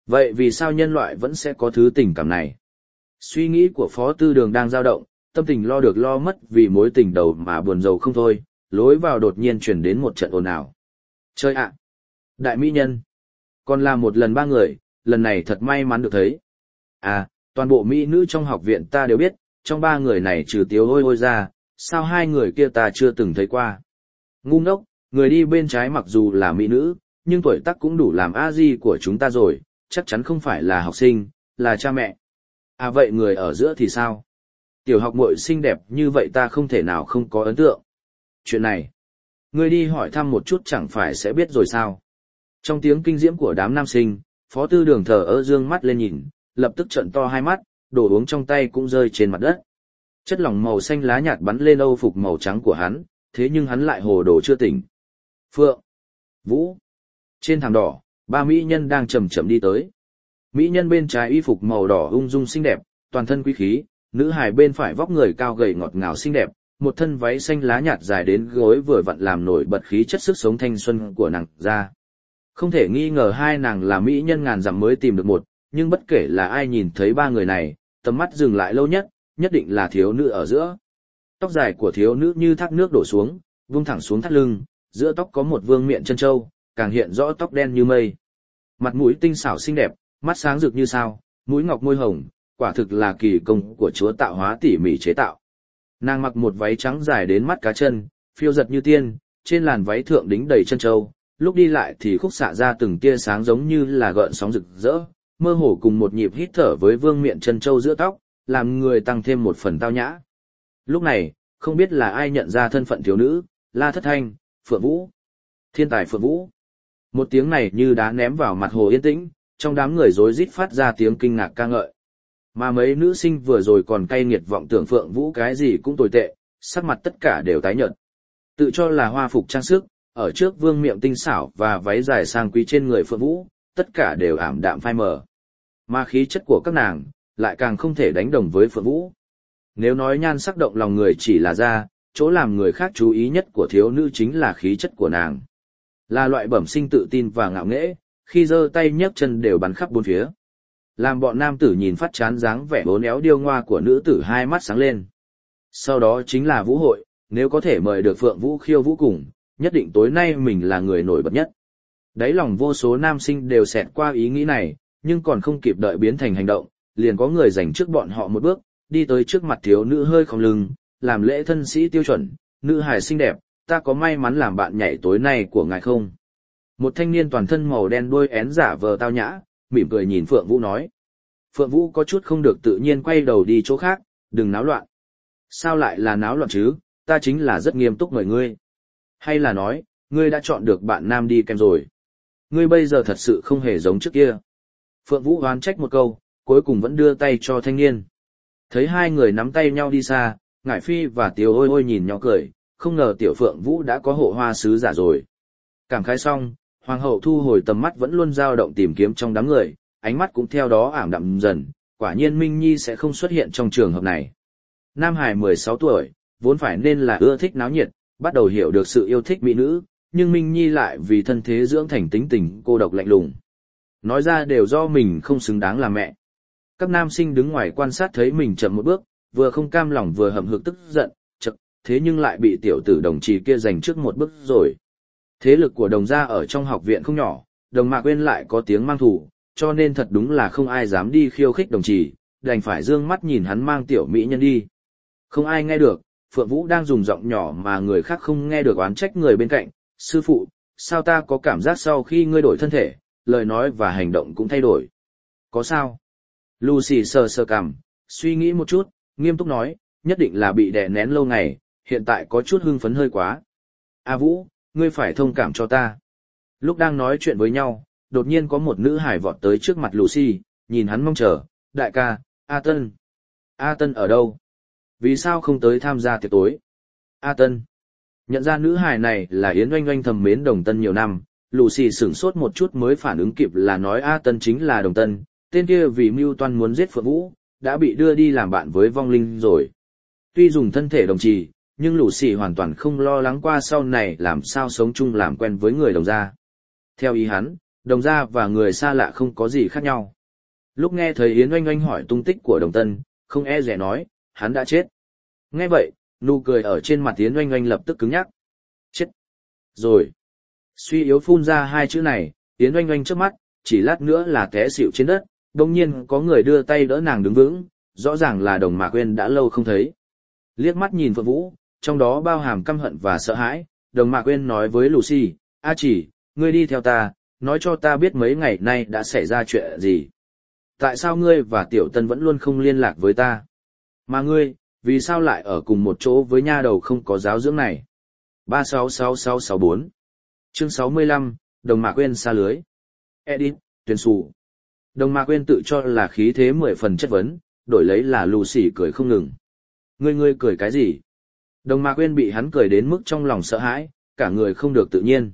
Vậy vì sao nhân loại vẫn sẽ có thứ tình cảm này? Suy nghĩ của Phó Tư Đường đang dao động, tâm tình lo được lo mất vì mối tình đầu mà buồn rầu không thôi, lối vào đột nhiên chuyển đến một trận ồn ào. Chơi ạ! Đại mỹ nhân! Còn là một lần ba người, lần này thật may mắn được thấy. À, toàn bộ mỹ nữ trong học viện ta đều biết, trong ba người này trừ Tiếu Hôi Hôi ra, sao hai người kia ta chưa từng thấy qua. Ngu ngốc, người đi bên trái mặc dù là mỹ nữ, nhưng tuổi tác cũng đủ làm a-di của chúng ta rồi, chắc chắn không phải là học sinh, là cha mẹ. À vậy người ở giữa thì sao? Tiểu học muội xinh đẹp như vậy ta không thể nào không có ấn tượng. Chuyện này, ngươi đi hỏi thăm một chút chẳng phải sẽ biết rồi sao? Trong tiếng kinh diễm của đám nam sinh, Phó Tư Đường thờ ơ dương mắt lên nhìn, lập tức trợn to hai mắt, đồ uống trong tay cũng rơi trên mặt đất. Chất lỏng màu xanh lá nhạt bắn lên âu phục màu trắng của hắn, thế nhưng hắn lại hồ đồ chưa tỉnh. Phượng, Vũ. Trên thảm đỏ, ba mỹ nhân đang chậm chậm đi tới. Mỹ nhân bên trái y phục màu đỏ ung dung xinh đẹp, toàn thân quý khí, nữ hài bên phải vóc người cao gầy ngọt ngào xinh đẹp, một thân váy xanh lá nhạt dài đến gối vừa vặn làm nổi bật khí chất sức sống thanh xuân của nàng ra. Không thể nghi ngờ hai nàng là mỹ nhân ngàn dặm mới tìm được một, nhưng bất kể là ai nhìn thấy ba người này, tầm mắt dừng lại lâu nhất, nhất định là thiếu nữ ở giữa. Tóc dài của thiếu nữ như thác nước đổ xuống, vung thẳng xuống thắt lưng, giữa tóc có một vương miện chân châu, càng hiện rõ tóc đen như mây. Mặt mũi tinh xảo xinh đẹp, mắt sáng rực như sao, mũi ngọc môi hồng, quả thực là kỳ công của chúa tạo hóa tỉ mỉ chế tạo. Nàng mặc một váy trắng dài đến mắt cá chân, phiêu giật như tiên, trên làn váy thượng đính đầy chân châu, lúc đi lại thì khúc xạ ra từng tia sáng giống như là gợn sóng rực rỡ, mơ hồ cùng một nhịp hít thở với vương miện chân châu giữa tóc, làm người tăng thêm một phần tao nhã. Lúc này, không biết là ai nhận ra thân phận thiếu nữ, La Thất Thanh, Phượng Vũ. Thiên tài Phượng Vũ. Một tiếng này như đá ném vào mặt hồ yên tĩnh, trong đám người rối rít phát ra tiếng kinh ngạc ca ngợi. Mà mấy nữ sinh vừa rồi còn cay nghiệt vọng tưởng Phượng Vũ cái gì cũng tồi tệ, sắc mặt tất cả đều tái nhợt. Tự cho là hoa phục trang sức, ở trước vương miện tinh xảo và váy dài sang quý trên người Phượng Vũ, tất cả đều ảm đạm phai mờ. Mà khí chất của các nàng, lại càng không thể đánh đồng với Phượng Vũ. Nếu nói nhan sắc động lòng người chỉ là da, chỗ làm người khác chú ý nhất của thiếu nữ chính là khí chất của nàng. Là loại bẩm sinh tự tin và ngạo nghễ, khi giơ tay nhấc chân đều bắn khắp bốn phía. Làm bọn nam tử nhìn phát chán dáng vẻ bốn éo điêu ngoa của nữ tử hai mắt sáng lên. Sau đó chính là vũ hội, nếu có thể mời được Phượng Vũ khiêu vũ cùng, nhất định tối nay mình là người nổi bật nhất. Đáy lòng vô số nam sinh đều xẹt qua ý nghĩ này, nhưng còn không kịp đợi biến thành hành động, liền có người giành trước bọn họ một bước, đi tới trước mặt thiếu nữ hơi khom lưng, làm lễ thân sĩ tiêu chuẩn, nữ hài xinh đẹp, ta có may mắn làm bạn nhảy tối nay của ngài không? Một thanh niên toàn thân màu đen đuôi én giả vờ tao nhã, mỉm cười nhìn Phượng Vũ nói. Phượng Vũ có chút không được tự nhiên quay đầu đi chỗ khác, đừng náo loạn. Sao lại là náo loạn chứ, ta chính là rất nghiêm túc mời ngươi. Hay là nói, ngươi đã chọn được bạn nam đi kèm rồi. Ngươi bây giờ thật sự không hề giống trước kia. Phượng Vũ oán trách một câu, cuối cùng vẫn đưa tay cho thanh niên. Thấy hai người nắm tay nhau đi xa, Ngải Phi và Tiếu Hôi Hôi nhìn nhau cười, không ngờ tiểu Phượng Vũ đã có hộ hoa sứ giả rồi. Cảm khái xong, Hoàng hậu thu hồi tầm mắt vẫn luôn dao động tìm kiếm trong đám người, ánh mắt cũng theo đó ảm đạm dần, quả nhiên Minh Nhi sẽ không xuất hiện trong trường hợp này. Nam Hải 16 tuổi, vốn phải nên là ưa thích náo nhiệt, bắt đầu hiểu được sự yêu thích mỹ nữ, nhưng Minh Nhi lại vì thân thế dưỡng thành tính tình cô độc lạnh lùng. Nói ra đều do mình không xứng đáng làm mẹ. Các nam sinh đứng ngoài quan sát thấy mình chậm một bước, vừa không cam lòng vừa hậm hực tức giận, chậc, thế nhưng lại bị tiểu tử Đồng Trì kia giành trước một bước rồi. Thế lực của Đồng gia ở trong học viện không nhỏ, Đồng Mạc Uyên lại có tiếng mang thủ, cho nên thật đúng là không ai dám đi khiêu khích Đồng Trì, đành phải dương mắt nhìn hắn mang tiểu mỹ nhân đi. Không ai nghe được, Phượng Vũ đang dùng giọng nhỏ mà người khác không nghe được oán trách người bên cạnh, sư phụ, sao ta có cảm giác sau khi ngươi đổi thân thể, lời nói và hành động cũng thay đổi. Có sao? Lucy sờ sờ cằm, suy nghĩ một chút, nghiêm túc nói, nhất định là bị đè nén lâu ngày, hiện tại có chút hưng phấn hơi quá. A Vũ, ngươi phải thông cảm cho ta. Lúc đang nói chuyện với nhau, đột nhiên có một nữ hải vọt tới trước mặt Lucy, nhìn hắn mong chờ, đại ca, A Tân. A Tân ở đâu? Vì sao không tới tham gia tiệc tối? A Tân. Nhận ra nữ hài này là Yến Oanh Oanh thầm mến Đồng Tân nhiều năm, Lucy sửng sốt một chút mới phản ứng kịp là nói A Tân chính là Đồng Tân, tên kia vì mưu toan muốn giết Phượng Vũ, đã bị đưa đi làm bạn với vong linh rồi. Tuy dùng thân thể đồng trì, nhưng Lucy hoàn toàn không lo lắng qua sau này làm sao sống chung làm quen với người Đồng gia. Theo ý hắn, Đồng gia và người xa lạ không có gì khác nhau. Lúc nghe thấy Yến Oanh Oanh hỏi tung tích của Đồng Tân, không e dè nói, hắn đã chết. Nghe vậy, nụ cười ở trên mặt Yến Oanh Oanh lập tức cứng nhắc. Chết. Rồi. Suy yếu phun ra hai chữ này, Yến Oanh Oanh trước mắt, chỉ lát nữa là té xỉu trên đất, đồng nhiên có người đưa tay đỡ nàng đứng vững, rõ ràng là Đồng Mạc Uyên đã lâu không thấy. Liếc mắt nhìn Phượng Vũ, trong đó bao hàm căm hận và sợ hãi, Đồng Mạc Uyên nói với Lucy, A Chỉ, ngươi đi theo ta, nói cho ta biết mấy ngày nay đã xảy ra chuyện gì. Tại sao ngươi và Tiểu Tân vẫn luôn không liên lạc với ta? Mà ngươi, vì sao lại ở cùng một chỗ với nha đầu không có giáo dưỡng này? 366664 Chương 65, Đồng Mạc Uyên xa lưới. Edit, tuyên xù. Đồng Mạc Uyên tự cho là khí thế 10 phần chất vấn, đổi lấy là Lucy cười không ngừng. Ngươi cười cái gì? Đồng Mạc Uyên bị hắn cười đến mức trong lòng sợ hãi, cả người không được tự nhiên.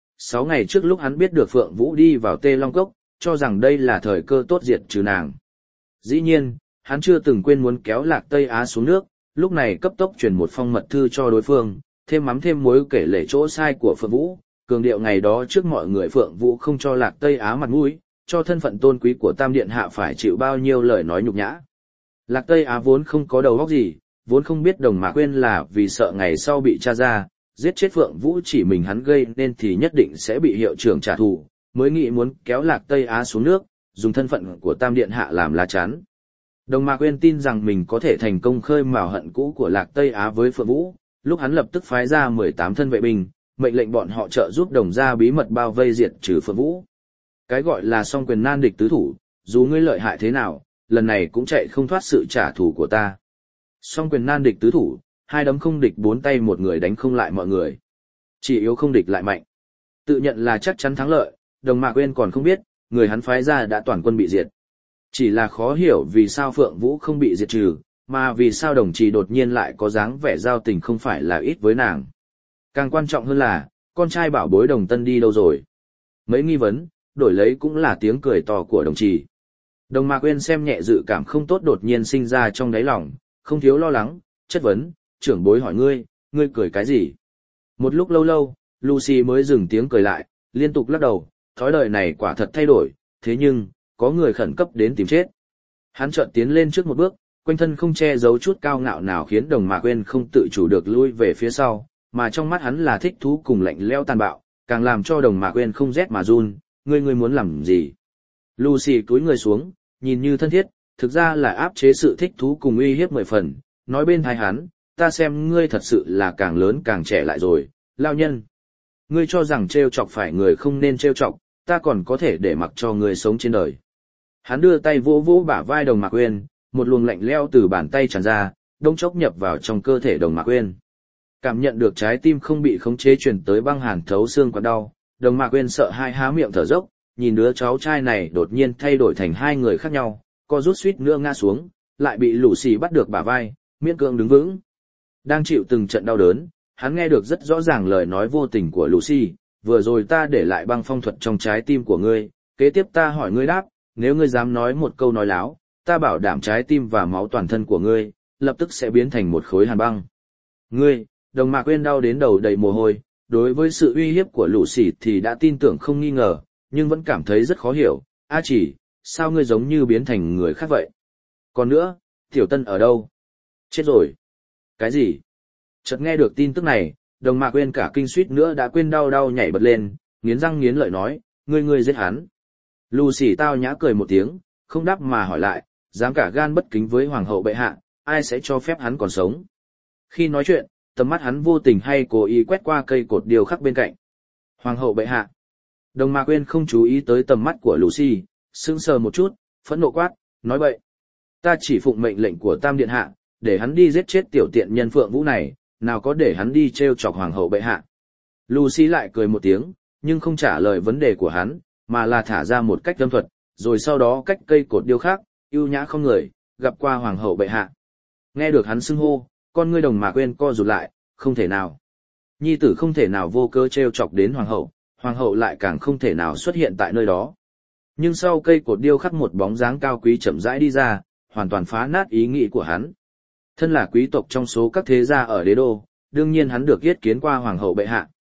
6 ngày trước lúc hắn biết được Phượng Vũ đi vào Tê Long Cốc, cho rằng đây là thời cơ tốt diệt trừ nàng. Dĩ nhiên, hắn chưa từng quên muốn kéo Lạc Tây Á xuống nước, lúc này cấp tốc truyền một phong mật thư cho đối phương, thêm mắm thêm muối kể lể chỗ sai của Phượng Vũ, cường điệu ngày đó trước mọi người Phượng Vũ không cho Lạc Tây Á mặt mũi, cho thân phận tôn quý của Tam Điện Hạ phải chịu bao nhiêu lời nói nhục nhã. Lạc Tây Á vốn không có đầu óc gì, vốn không biết Đồng Mạc Uyên là vì sợ ngày sau bị tra ra, giết chết Phượng Vũ chỉ mình hắn gây nên thì nhất định sẽ bị hiệu trưởng trả thù, mới nghĩ muốn kéo Lạc Tây Á xuống nước, dùng thân phận của Tam Điện Hạ làm lá chắn. Đồng Mạc Uyên tin rằng mình có thể thành công khơi mào hận cũ của Lạc Tây Á với Phượng Vũ, lúc hắn lập tức phái ra 18 thân vệ binh, mệnh lệnh bọn họ trợ giúp Đồng gia bí mật bao vây diệt trừ Phượng Vũ. Cái gọi là song quyền nan địch tứ thủ, dù ngươi lợi hại thế nào, lần này cũng chạy không thoát sự trả thù của ta. Song quyền nan địch tứ thủ, hai đấm không địch bốn tay một người đánh không lại mọi người. Chỉ yếu không địch lại mạnh. Tự nhận là chắc chắn thắng lợi, Đồng Mạc Uyên còn không biết, người hắn phái ra đã toàn quân bị diệt. Chỉ là khó hiểu vì sao Phượng Vũ không bị diệt trừ, mà vì sao đồng trì đột nhiên lại có dáng vẻ giao tình không phải là ít với nàng. Càng quan trọng hơn là, con trai bảo bối Đồng Tân đi đâu rồi? Mấy nghi vấn, đổi lấy cũng là tiếng cười to của đồng trì. Đồng Mạc Uyên xem nhẹ dự cảm không tốt đột nhiên sinh ra trong đáy lòng, không thiếu lo lắng, chất vấn, trưởng bối hỏi ngươi cười cái gì? Một lúc lâu, Lucy mới dừng tiếng cười lại, liên tục lắc đầu, thói đời này quả thật thay đổi, thế nhưng, có người khẩn cấp đến tìm chết. Hắn chợt tiến lên trước một bước, quanh thân không che giấu chút cao ngạo nào khiến Đồng Mạc Uyên không tự chủ được lui về phía sau, mà trong mắt hắn là thích thú cùng lạnh lẽo tàn bạo, càng làm cho Đồng Mạc Uyên không rét mà run, ngươi muốn làm gì? Lucy cúi người xuống, nhìn như thân thiết, thực ra là áp chế sự thích thú cùng uy hiếp 10 phần, nói bên tai hắn, ta xem ngươi thật sự là càng lớn càng trẻ lại rồi, lao nhân. Ngươi cho rằng trêu chọc phải người không nên trêu chọc, ta còn có thể để mặc cho ngươi sống trên đời. Hắn đưa tay vỗ vỗ bả vai Đồng Mạc Uyên, một luồng lạnh lẽo từ bàn tay tràn ra, đông chốc nhập vào trong cơ thể Đồng Mạc Uyên. Cảm nhận được trái tim không bị khống chế truyền tới băng hàn thấu xương quặn đau, Đồng Mạc Uyên sợ hai há miệng thở dốc, nhìn đứa cháu trai này đột nhiên thay đổi thành hai người khác nhau, co rút suýt nữa ngã xuống, lại bị Lucy bắt được bả vai, miễn cưỡng đứng vững. Đang chịu từng trận đau đớn, hắn nghe được rất rõ ràng lời nói vô tình của Lucy, vừa rồi ta để lại băng phong thuật trong trái tim của ngươi, kế tiếp ta hỏi ngươi đáp, nếu ngươi dám nói một câu nói láo, ta bảo đảm trái tim và máu toàn thân của ngươi, lập tức sẽ biến thành một khối hàn băng. Ngươi, Đồng Mạc Uyên đau đến đầu đầy mồ hôi, đối với sự uy hiếp của Lucy thì đã tin tưởng không nghi ngờ, nhưng vẫn cảm thấy rất khó hiểu, A Chỉ, sao ngươi giống như biến thành người khác vậy? Còn nữa, Tiểu Tân ở đâu? Chết rồi. Cái gì? Chợt nghe được tin tức này, Đồng Mạc Uyên cả kinh suýt nữa đã quên đau nhảy bật lên, nghiến răng nghiến lợi nói, ngươi giết hắn. Lucy tao nhã cười một tiếng, không đáp mà hỏi lại, dám cả gan bất kính với hoàng hậu bệ hạ, ai sẽ cho phép hắn còn sống? Khi nói chuyện, tầm mắt hắn vô tình hay cố ý quét qua cây cột điêu khắc bên cạnh. Hoàng hậu bệ hạ. Đồng Mạc Uyên không chú ý tới tầm mắt của Lucy, sững sờ một chút, phẫn nộ quát, nói bậy. Ta chỉ phụng mệnh lệnh của Tam Điện Hạ, để hắn đi giết chết tiểu tiện nhân Phượng Vũ này, nào có để hắn đi trêu chọc hoàng hậu bệ hạ. Lucy lại cười một tiếng, nhưng không trả lời vấn đề của hắn, mà là thả ra một cách âm thuật, rồi sau đó cách cây cột điêu khắc, ưu nhã không người, gặp qua hoàng hậu bệ hạ. Nghe được hắn xưng hô, con ngươi Đồng Mạc Uyên co rụt lại, không thể nào. Nhi tử không thể nào vô cớ trêu chọc đến hoàng hậu lại càng không thể nào xuất hiện tại nơi đó. Nhưng sau cây cột điêu khắc một bóng dáng cao quý chậm rãi đi ra, hoàn toàn phá nát ý nghĩ của hắn. Thân là quý tộc trong số các thế gia ở đế đô, đương nhiên hắn được yết kiến qua hoàng hậu bệ hạ.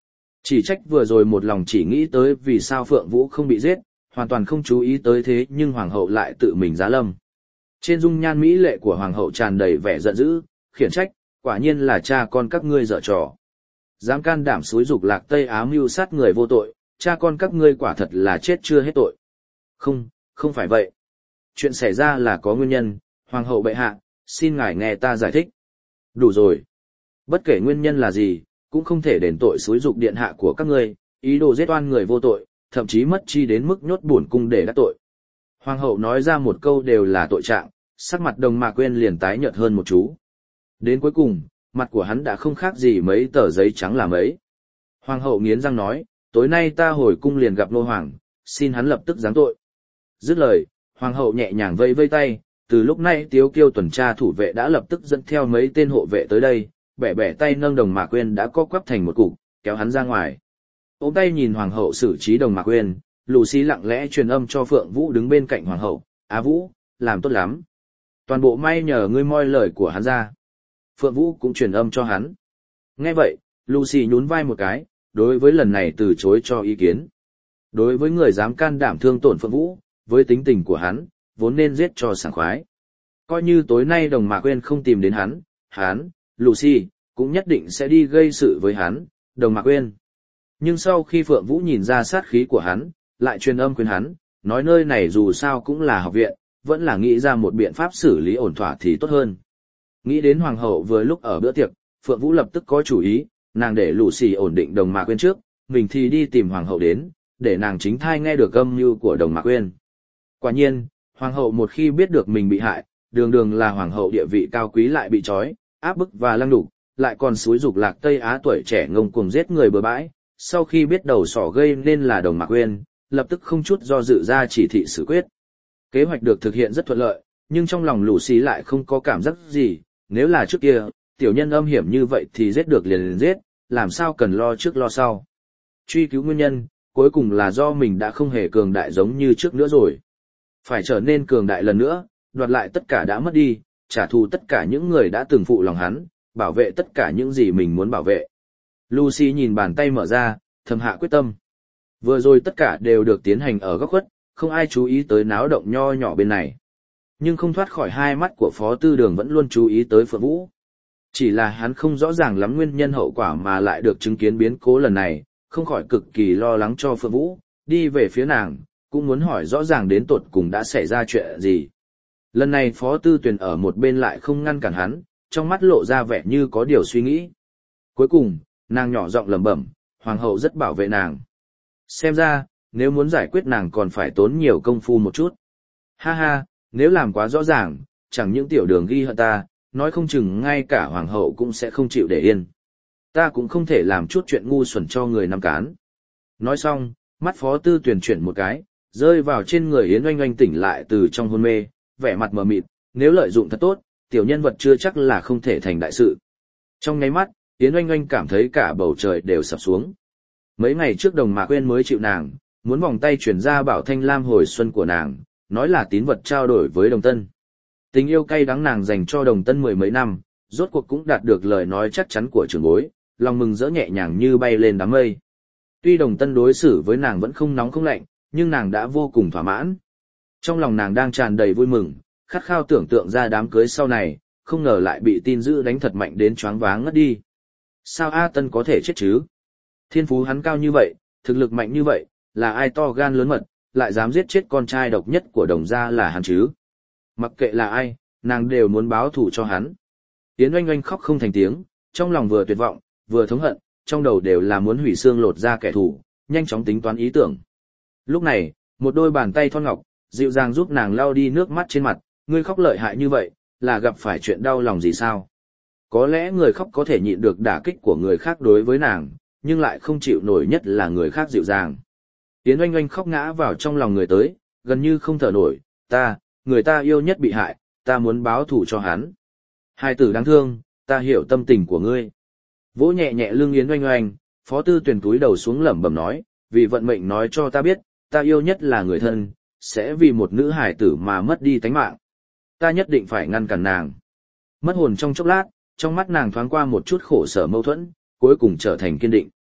Chỉ trách vừa rồi một lòng chỉ nghĩ tới vì sao Phượng Vũ không bị giết, hoàn toàn không chú ý tới thế nhưng hoàng hậu lại tự mình giá lâm. Trên dung nhan mỹ lệ của hoàng hậu tràn đầy vẻ giận dữ, khiển trách, quả nhiên là cha con các ngươi dở trò. Dám can đảm xúi dục Lạc Tây Á mưu sát người vô tội, cha con các ngươi quả thật là chết chưa hết tội. Không, không phải vậy. Chuyện xảy ra là có nguyên nhân, hoàng hậu bệ hạ, xin ngài nghe ta giải thích. Đủ rồi. Bất kể nguyên nhân là gì, cũng không thể đền tội xúi dục điện hạ của các ngươi, ý đồ giết oan người vô tội, thậm chí mất chi đến mức nhốt bổn cung để đắc tội. Hoàng hậu nói ra một câu đều là tội trạng, sắc mặt Đồng Mạc Quyên liền tái nhợt hơn một chú. Đến cuối cùng, mặt của hắn đã không khác gì mấy tờ giấy trắng làm ấy. Hoàng hậu nghiến răng nói, tối nay ta hồi cung liền gặp nô hoàng, xin hắn lập tức giáng tội. Dứt lời, hoàng hậu nhẹ nhàng vây vây tay, từ lúc nay Tiếu Kiêu tuần tra thủ vệ đã lập tức dẫn theo mấy tên hộ vệ tới đây, bẻ bẻ tay nâng Đồng Mạc Quyên đã co quắp thành một cục, kéo hắn ra ngoài. Ôm tay nhìn hoàng hậu xử trí Đồng Mạc Quyên, Lucy lặng lẽ truyền âm cho Phượng Vũ đứng bên cạnh hoàng hậu, "Á Vũ, làm tốt lắm. Toàn bộ may nhờ ngươi moi lời của hắn ra." Phượng Vũ cũng truyền âm cho hắn. Nghe vậy, Lucy nhún vai một cái, đối với lần này từ chối cho ý kiến. Đối với người dám can đảm thương tổn Phượng Vũ, với tính tình của hắn, vốn nên giết cho sảng khoái. Coi như tối nay Đồng Mạc Quyên không tìm đến hắn, Lucy, cũng nhất định sẽ đi gây sự với hắn, Đồng Mạc Quyên. Nhưng sau khi Phượng Vũ nhìn ra sát khí của hắn, lại truyền âm khuyên hắn, nói nơi này dù sao cũng là học viện, vẫn là nghĩ ra một biện pháp xử lý ổn thỏa thì tốt hơn. Nghĩ đến hoàng hậu vừa lúc ở bữa tiệc, Phượng Vũ lập tức có chủ ý, nàng để Lucy ổn định Đồng Mạc Quyên trước, mình thì đi tìm hoàng hậu đến, để nàng chính thai nghe được âm mưu của Đồng Mạc Quyên. Quả nhiên, hoàng hậu một khi biết được mình bị hại, đường đường là hoàng hậu địa vị cao quý lại bị trói, áp bức và lăng đục, lại còn xúi dục Lạc Tây Á tuổi trẻ ngông cuồng giết người bừa bãi. Sau khi biết đầu sỏ gây nên là Đồng Mạc Quyên, lập tức không chút do dự ra chỉ thị xử quyết. Kế hoạch được thực hiện rất thuận lợi, nhưng trong lòng Lucy lại không có cảm giác gì, nếu là trước kia, tiểu nhân âm hiểm như vậy thì giết được liền giết, làm sao cần lo trước lo sau. Truy cứu nguyên nhân, cuối cùng là do mình đã không hề cường đại giống như trước nữa rồi. Phải trở nên cường đại lần nữa, đoạt lại tất cả đã mất đi, trả thù tất cả những người đã từng phụ lòng hắn, bảo vệ tất cả những gì mình muốn bảo vệ. Lucy nhìn bàn tay mở ra, thầm hạ quyết tâm. Vừa rồi tất cả đều được tiến hành ở góc khuất, không ai chú ý tới náo động nho nhỏ bên này. Nhưng không thoát khỏi hai mắt của Phó Tư Đường vẫn luôn chú ý tới Phượng Vũ. Chỉ là hắn không rõ ràng lắm nguyên nhân hậu quả mà lại được chứng kiến biến cố lần này, không khỏi cực kỳ lo lắng cho Phượng Vũ, đi về phía nàng, cũng muốn hỏi rõ ràng đến tột cùng đã xảy ra chuyện gì. Lần này Phó Tư Tuyền ở một bên lại không ngăn cản hắn, trong mắt lộ ra vẻ như có điều suy nghĩ. Cuối cùng, nàng nhỏ giọng lẩm bẩm, hoàng hậu rất bảo vệ nàng. Xem ra, nếu muốn giải quyết nàng còn phải tốn nhiều công phu một chút. Ha ha, nếu làm quá rõ ràng, chẳng những tiểu đường ghi hận ta, nói không chừng ngay cả hoàng hậu cũng sẽ không chịu để yên. Ta cũng không thể làm chút chuyện ngu xuẩn cho người nằm cán. Nói xong, mắt Phó Tư Tuyền chuyển một cái, rơi vào trên người Yến Oanh Oanh tỉnh lại từ trong hôn mê, vẻ mặt mờ mịt, nếu lợi dụng thật tốt, tiểu nhân vật chưa chắc là không thể thành đại sự. Trong nháy mắt, Yến Oanh Oanh cảm thấy cả bầu trời đều sập xuống. Mấy ngày trước Đồng Mạc Quyên mới chịu nàng, muốn vòng tay chuyển ra Bảo Thanh Lam hồi xuân của nàng, nói là tín vật trao đổi với Đồng Tân. Tình yêu cay đắng nàng dành cho Đồng Tân mười mấy năm, rốt cuộc cũng đạt được lời nói chắc chắn của trưởng bối, lòng mừng rỡ nhẹ nhàng như bay lên đám mây. Tuy Đồng Tân đối xử với nàng vẫn không nóng không lạnh, nhưng nàng đã vô cùng thỏa mãn. Trong lòng nàng đang tràn đầy vui mừng, khát khao tưởng tượng ra đám cưới sau này, không ngờ lại bị tin dữ đánh thật mạnh đến choáng váng ngất đi. Sao A Tân có thể chết chứ? Thiên phú hắn cao như vậy, thực lực mạnh như vậy, là ai to gan lớn mật, lại dám giết chết con trai độc nhất của Đồng gia là hắn chứ? Mặc kệ là ai, nàng đều muốn báo thù cho hắn. Yến Oanh Oanh khóc không thành tiếng, trong lòng vừa tuyệt vọng, vừa thống hận, trong đầu đều là muốn hủy xương lột da kẻ thù, nhanh chóng tính toán ý tưởng. Lúc này, một đôi bàn tay thon ngọc, dịu dàng giúp nàng lau đi nước mắt trên mặt, ngươi khóc lợi hại như vậy, là gặp phải chuyện đau lòng gì sao? Có lẽ người khóc có thể nhịn được đả kích của người khác đối với nàng, nhưng lại không chịu nổi nhất là người khác dịu dàng. Yến Oanh Oanh khóc ngã vào trong lòng người tới, gần như không thở nổi, người ta yêu nhất bị hại, ta muốn báo thù cho hắn. Hai tử đáng thương, ta hiểu tâm tình của ngươi. Vỗ nhẹ nhẹ lưng Yến Oanh Oanh, Phó Tư Tuyền túi đầu xuống lẩm bẩm nói, vì vận mệnh nói cho ta biết, ta yêu nhất là người thân, sẽ vì một nữ hài tử mà mất đi tánh mạng. Ta nhất định phải ngăn cản nàng. Mất hồn trong chốc lát, trong mắt nàng thoáng qua một chút khổ sở mâu thuẫn, cuối cùng trở thành kiên định.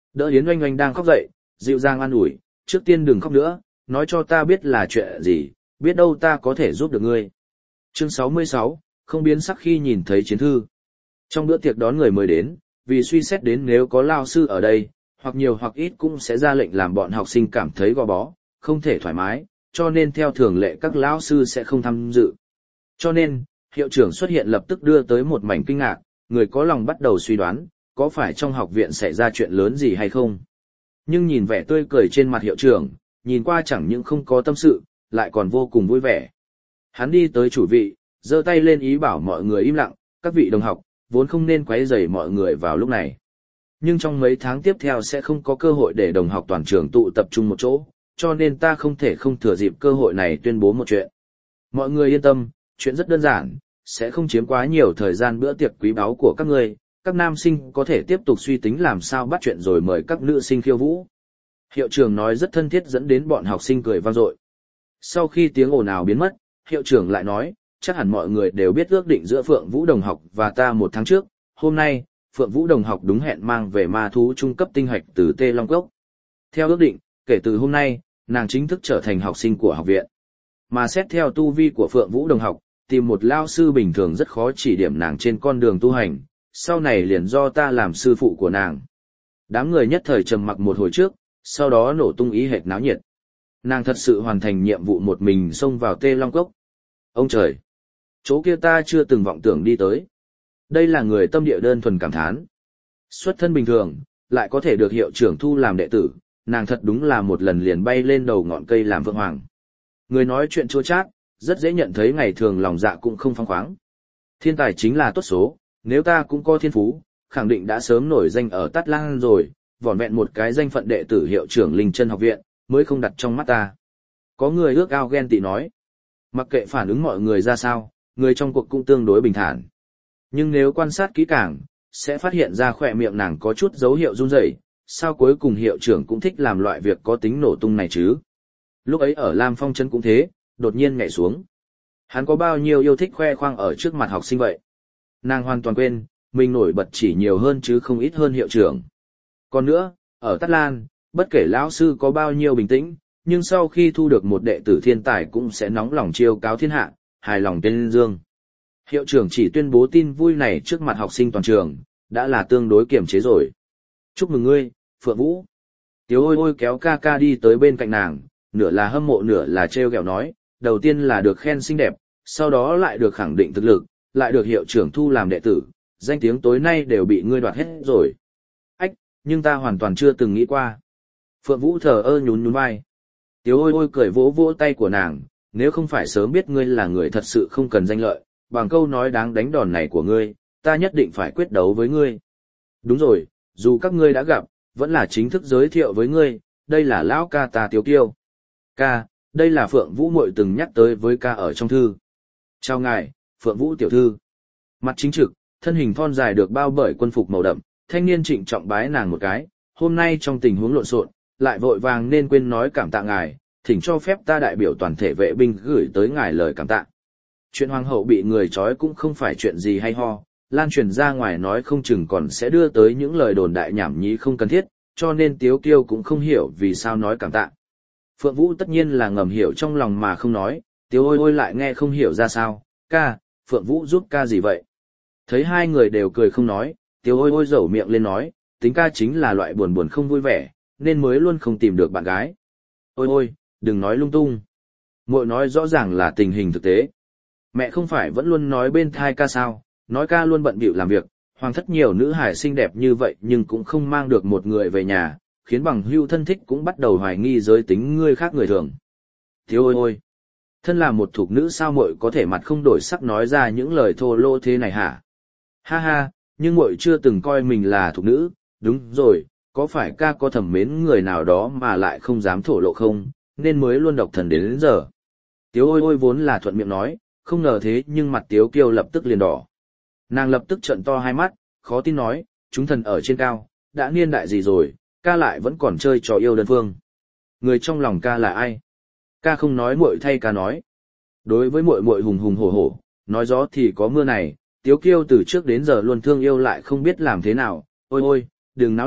Đỡ Yến Oanh Oanh đang khóc dậy, dịu dàng an ủi, trước tiên đừng khóc nữa, nói cho ta biết là chuyện gì, biết đâu ta có thể giúp được ngươi. Chương 66, không biến sắc khi nhìn thấy chiến thư. Trong bữa tiệc đón người mới đến, vì suy xét đến nếu có lao sư ở đây, hoặc nhiều hoặc ít cũng sẽ ra lệnh làm bọn học sinh cảm thấy gò bó, không thể thoải mái, cho nên theo thường lệ các lão sư sẽ không tham dự. Cho nên, hiệu trưởng xuất hiện lập tức đưa tới một mảnh kinh ngạc, người có lòng bắt đầu suy đoán, có phải trong học viện xảy ra chuyện lớn gì hay không. Nhưng nhìn vẻ tươi cười trên mặt hiệu trưởng, nhìn qua chẳng những không có tâm sự, lại còn vô cùng vui vẻ. Hắn đi tới chủ vị, giơ tay lên ý bảo mọi người im lặng, các vị đồng học, vốn không nên quấy rầy mọi người vào lúc này. Nhưng trong mấy tháng tiếp theo sẽ không có cơ hội để đồng học toàn trường tụ tập trung một chỗ, cho nên ta không thể không thừa dịp cơ hội này tuyên bố một chuyện. Mọi người yên tâm, chuyện rất đơn giản, sẽ không chiếm quá nhiều thời gian bữa tiệc quý báu của các ngươi, các nam sinh có thể tiếp tục suy tính làm sao bắt chuyện rồi mời các nữ sinh khiêu vũ. Hiệu trưởng nói rất thân thiết dẫn đến bọn học sinh cười vang dội. Sau khi tiếng ồn ào biến mất, hiệu trưởng lại nói, chắc hẳn mọi người đều biết ước định giữa Phượng Vũ đồng học và ta một tháng trước, hôm nay, Phượng Vũ đồng học đúng hẹn mang về ma thú trung cấp tinh hạch từ Tê Long Cốc. Theo ước định, kể từ hôm nay, nàng chính thức trở thành học sinh của học viện. Mà xét theo tu vi của Phượng Vũ đồng học, tìm một lao sư bình thường rất khó chỉ điểm nàng trên con đường tu hành, sau này liền do ta làm sư phụ của nàng. Đám người nhất thời trầm mặc một hồi trước, sau đó nổ tung ý hệt náo nhiệt. Nàng thật sự hoàn thành nhiệm vụ một mình xông vào Tê Long Cốc. Ông trời! Chỗ kia ta chưa từng vọng tưởng đi tới. Đây là người tâm địa đơn thuần cảm thán. Xuất thân bình thường, lại có thể được hiệu trưởng thu làm đệ tử, nàng thật đúng là một lần liền bay lên đầu ngọn cây làm vượng hoàng. Người nói chuyện chua chát, rất dễ nhận thấy ngày thường lòng dạ cũng không phóng khoáng. Thiên tài chính là tốt số, nếu ta cũng có thiên phú, khẳng định đã sớm nổi danh ở Tát Lan rồi, vỏn vẹn một cái danh phận đệ tử hiệu trưởng Linh Chân học viện, mới không đặt trong mắt ta. Có người ước ao ghen tị nói. Mặc kệ phản ứng mọi người ra sao, người trong cuộc cũng tương đối bình thản. Nhưng nếu quan sát kỹ càng, sẽ phát hiện ra khỏe miệng nàng có chút dấu hiệu run rẩy. Sao cuối cùng hiệu trưởng cũng thích làm loại việc có tính nổ tung này chứ? Lúc ấy ở Lam Phong Trấn cũng thế, đột nhiên nhảy xuống. Hắn có bao nhiêu yêu thích khoe khoang ở trước mặt học sinh vậy? Nàng hoàn toàn quên, mình nổi bật chỉ nhiều hơn chứ không ít hơn hiệu trưởng. Còn nữa, ở Tát Lan, bất kể lão sư có bao nhiêu bình tĩnh, nhưng sau khi thu được một đệ tử thiên tài cũng sẽ nóng lòng chiêu cáo thiên hạ, hài lòng tên dương. Hiệu trưởng chỉ tuyên bố tin vui này trước mặt học sinh toàn trường, đã là tương đối kiềm chế rồi. Chúc mừng ngươi, Phượng Vũ. Tiếu ôi ôi kéo ca ca đi tới bên cạnh nàng, nửa là hâm mộ nửa là trêu ghẹo nói, đầu tiên là được khen xinh đẹp, sau đó lại được khẳng định thực lực, lại được hiệu trưởng thu làm đệ tử, danh tiếng tối nay đều bị ngươi đoạt hết rồi. Ách, nhưng ta hoàn toàn chưa từng nghĩ qua. Phượng Vũ thờ ơ nhún nhún vai. Tiếu ôi ôi cười vỗ vỗ tay của nàng, nếu không phải sớm biết ngươi là người thật sự không cần danh lợi, bằng câu nói đáng đánh đòn này của ngươi, ta nhất định phải quyết đấu với ngươi. Đúng rồi, dù các ngươi đã gặp, vẫn là chính thức giới thiệu với ngươi, đây là lão ca ta Tiếu Kiêu. Ca, đây là Phượng Vũ muội từng nhắc tới với ca ở trong thư. Chào ngài, Phượng Vũ tiểu thư. Mặt chính trực, thân hình thon dài được bao bởi quân phục màu đậm, thanh niên trịnh trọng bái nàng một cái, hôm nay trong tình huống lộn xộn, lại vội vàng nên quên nói cảm tạ ngài, thỉnh cho phép ta đại biểu toàn thể vệ binh gửi tới ngài lời cảm tạ. Chuyện hoàng hậu bị người trói cũng không phải chuyện gì hay ho, lan truyền ra ngoài nói không chừng còn sẽ đưa tới những lời đồn đại nhảm nhí không cần thiết, cho nên Tiếu Kiêu cũng không hiểu vì sao nói cảm tạ. Phượng Vũ tất nhiên là ngầm hiểu trong lòng mà không nói, Tiếu ôi ôi lại nghe không hiểu ra sao, ca, Phượng Vũ giúp ca gì vậy? Thấy hai người đều cười không nói, Tiếu ôi ôi dẩu miệng lên nói, tính ca chính là loại buồn buồn không vui vẻ, nên mới luôn không tìm được bạn gái. Ôi ôi, đừng nói lung tung. Muội nói rõ ràng là tình hình thực tế. Mẹ không phải vẫn luôn nói bên thai ca sao, nói ca luôn bận bịu làm việc, hoàng thất nhiều nữ hài xinh đẹp như vậy nhưng cũng không mang được một người về nhà, khiến bằng hưu thân thích cũng bắt đầu hoài nghi giới tính ngươi khác người thường. Thiếu ôi ôi, thân là một thục nữ sao muội có thể mặt không đổi sắc nói ra những lời thô lỗ thế này hả? Ha ha, nhưng muội chưa từng coi mình là thục nữ, đúng rồi, có phải ca có thầm mến người nào đó mà lại không dám thổ lộ không, nên mới luôn độc thần đến giờ. Tiếu ôi ôi vốn là thuận miệng nói, không ngờ thế nhưng mặt Tiếu Kiêu lập tức liền đỏ. Nàng lập tức trợn to hai mắt, khó tin nói, chúng thần ở trên cao, đã niên đại gì rồi, ca lại vẫn còn chơi trò yêu đơn phương. Người trong lòng ca là ai? Ca không nói muội thay ca nói. Đối với muội muội hùng hùng hổ hổ, nói gió thì có mưa này, Tiếu Kiêu từ trước đến giờ luôn thương yêu lại không biết làm thế nào, ôi ôi, đừng náo loạn,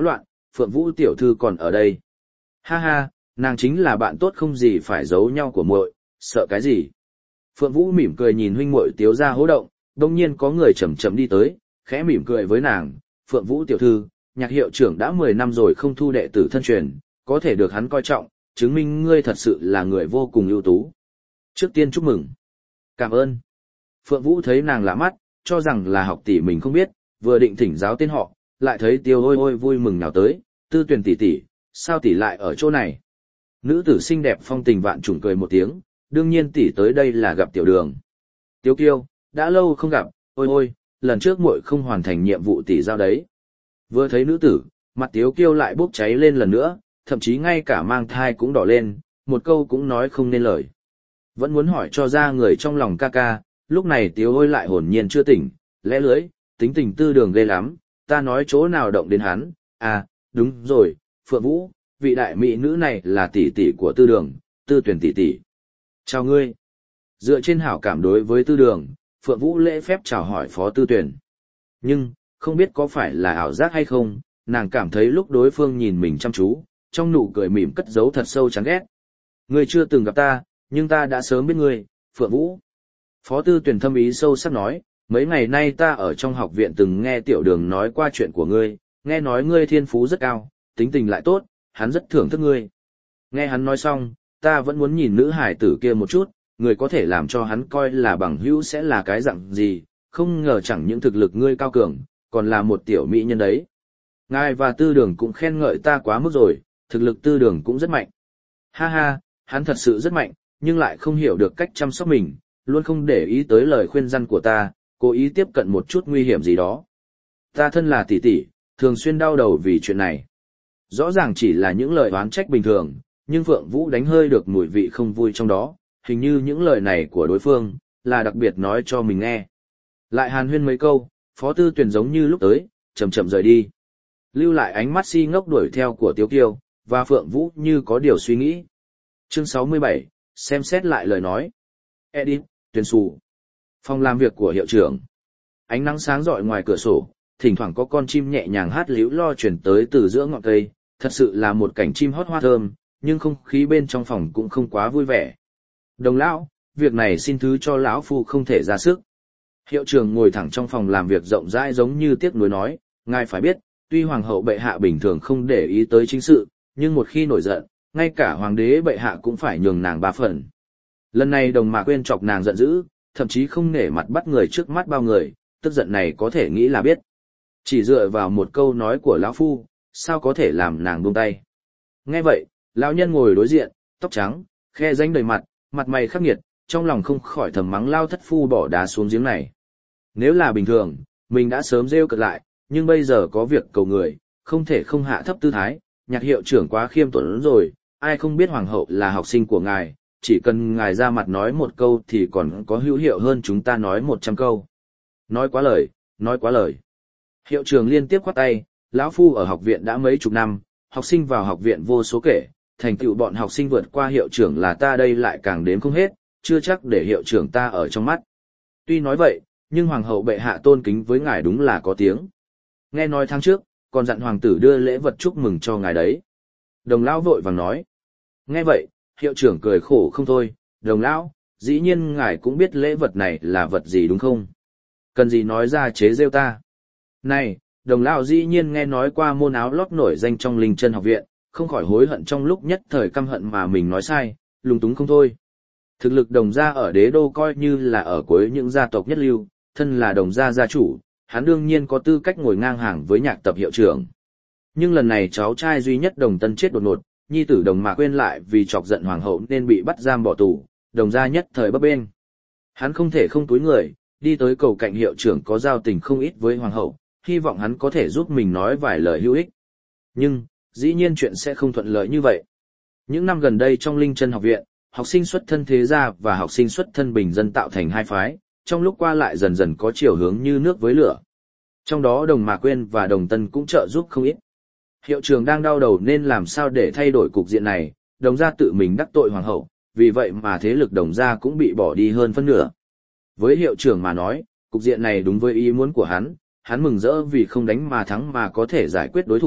Phượng Vũ tiểu thư còn ở đây. Ha ha, nàng chính là bạn tốt không gì phải giấu nhau của muội, sợ cái gì. Phượng Vũ mỉm cười nhìn huynh muội tiếu ra hố động, đồng nhiên có người chậm chậm đi tới, khẽ mỉm cười với nàng, Phượng Vũ tiểu thư, nhạc hiệu trưởng đã 10 năm rồi không thu đệ tử thân truyền, có thể được hắn coi trọng, chứng minh ngươi thật sự là người vô cùng ưu tú. Trước tiên chúc mừng. Cảm ơn. Phượng Vũ thấy nàng lạ mắt, cho rằng là học tỷ mình không biết, vừa định thỉnh giáo tên họ, lại thấy Tiêu Hôi Hôi vui mừng nào tới, Tư Tuyền tỷ tỷ, sao tỷ lại ở chỗ này? Nữ tử xinh đẹp phong tình vạn trùng cười một tiếng, đương nhiên tỷ tới đây là gặp Tiểu Đường. Tiếu Kiêu, đã lâu không gặp, ôi ôi, lần trước muội không hoàn thành nhiệm vụ tỷ giao đấy. Vừa thấy nữ tử, mặt Tiếu Kiêu lại bốc cháy lên lần nữa, thậm chí ngay cả mang thai cũng đỏ lên, một câu cũng nói không nên lời. Vẫn muốn hỏi cho ra người trong lòng ca ca, lúc này Tiếu Hôi lại hồn nhiên chưa tỉnh, lẽ lưới, tính tình Tư Đường ghê lắm, ta nói chỗ nào động đến hắn, à, đúng rồi, Phượng Vũ, vị đại mỹ nữ này là tỷ tỷ của Tư Đường, Tư Tuyển tỷ tỷ. Chào ngươi. Dựa trên hảo cảm đối với Tư Đường, Phượng Vũ lễ phép chào hỏi Phó Tư Tuyển. Nhưng, không biết có phải là ảo giác hay không, nàng cảm thấy lúc đối phương nhìn mình chăm chú, trong nụ cười mỉm cất giấu thật sâu chán ghét. Ngươi chưa từng gặp ta, nhưng ta đã sớm biết ngươi, Phượng Vũ. Phó Tư Tuyển thâm ý sâu sắc nói, mấy ngày nay ta ở trong học viện từng nghe Tiểu Đường nói qua chuyện của ngươi, nghe nói ngươi thiên phú rất cao, tính tình lại tốt, hắn rất thưởng thức ngươi. Nghe hắn nói xong, ta vẫn muốn nhìn nữ hải tử kia một chút, người có thể làm cho hắn coi là bằng hữu sẽ là cái dạng gì, không ngờ chẳng những thực lực ngươi cao cường, còn là một tiểu mỹ nhân đấy. Ngài và Tư Đường cũng khen ngợi ta quá mức rồi, thực lực Tư Đường cũng rất mạnh. Ha ha, hắn thật sự rất mạnh, nhưng lại không hiểu được cách chăm sóc mình, luôn không để ý tới lời khuyên răn của ta, cố ý tiếp cận một chút nguy hiểm gì đó. Ta thân là tỷ tỷ, thường xuyên đau đầu vì chuyện này. Rõ ràng chỉ là những lời oán trách bình thường, nhưng Phượng Vũ đánh hơi được mùi vị không vui trong đó, hình như những lời này của đối phương, là đặc biệt nói cho mình nghe. Lại hàn huyên mấy câu, Phó Tư Tuyển giống như lúc tới, chậm chậm rời đi. Lưu lại ánh mắt si ngốc đuổi theo của Tiếu Kiêu, và Phượng Vũ như có điều suy nghĩ. Chương 67, xem xét lại lời nói. Edit, tuyển sù. Phòng làm việc của hiệu trưởng. Ánh nắng sáng rọi ngoài cửa sổ, thỉnh thoảng có con chim nhẹ nhàng hát líu lo chuyển tới từ giữa ngọn cây, thật sự là một cảnh chim hót hoa thơm, nhưng không khí bên trong phòng cũng không quá vui vẻ. Đồng lão, việc này xin thứ cho lão phu không thể ra sức. Hiệu trưởng ngồi thẳng trong phòng làm việc rộng rãi giống như tiếc nuối nói, ngài phải biết, tuy hoàng hậu bệ hạ bình thường không để ý tới chính sự, nhưng một khi nổi giận, ngay cả hoàng đế bệ hạ cũng phải nhường nàng 3 phần. Lần này Đồng Mạc Quyên chọc nàng giận dữ, thậm chí không nể mặt bắt người trước mắt bao người, tức giận này có thể nghĩ là biết. Chỉ dựa vào một câu nói của lão phu, sao có thể làm nàng buông tay. Nghe vậy, lão nhân ngồi đối diện, tóc trắng, khe rãnh đầy mặt, mặt mày khắc nghiệt, trong lòng không khỏi thầm mắng lao thất phu bỏ đá xuống giếng này. Nếu là bình thường, mình đã sớm rêu cợt lại, nhưng bây giờ có việc cầu người, không thể không hạ thấp tư thái, nhạc hiệu trưởng quá khiêm tốn rồi, ai không biết hoàng hậu là học sinh của ngài, chỉ cần ngài ra mặt nói một câu thì còn có hữu hiệu hơn chúng ta nói 100 câu. Nói quá lời, nói quá lời. Hiệu trưởng liên tiếp khoát tay, lão phu ở học viện đã mấy chục năm, học sinh vào học viện vô số kể, thành tựu bọn học sinh vượt qua hiệu trưởng là ta đây lại càng đếm không hết, chưa chắc để hiệu trưởng ta ở trong mắt. Tuy nói vậy, nhưng hoàng hậu bệ hạ tôn kính với ngài đúng là có tiếng. Nghe nói tháng trước, còn dặn hoàng tử đưa lễ vật chúc mừng cho ngài đấy. Đồng lão vội vàng nói. Nghe vậy, hiệu trưởng cười khổ không thôi, Đồng lão, dĩ nhiên ngài cũng biết lễ vật này là vật gì đúng không? Cần gì nói ra chế rêu ta? Này, Đồng lão dĩ nhiên nghe nói qua môn áo lót nổi danh trong Linh Chân học viện, không khỏi hối hận trong lúc nhất thời căm hận mà mình nói sai, lung túng không thôi. Thực lực Đồng gia ở đế đô coi như là ở cuối những gia tộc nhất lưu, thân là Đồng gia gia chủ, hắn đương nhiên có tư cách ngồi ngang hàng với Nhạc Tập hiệu trưởng. Nhưng lần này cháu trai duy nhất Đồng Tân chết đột ngột, nhi tử Đồng Mạc Quyên lại vì chọc giận hoàng hậu nên bị bắt giam bỏ tù, Đồng gia nhất thời bấp bênh. Hắn không thể không túi người, đi tới cầu cạnh hiệu trưởng có giao tình không ít với hoàng hậu, hy vọng hắn có thể giúp mình nói vài lời hữu ích. Nhưng, dĩ nhiên chuyện sẽ không thuận lợi như vậy. Những năm gần đây trong Linh Chân học viện, học sinh xuất thân thế gia và học sinh xuất thân bình dân tạo thành hai phái, trong lúc qua lại dần dần có chiều hướng như nước với lửa. Trong đó Đồng Mạc Quyên và Đồng Tân cũng trợ giúp không ít. Hiệu trưởng đang đau đầu nên làm sao để thay đổi cục diện này, Đồng gia tự mình đắc tội hoàng hậu, vì vậy mà thế lực Đồng gia cũng bị bỏ đi hơn phân nửa. Với hiệu trưởng mà nói, cục diện này đúng với ý muốn của hắn mừng rỡ vì không đánh mà thắng mà có thể giải quyết đối thủ,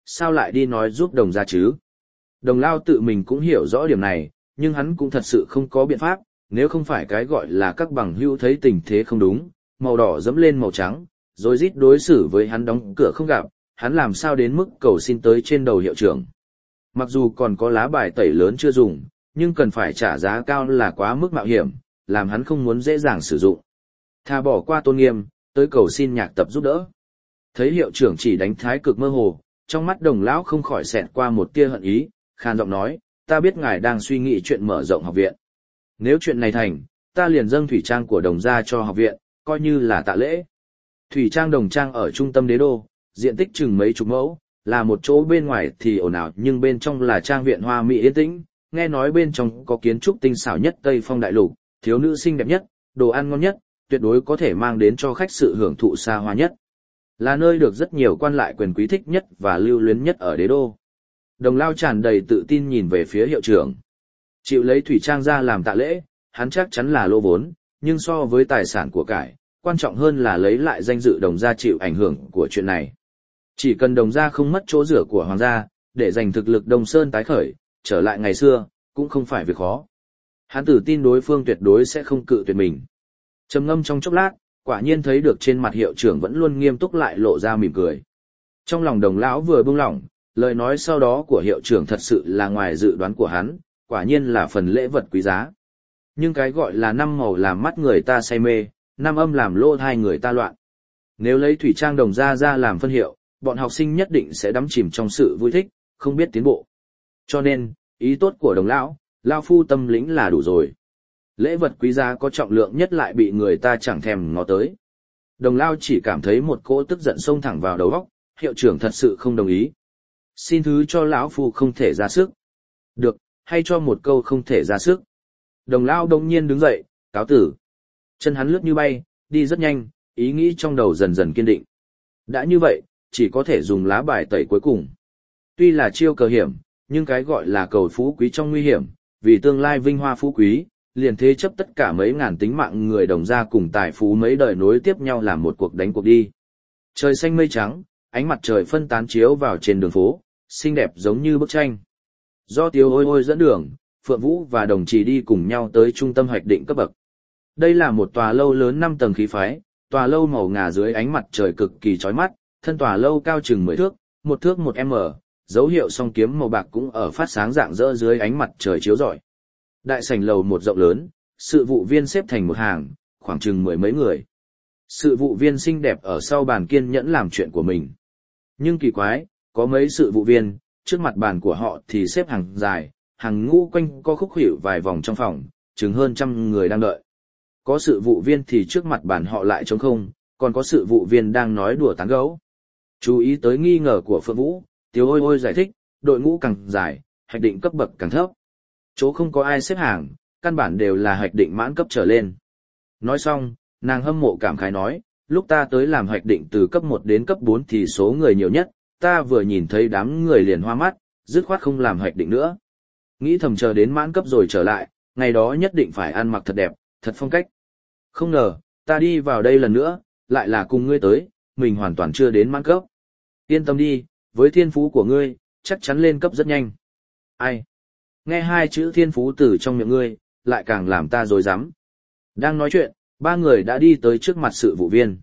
sao lại đi nói giúp đồng gia chứ? Đồng lao tự mình cũng hiểu rõ điểm này, nhưng hắn cũng thật sự không có biện pháp, nếu không phải cái gọi là các bằng hữu thấy tình thế không đúng, màu đỏ dẫm lên màu trắng, rồi rít đối xử với hắn đóng cửa không gặp, hắn làm sao đến mức cầu xin tới trên đầu hiệu trưởng. Mặc dù còn có lá bài tẩy lớn chưa dùng, nhưng cần phải trả giá cao là quá mức mạo hiểm, làm hắn không muốn dễ dàng sử dụng. Thà bỏ qua tôn nghiêm, tới cầu xin nhạc tập giúp đỡ. Thấy hiệu trưởng chỉ đánh thái cực mơ hồ, trong mắt đồng lão không khỏi xẹt qua một tia hận ý, khan giọng nói, ta biết ngài đang suy nghĩ chuyện mở rộng học viện. Nếu chuyện này thành, ta liền dâng thủy trang của đồng gia cho học viện, coi như là tạ lễ. Thủy trang đồng trang ở trung tâm đế đô, diện tích chừng mấy chục mẫu, là một chỗ bên ngoài thì ồn ào nhưng bên trong là trang viện hoa mỹ yên tĩnh, nghe nói bên trong có kiến trúc tinh xảo nhất Tây Phong đại lục, thiếu nữ xinh đẹp nhất, đồ ăn ngon nhất, tuyệt đối có thể mang đến cho khách sự hưởng thụ xa hoa nhất. Là nơi được rất nhiều quan lại quyền quý thích nhất và lưu luyến nhất ở đế đô. Đồng lao tràn đầy tự tin nhìn về phía hiệu trưởng. Chịu lấy thủy trang ra làm tạ lễ, hắn chắc chắn là lô vốn, nhưng so với tài sản của cải, quan trọng hơn là lấy lại danh dự đồng gia chịu ảnh hưởng của chuyện này. Chỉ cần đồng gia không mất chỗ rửa của hoàng gia, để giành thực lực Đông Sơn tái khởi, trở lại ngày xưa, cũng không phải việc khó. Hắn tự tin đối phương tuyệt đối sẽ không cự tuyệt mình. Trầm ngâm trong chốc lát, quả nhiên thấy được trên mặt hiệu trưởng vẫn luôn nghiêm túc lại lộ ra mỉm cười. Trong lòng đồng lão vừa buông lỏng, lời nói sau đó của hiệu trưởng thật sự là ngoài dự đoán của hắn, quả nhiên là phần lễ vật quý giá. Nhưng cái gọi là năm màu làm mắt người ta say mê, năm âm làm lỗ tai người ta loạn. Nếu lấy thủy trang đồng gia ra làm phân hiệu, bọn học sinh nhất định sẽ đắm chìm trong sự vui thích, không biết tiến bộ. Cho nên, ý tốt của đồng lão, lao phu tâm lĩnh là đủ rồi. Lễ vật quý giá có trọng lượng nhất lại bị người ta chẳng thèm ngó tới. Đồng lao chỉ cảm thấy một cỗ tức giận xông thẳng vào đầu óc, hiệu trưởng thật sự không đồng ý. Xin thứ cho lão phu không thể ra sức. Được, hay cho một câu không thể ra sức. Đồng lao đông nhiên đứng dậy, cáo tử. Chân hắn lướt như bay, đi rất nhanh, ý nghĩ trong đầu dần dần kiên định. Đã như vậy, chỉ có thể dùng lá bài tẩy cuối cùng. Tuy là chiêu cờ hiểm, nhưng cái gọi là cầu phú quý trong nguy hiểm, vì tương lai vinh hoa phú quý, liền thế chấp tất cả mấy ngàn tính mạng người đồng gia cùng tài phú mấy đời nối tiếp nhau làm một cuộc đánh cuộc đi. Trời xanh mây trắng, ánh mặt trời phân tán chiếu vào trên đường phố, xinh đẹp giống như bức tranh. Do Tiếu Ôi Ôi dẫn đường, Phượng Vũ và đồng chí đi cùng nhau tới trung tâm hoạch định cấp bậc. Đây là một tòa lâu lớn 5 tầng khí phái, tòa lâu màu ngà dưới ánh mặt trời cực kỳ chói mắt, thân tòa lâu cao chừng 10 thước, 1 thước 1m, dấu hiệu song kiếm màu bạc cũng ở phát sáng rạng rỡ dưới ánh mặt trời chiếu rọi. Đại sảnh lầu một rộng lớn, sự vụ viên xếp thành một hàng, khoảng chừng 10 mấy người. Sự vụ viên xinh đẹp ở sau bàn kiên nhẫn làm chuyện của mình. Nhưng kỳ quái, có mấy sự vụ viên, trước mặt bàn của họ thì xếp hàng dài, hàng ngũ quanh co khúc khuỷu vài vòng trong phòng, chừng hơn 100 người đang đợi. Có sự vụ viên thì trước mặt bàn họ lại trống không, còn có sự vụ viên đang nói đùa tán gẫu. Chú ý tới nghi ngờ của Phượng Vũ, Tiếu Ôi Ôi giải thích, đội ngũ càng dài, hoạch định cấp bậc càng thấp. Chỗ không có ai xếp hàng, căn bản đều là hoạch định mãn cấp trở lên. Nói xong, nàng hâm mộ cảm khái nói, lúc ta tới làm hoạch định từ cấp 1 đến cấp 4 thì số người nhiều nhất, ta vừa nhìn thấy đám người liền hoa mắt, dứt khoát không làm hoạch định nữa. Nghĩ thầm chờ đến mãn cấp rồi trở lại, ngày đó nhất định phải ăn mặc thật đẹp, thật phong cách. Không ngờ, ta đi vào đây lần nữa, lại là cùng ngươi tới, mình hoàn toàn chưa đến mãn cấp. Yên tâm đi, với thiên phú của ngươi, chắc chắn lên cấp rất nhanh. Ai? Nghe hai chữ thiên phú từ trong miệng ngươi, lại càng làm ta rối rắm. Đang nói chuyện, ba người đã đi tới trước mặt sự vụ viên.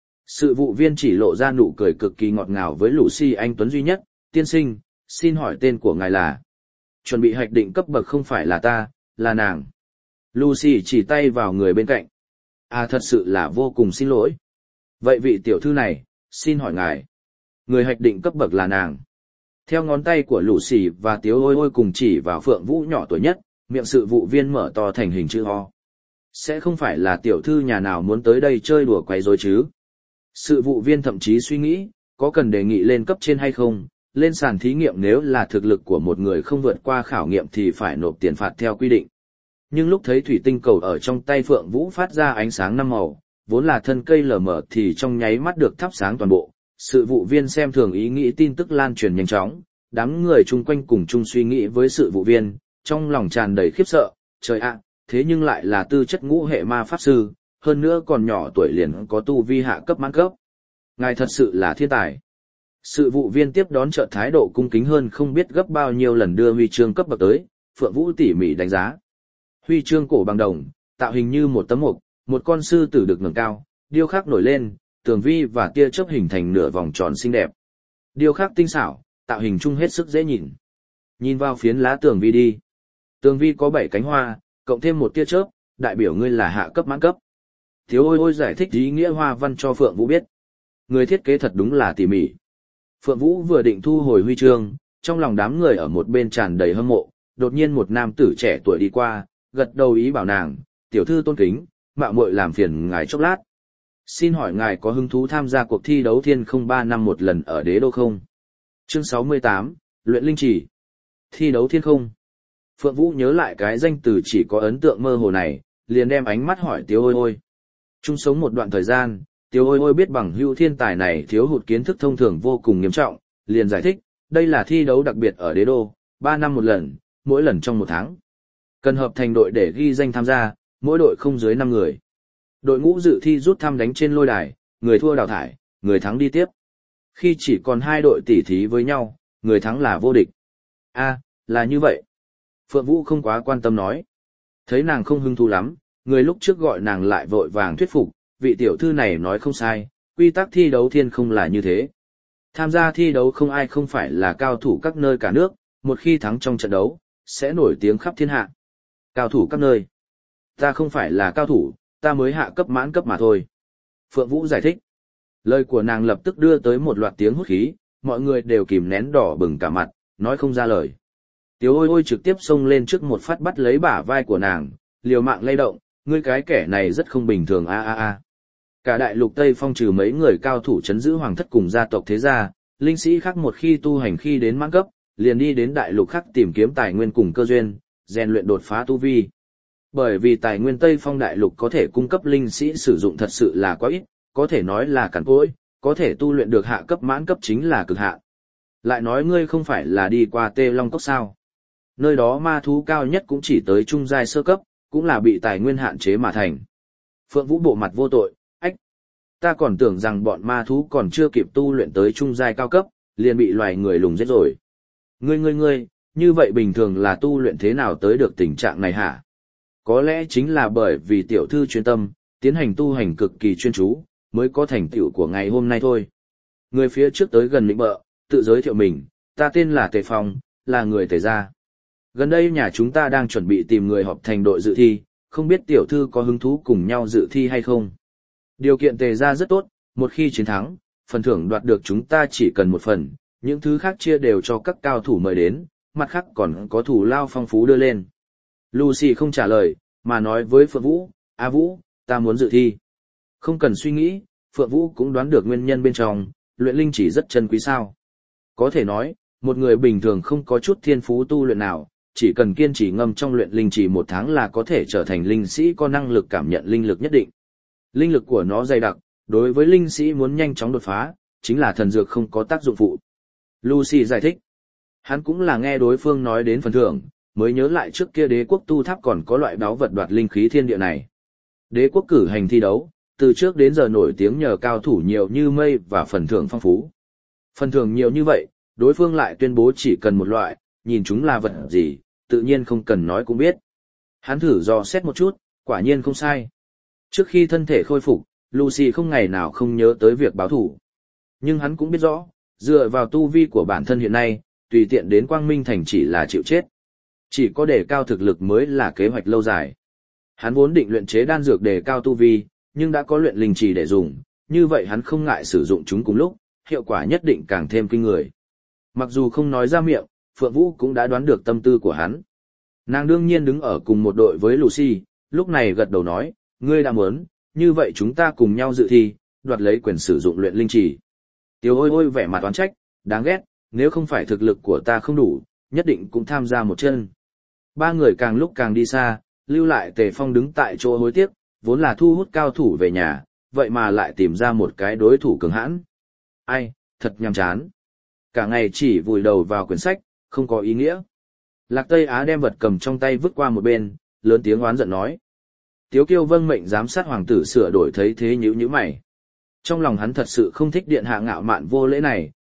Sự vụ viên chỉ lộ ra nụ cười cực kỳ ngọt ngào với Lucy anh tuấn duy nhất, tiên sinh, xin hỏi tên của ngài là. Chuẩn bị hoạch định cấp bậc không phải là ta, là nàng. Lucy chỉ tay vào người bên cạnh. À thật sự là vô cùng xin lỗi. Vậy vị tiểu thư này, xin hỏi ngài. Người hoạch định cấp bậc là nàng. Theo ngón tay của Lucy và Tiếu Ôi Ôi cùng chỉ vào Phượng Vũ nhỏ tuổi nhất, miệng sự vụ viên mở to thành hình chữ O. Sẽ không phải là tiểu thư nhà nào muốn tới đây chơi đùa quấy rối chứ. Sự vụ viên thậm chí suy nghĩ, có cần đề nghị lên cấp trên hay không, lên sàn thí nghiệm nếu là thực lực của một người không vượt qua khảo nghiệm thì phải nộp tiền phạt theo quy định. Nhưng lúc thấy thủy tinh cầu ở trong tay Phượng Vũ phát ra ánh sáng 5 màu, vốn là thân cây lờ mờ thì trong nháy mắt được thắp sáng toàn bộ. Sự vụ viên xem thường ý nghĩ tin tức lan truyền nhanh chóng, đám người chung quanh cùng chung suy nghĩ với sự vụ viên, trong lòng tràn đầy khiếp sợ, trời ạ, thế nhưng lại là tư chất ngũ hệ ma pháp sư, hơn nữa còn nhỏ tuổi liền có tu vi hạ cấp mãn cấp. Ngài thật sự là thiên tài. Sự vụ viên tiếp đón chợt thái độ cung kính hơn không biết gấp bao nhiêu lần đưa huy chương cấp bậc tới, Phượng Vũ tỉ mỉ đánh giá. Huy chương cổ bằng đồng, tạo hình như một tấm mục, một con sư tử được ngẩng cao, điêu khắc nổi lên, tường vi và tia chớp hình thành nửa vòng tròn xinh đẹp. Điêu khắc tinh xảo, tạo hình chung hết sức dễ nhìn. Nhìn vào phiến lá tường vi đi. Tường vi có 7 cánh hoa, cộng thêm một tia chớp, đại biểu ngươi là hạ cấp mãn cấp. Thiếu ôi ôi giải thích ý nghĩa hoa văn cho Phượng Vũ biết. Người thiết kế thật đúng là tỉ mỉ. Phượng Vũ vừa định thu hồi huy chương, trong lòng đám người ở một bên tràn đầy hâm mộ, đột nhiên một nam tử trẻ tuổi đi qua, gật đầu ý bảo nàng, tiểu thư tôn kính, mạo muội làm phiền ngài chốc lát. Xin hỏi ngài có hứng thú tham gia cuộc thi đấu thiên không 3 năm một lần ở đế đô không? Chương 68, Luyện Linh Chỉ. Thi đấu thiên không. Phượng Vũ nhớ lại cái danh từ chỉ có ấn tượng mơ hồ này, liền đem ánh mắt hỏi Tiếu Ôi Ôi. Chung sống một đoạn thời gian, Tiếu Ôi Ôi biết bằng hữu thiên tài này thiếu hụt kiến thức thông thường vô cùng nghiêm trọng, liền giải thích, đây là thi đấu đặc biệt ở đế đô, 3 năm một lần, mỗi lần trong 1 tháng. Cần hợp thành đội để ghi danh tham gia, mỗi đội không dưới 5 người. Đội ngũ dự thi rút thăm đánh trên lôi đài, người thua đào thải, người thắng đi tiếp. Khi chỉ còn 2 đội tỉ thí với nhau, người thắng là vô địch. Là như vậy. Phượng Vũ không quá quan tâm nói. Thấy nàng không hứng thú lắm, người lúc trước gọi nàng lại vội vàng thuyết phục, vị tiểu thư này nói không sai, quy tắc thi đấu thiên không là như thế. Tham gia thi đấu không ai không phải là cao thủ các nơi cả nước, một khi thắng trong trận đấu, sẽ nổi tiếng khắp thiên hạ. Cao thủ các nơi. Ta không phải là cao thủ, ta mới hạ cấp mãn cấp mà thôi. Phượng Vũ giải thích. Lời của nàng lập tức đưa tới một loạt tiếng hút khí, mọi người đều kìm nén đỏ bừng cả mặt, nói không ra lời. Tiếu Ôi Ôi trực tiếp xông lên trước một phát bắt lấy bả vai của nàng, liều mạng lay động, ngươi cái kẻ này rất không bình thường a. Cả đại lục Tây Phong trừ mấy người cao thủ chấn giữ hoàng thất cùng gia tộc thế gia, linh sĩ khác một khi tu hành khi đến mãn cấp, liền đi đến đại lục khác tìm kiếm tài nguyên cùng cơ duyên, rèn luyện đột phá tu vi. Bởi vì tài nguyên Tây Phong đại lục có thể cung cấp linh sĩ sử dụng thật sự là quá ít, có thể nói là cằn cỗi, có thể tu luyện được hạ cấp mãn cấp chính là cực hạn. Lại nói ngươi không phải là đi qua Tê Long Cốc sao? Nơi đó ma thú cao nhất cũng chỉ tới trung giai sơ cấp, cũng là bị tài nguyên hạn chế mà thành. Phượng Vũ bộ mặt vô tội, ách. Ta còn tưởng rằng bọn ma thú còn chưa kịp tu luyện tới trung giai cao cấp, liền bị loài người lùng giết rồi. Ngươi, như vậy bình thường là tu luyện thế nào tới được tình trạng này hả? Có lẽ chính là bởi vì tiểu thư chuyên tâm, tiến hành tu hành cực kỳ chuyên chú, mới có thành tựu của ngày hôm nay thôi. Người phía trước tới gần lĩnh bợ, tự giới thiệu mình, ta tên là Tề Phong, là người Tề gia. Gần đây nhà chúng ta đang chuẩn bị tìm người họp thành đội dự thi, không biết tiểu thư có hứng thú cùng nhau dự thi hay không. Điều kiện Tề gia rất tốt, một khi chiến thắng, phần thưởng đoạt được chúng ta chỉ cần 1 phần, những thứ khác chia đều cho các cao thủ mời đến, mặt khác còn có thủ lao phong phú đưa lên. Lucy không trả lời, mà nói với Phượng Vũ, Vũ, ta muốn dự thi. Không cần suy nghĩ, Phượng Vũ cũng đoán được nguyên nhân bên trong, luyện linh chỉ rất chân quý sao. Có thể nói, một người bình thường không có chút thiên phú tu luyện nào, chỉ cần kiên trì ngâm trong luyện linh chỉ 1 tháng là có thể trở thành linh sĩ có năng lực cảm nhận linh lực nhất định. Linh lực của nó dày đặc, đối với linh sĩ muốn nhanh chóng đột phá, chính là thần dược không có tác dụng phụ. Lucy giải thích. Hắn cũng là nghe đối phương nói đến phần thưởng, mới nhớ lại trước kia đế quốc tu tháp còn có loại báu vật đoạt linh khí thiên địa này. Đế quốc cử hành thi đấu, từ trước đến giờ nổi tiếng nhờ cao thủ nhiều như mây và phần thưởng phong phú. Phần thưởng nhiều như vậy, đối phương lại tuyên bố chỉ cần một loại, nhìn chúng là vật gì, tự nhiên không cần nói cũng biết. Hắn thử dò xét một chút, quả nhiên không sai. Trước khi thân thể khôi phục, Lucy không ngày nào không nhớ tới việc báo thủ. Nhưng hắn cũng biết rõ, dựa vào tu vi của bản thân hiện nay, tùy tiện đến Quang Minh Thành chỉ là chịu chết. Chỉ có đề cao thực lực mới là kế hoạch lâu dài. Hắn vốn định luyện chế đan dược đề cao tu vi, nhưng đã có luyện linh trì để dùng, như vậy hắn không ngại sử dụng chúng cùng lúc, hiệu quả nhất định càng thêm kinh người. Mặc dù không nói ra miệng, Phượng Vũ cũng đã đoán được tâm tư của hắn. Nàng đương nhiên đứng ở cùng một đội với Lucy, lúc này gật đầu nói, ngươi đã muốn, như vậy chúng ta cùng nhau dự thi, đoạt lấy quyền sử dụng luyện linh trì. Tiêu Ôi Ôi vẻ mặt oán trách, đáng ghét, nếu không phải thực lực của ta không đủ, nhất định cũng tham gia một chân. 3 người càng lúc càng đi xa, lưu lại Tề Phong đứng tại chỗ hối tiếc, vốn là thu hút cao thủ về nhà, vậy mà lại tìm ra một cái đối thủ cường hãn. Ai, thật nhàm chán. Cả ngày chỉ vùi đầu vào quyển sách, không có ý nghĩa. Lạc Tây Á đem vật cầm trong tay vứt qua một bên, lớn tiếng oán giận nói. Tiếu Kiêu vâng mệnh giám sát hoàng tử sửa đổi thấy thế nhíu nhíu mày. Trong lòng hắn thật sự không thích điện hạ ngạo mạn vô lễ này,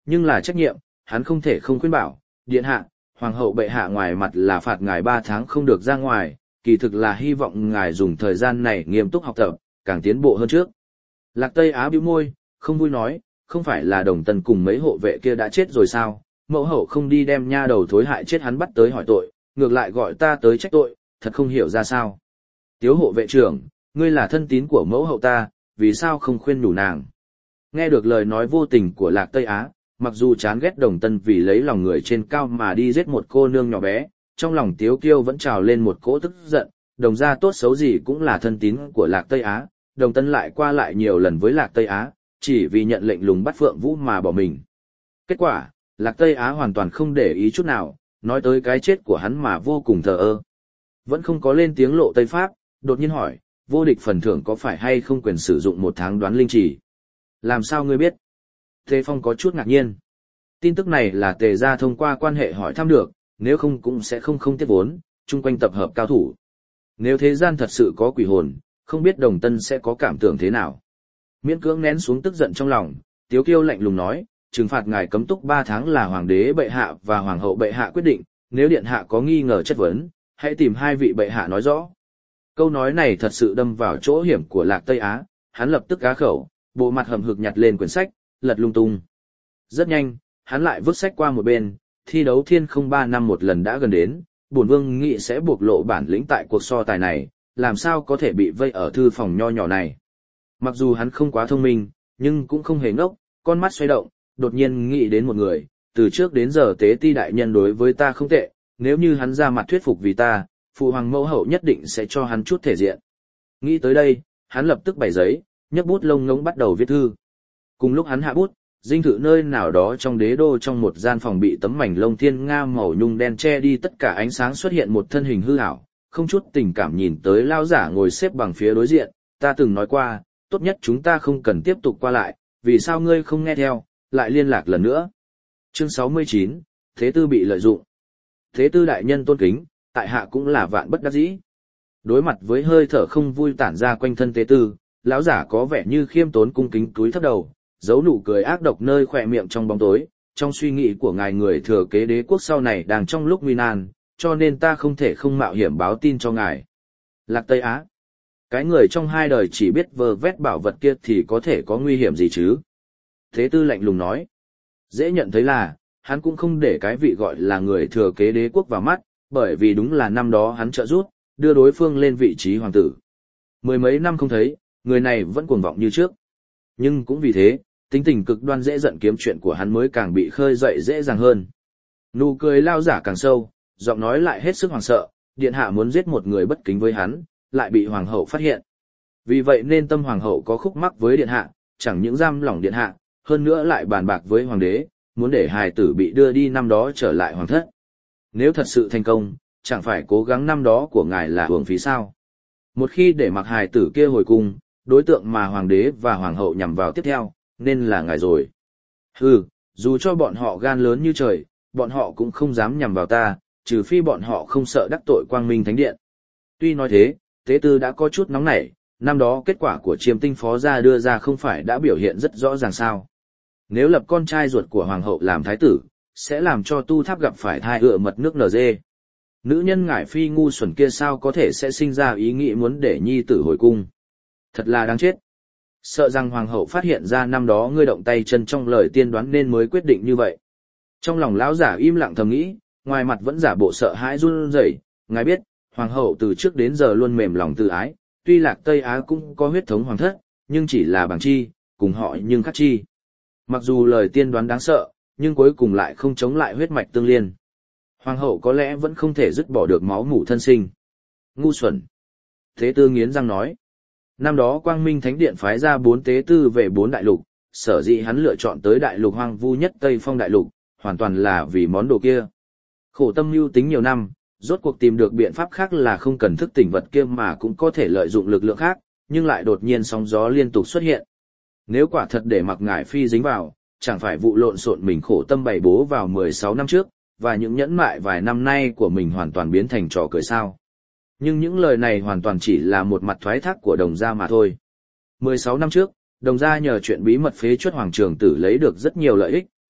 Nhưng là trách nhiệm, hắn không thể không khuyên bảo, điện hạ, hoàng hậu bệ hạ ngoài mặt là phạt ngài 3 tháng không được ra ngoài, kỳ thực là hy vọng ngài dùng thời gian này nghiêm túc học tập, càng tiến bộ hơn trước. Lạc Tây Á bĩu môi, không vui nói, không phải là Đồng Tân cùng mấy hộ vệ kia đã chết rồi sao, mẫu hậu không đi đem nha đầu thối hại chết hắn bắt tới hỏi tội, ngược lại gọi ta tới trách tội, thật không hiểu ra sao. Tiếu hộ vệ trưởng, ngươi là thân tín của mẫu hậu ta, vì sao không khuyên nhủ nàng? Nghe được lời nói vô tình của Lạc Tây Á, mặc dù chán ghét Đồng Tân vì lấy lòng người trên cao mà đi giết một cô nương nhỏ bé, trong lòng Tiếu Kiêu vẫn trào lên một cỗ tức giận, Đồng gia tốt xấu gì cũng là thân tín của Lạc Tây Á, Đồng Tân lại qua lại nhiều lần với Lạc Tây Á, chỉ vì nhận lệnh lùng bắt Phượng Vũ mà bỏ mình. Kết quả, Lạc Tây Á hoàn toàn không để ý chút nào, nói tới cái chết của hắn mà vô cùng thờ ơ. Vẫn không có lên tiếng Lộ Tây Pháp, đột nhiên hỏi, vô địch phần thưởng có phải hay không quyền sử dụng 1 tháng đoán linh chỉ? Làm sao ngươi biết? Tề Phong có chút ngạc nhiên. Tin tức này là Tề gia thông qua quan hệ hỏi thăm được, nếu không cũng sẽ không tiết vốn, chung quanh tập hợp cao thủ. Nếu thế gian thật sự có quỷ hồn, không biết Đồng Tân sẽ có cảm tưởng thế nào. Miễn cưỡng nén xuống tức giận trong lòng, Tiếu Kiêu lạnh lùng nói, trừng phạt ngài cấm túc 3 tháng là hoàng đế bệ hạ và hoàng hậu bệ hạ quyết định, nếu điện hạ có nghi ngờ chất vấn, hãy tìm 2 vị bệ hạ nói rõ. Câu nói này thật sự đâm vào chỗ hiểm của Lạc Tây Á, hắn lập tức cá khẩu, bộ mặt hầm hực nhặt lên quyển sách, lật lung tung. Rất nhanh, hắn lại vứt sách qua một bên, thi đấu thiên không 3 năm một lần đã gần đến, bổn vương nghĩ sẽ bộc lộ bản lĩnh tại cuộc so tài này, làm sao có thể bị vây ở thư phòng nho nhỏ này. Mặc dù hắn không quá thông minh, nhưng cũng không hề ngốc, con mắt xoay động, đột nhiên nghĩ đến một người, từ trước đến giờ Tế Ti đại nhân đối với ta không tệ, nếu như hắn ra mặt thuyết phục vì ta, phụ hoàng mẫu hậu nhất định sẽ cho hắn chút thể diện. Nghĩ tới đây, hắn lập tức bày giấy, nhấc bút lông ngỗng bắt đầu viết thư. Cùng lúc hắn hạ bút, dinh thự nơi nào đó trong đế đô trong một gian phòng bị tấm mảnh lông thiên nga màu nhung đen che đi tất cả ánh sáng, xuất hiện một thân hình hư ảo, không chút tình cảm nhìn tới lao giả ngồi xếp bằng phía đối diện, ta từng nói qua, tốt nhất chúng ta không cần tiếp tục qua lại, vì sao ngươi không nghe theo, lại liên lạc lần nữa. Chương 69, Thế Tư bị lợi dụng. Thế Tư đại nhân tôn kính, tại hạ cũng là vạn bất đắc dĩ. Đối mặt với hơi thở không vui tản ra quanh thân Thế Tư, lão giả có vẻ như khiêm tốn cung kính cúi thấp đầu, giấu nụ cười ác độc nơi khỏe miệng trong bóng tối, trong suy nghĩ của ngài người thừa kế đế quốc sau này đang trong lúc nguy nan, cho nên ta không thể không mạo hiểm báo tin cho ngài. Lạc Tây Á. Cái người trong 2 đời chỉ biết vơ vét bảo vật kia thì có thể có nguy hiểm gì chứ? Thế Tư lạnh lùng nói. Dễ nhận thấy là, hắn cũng không để cái vị gọi là người thừa kế đế quốc vào mắt, bởi vì đúng là năm đó hắn trợ giúp, đưa đối phương lên vị trí hoàng tử. 10 mấy năm không thấy, người này vẫn cuồng vọng như trước. Nhưng cũng vì thế, tính tình cực đoan dễ giận kiếm chuyện của hắn mới càng bị khơi dậy dễ dàng hơn. Nụ cười lao giả càng sâu, giọng nói lại hết sức hoảng sợ, điện hạ muốn giết một người bất kính với hắn, lại bị hoàng hậu phát hiện. Vì vậy nên tâm hoàng hậu có khúc mắc với điện hạ, chẳng những giam lỏng điện hạ, hơn nữa lại bàn bạc với hoàng đế, muốn để hài tử bị đưa đi năm đó trở lại hoàng thất. Nếu thật sự thành công, chẳng phải cố gắng năm đó của ngài là uổng phí sao? Một khi để mặc hài tử kia hồi cung, đối tượng mà hoàng đế và hoàng hậu nhằm vào tiếp theo, nên là ngài rồi. Hừ, dù cho bọn họ gan lớn như trời, bọn họ cũng không dám nhằm vào ta, trừ phi bọn họ không sợ đắc tội Quang Minh Thánh Điện. Tuy nói thế, Tế Tư đã có chút nóng nảy, năm đó kết quả của Chiêm Tinh phó gia đưa ra không phải đã biểu hiện rất rõ ràng sao. Nếu lập con trai ruột của hoàng hậu làm thái tử, sẽ làm cho Tu Tháp gặp phải thai ựa mật nước NG. Nữ nhân ngải phi ngu xuẩn kia sao có thể sẽ sinh ra ý nghĩ muốn để nhi tử hồi cung. Thật là đáng chết. Sợ rằng hoàng hậu phát hiện ra năm đó ngươi động tay chân trong lời tiên đoán nên mới quyết định như vậy. Trong lòng lão giả im lặng thầm nghĩ, ngoài mặt vẫn giả bộ sợ hãi run rẩy. Ngài biết, hoàng hậu từ trước đến giờ luôn mềm lòng tự ái, tuy Lạc Tây Á cũng có huyết thống hoàng thất, nhưng chỉ là bằng chi, cùng họ nhưng khác chi. Mặc dù lời tiên đoán đáng sợ, nhưng cuối cùng lại không chống lại huyết mạch tương liên. Hoàng hậu có lẽ vẫn không thể dứt bỏ được máu mủ thân sinh. Ngu xuẩn. Thế Tư nghiến răng nói. Năm đó Quang Minh Thánh Điện phái ra 4 tế tư về 4 đại lục, sở dĩ hắn lựa chọn tới đại lục hoang vu nhất Tây Phong đại lục, hoàn toàn là vì món đồ kia. Khổ tâm mưu tính nhiều năm, rốt cuộc tìm được biện pháp khác là không cần thức tỉnh vật kia mà cũng có thể lợi dụng lực lượng khác, nhưng lại đột nhiên sóng gió liên tục xuất hiện. Nếu quả thật để mặc ngải phi dính vào, chẳng phải vụ lộn xộn mình khổ tâm bày bố vào 16 năm trước, và những nhẫn mại vài năm nay của mình hoàn toàn biến thành trò cười sao. Nhưng những lời này hoàn toàn chỉ là một mặt thoái thác của Đồng gia mà thôi. 16 năm trước, Đồng gia nhờ chuyện bí mật phế truất hoàng trường tử lấy được rất nhiều lợi ích,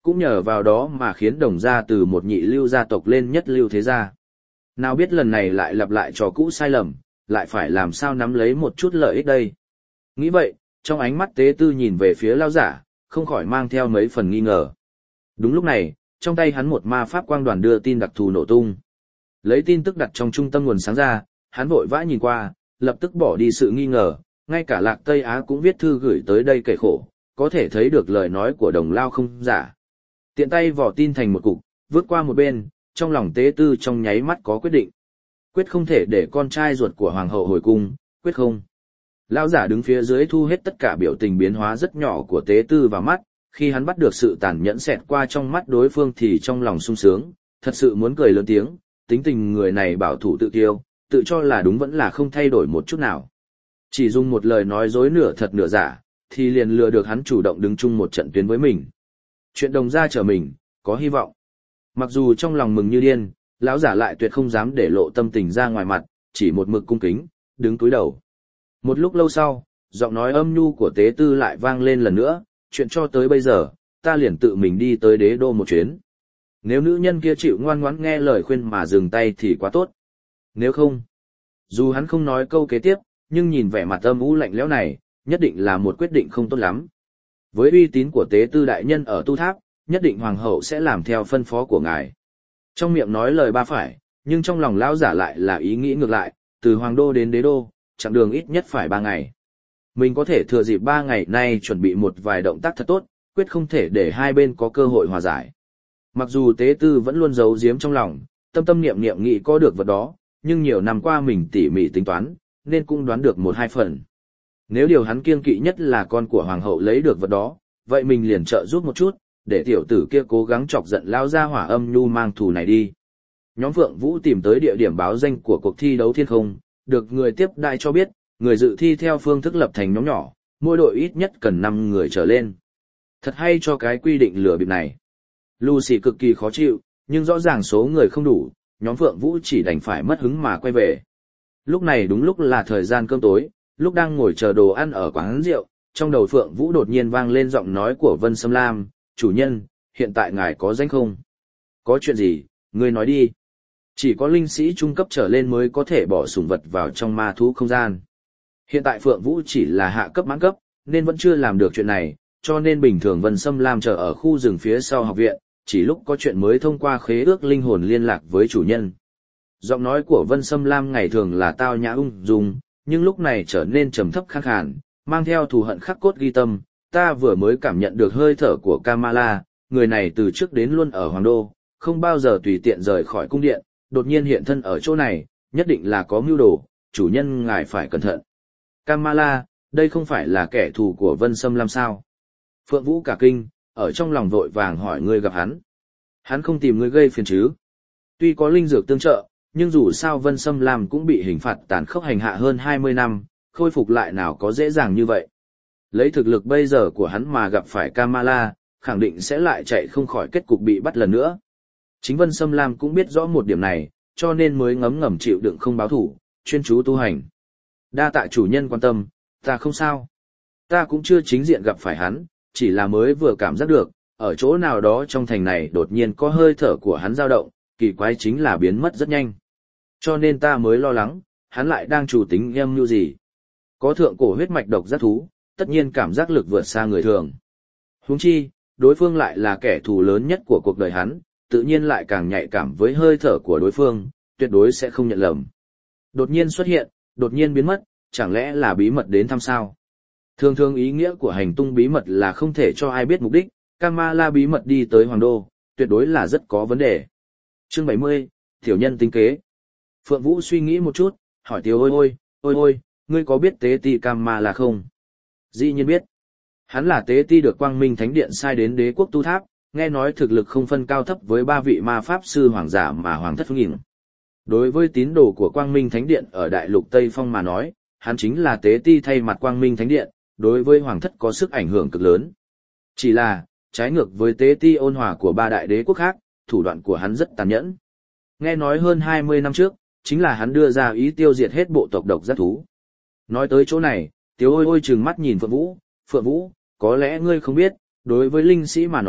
cũng nhờ vào đó mà khiến Đồng gia từ một nhị lưu gia tộc lên nhất lưu thế gia. Nào biết lần này lại lặp lại trò cũ sai lầm, lại phải làm sao nắm lấy một chút lợi ích đây. Nghĩ vậy, trong ánh mắt Tế Tư nhìn về phía lão giả, không khỏi mang theo mấy phần nghi ngờ. Đúng lúc này, trong tay hắn một ma pháp quang đoàn đưa tin đặc thù nổ tung. Lấy tin tức đặt trong trung tâm nguồn sáng ra, hắn vội vã nhìn qua, lập tức bỏ đi sự nghi ngờ, ngay cả Lạc Tây Á cũng viết thư gửi tới đây kể khổ, có thể thấy được lời nói của Đồng Lao không giả. Tiện tay vỏ tin thành một cục, vứt qua một bên, trong lòng Tế Tư trong nháy mắt có quyết định. Quyết không thể để con trai ruột của hoàng hậu hồi cung, quyết không. Lão giả đứng phía dưới thu hết tất cả biểu tình biến hóa rất nhỏ của Tế Tư vào mắt, khi hắn bắt được sự tàn nhẫn xẹt qua trong mắt đối phương thì trong lòng sung sướng, thật sự muốn cười lớn tiếng, tính tình người này bảo thủ tự kiêu, tự cho là đúng vẫn là không thay đổi một chút nào. Chỉ dùng một lời nói dối nửa thật nửa giả, thì liền lừa được hắn chủ động đứng chung một trận tuyến với mình. Chuyện Đồng gia trở mình, có hy vọng. Mặc dù trong lòng mừng như điên, lão giả lại tuyệt không dám để lộ tâm tình ra ngoài mặt, chỉ một mực cung kính, đứng cúi đầu. Một lúc lâu sau, giọng nói âm nhu của Tế Tư lại vang lên lần nữa, chuyện cho tới bây giờ, ta liền tự mình đi tới đế đô một chuyến. Nếu nữ nhân kia chịu ngoan ngoãn nghe lời khuyên mà dừng tay thì quá tốt. Nếu không, dù hắn không nói câu kế tiếp, nhưng nhìn vẻ mặt âm u lạnh lẽo này, nhất định là một quyết định không tốt lắm. Với uy tín của Tế Tư đại nhân ở tu tháp, nhất định hoàng hậu sẽ làm theo phân phó của ngài. Trong miệng nói lời ba phải, nhưng trong lòng lão giả lại là ý nghĩ ngược lại, từ hoàng đô đến đế đô, chặng đường ít nhất phải 3 ngày. Mình có thể thừa dịp 3 ngày nay chuẩn bị một vài động tác thật tốt, quyết không thể để hai bên có cơ hội hòa giải. Mặc dù Tế Tư vẫn luôn giấu giếm trong lòng, tâm niệm niệm nghĩ có được vật đó, nhưng nhiều năm qua mình tỉ mỉ tính toán, nên cũng đoán được 1-2 phần. Nếu điều hắn kiêng kỵ nhất là con của hoàng hậu lấy được vật đó, vậy mình liền trợ giúp một chút, để tiểu tử kia cố gắng chọc giận lao ra hỏa âm nhu mang thù này đi. Nhóm Phượng Vũ tìm tới địa điểm báo danh của cuộc thi đấu thiên không, được người tiếp đãi cho biết, người dự thi theo phương thức lập thành nhóm nhỏ, mỗi đội ít nhất cần 5 người trở lên. Thật hay cho cái quy định lừa bịp này. Lucy cực kỳ khó chịu, nhưng rõ ràng số người không đủ, nhóm Phượng Vũ chỉ đành phải mất hứng mà quay về. Lúc này đúng lúc là thời gian cơm tối, lúc đang ngồi chờ đồ ăn ở quán rượu, trong đầu Phượng Vũ đột nhiên vang lên giọng nói của Vân Sâm Lam, chủ nhân, hiện tại ngài có danh không? Có chuyện gì, ngươi nói đi. Chỉ có linh sĩ trung cấp trở lên mới có thể bỏ sủng vật vào trong ma thú không gian. Hiện tại Phượng Vũ chỉ là hạ cấp mãn cấp, nên vẫn chưa làm được chuyện này, cho nên bình thường Vân Sâm Lam chờ ở khu rừng phía sau học viện, chỉ lúc có chuyện mới thông qua khế ước linh hồn liên lạc với chủ nhân. Giọng nói của Vân Sâm Lam ngày thường là tao nhã ung dung, nhưng lúc này trở nên trầm thấp khàn khàn, mang theo thù hận khắc cốt ghi tâm. Ta vừa mới cảm nhận được hơi thở của Kamala, người này từ trước đến luôn ở Hoàng Đô, không bao giờ tùy tiện rời khỏi cung điện, đột nhiên hiện thân ở chỗ này, nhất định là có mưu đồ, chủ nhân ngài phải cẩn thận. Kamala, đây không phải là kẻ thù của Vân Sâm Lam sao? Phượng Vũ cả kinh, ở trong lòng vội vàng hỏi ngươi gặp hắn. Hắn không tìm ngươi gây phiền chứ? Tuy có linh dược tương trợ, nhưng dù sao Vân Sâm Lam cũng bị hình phạt tàn khốc hành hạ hơn 20 năm, khôi phục lại nào có dễ dàng như vậy. Lấy thực lực bây giờ của hắn mà gặp phải Kamala, khẳng định sẽ lại chạy không khỏi kết cục bị bắt lần nữa. Chính Vân Sâm Lam cũng biết rõ một điểm này, cho nên mới ngấm ngầm chịu đựng không báo thủ, chuyên chú tu hành. Đa tạ chủ nhân quan tâm, ta không sao. Ta cũng chưa chính diện gặp phải hắn, chỉ là mới vừa cảm giác được, ở chỗ nào đó trong thành này đột nhiên có hơi thở của hắn dao động, kỳ quái chính là biến mất rất nhanh. Cho nên ta mới lo lắng, hắn lại đang chủ tính âm mưu gì. Có thượng cổ huyết mạch độc giác thú, tất nhiên cảm giác lực vượt xa người thường. Huống chi, đối phương lại là kẻ thù lớn nhất của cuộc đời hắn, tự nhiên lại càng nhạy cảm với hơi thở của đối phương, tuyệt đối sẽ không nhận lầm. Đột nhiên xuất hiện, đột nhiên biến mất, chẳng lẽ là bí mật đến thăm sao? Thường thường ý nghĩa của hành tung bí mật là không thể cho ai biết mục đích, Kamala bí mật đi tới Hoàng Đô, tuyệt đối là rất có vấn đề. Chương 70, Tiểu nhân tính kế. Phượng Vũ suy nghĩ một chút, hỏi Tiểu ôi, ngươi có biết tế ti Kamala không? Dĩ nhiên biết. Hắn là tế ti được Quang Minh Thánh Điện sai đến đế quốc tu tháp, nghe nói thực lực không phân cao thấp với 3 vị ma pháp sư hoàng giả mà hoàng thất nghìn. Đối với tín đồ của Quang Minh Thánh Điện ở đại lục Tây Phong mà nói, hắn chính là tế ti thay mặt Quang Minh Thánh Điện, đối với hoàng thất có sức ảnh hưởng cực lớn. Chỉ là, trái ngược với tế ti ôn hòa của 3 đại đế quốc khác, thủ đoạn của hắn rất tàn nhẫn. Nghe nói hơn 20 năm trước, chính là hắn đưa ra ý tiêu diệt hết bộ tộc độc giác thú. Nói tới chỗ này, Tiếu ôi trừng mắt nhìn Phượng Vũ, có lẽ ngươi không biết, đối với linh sĩ mà nói,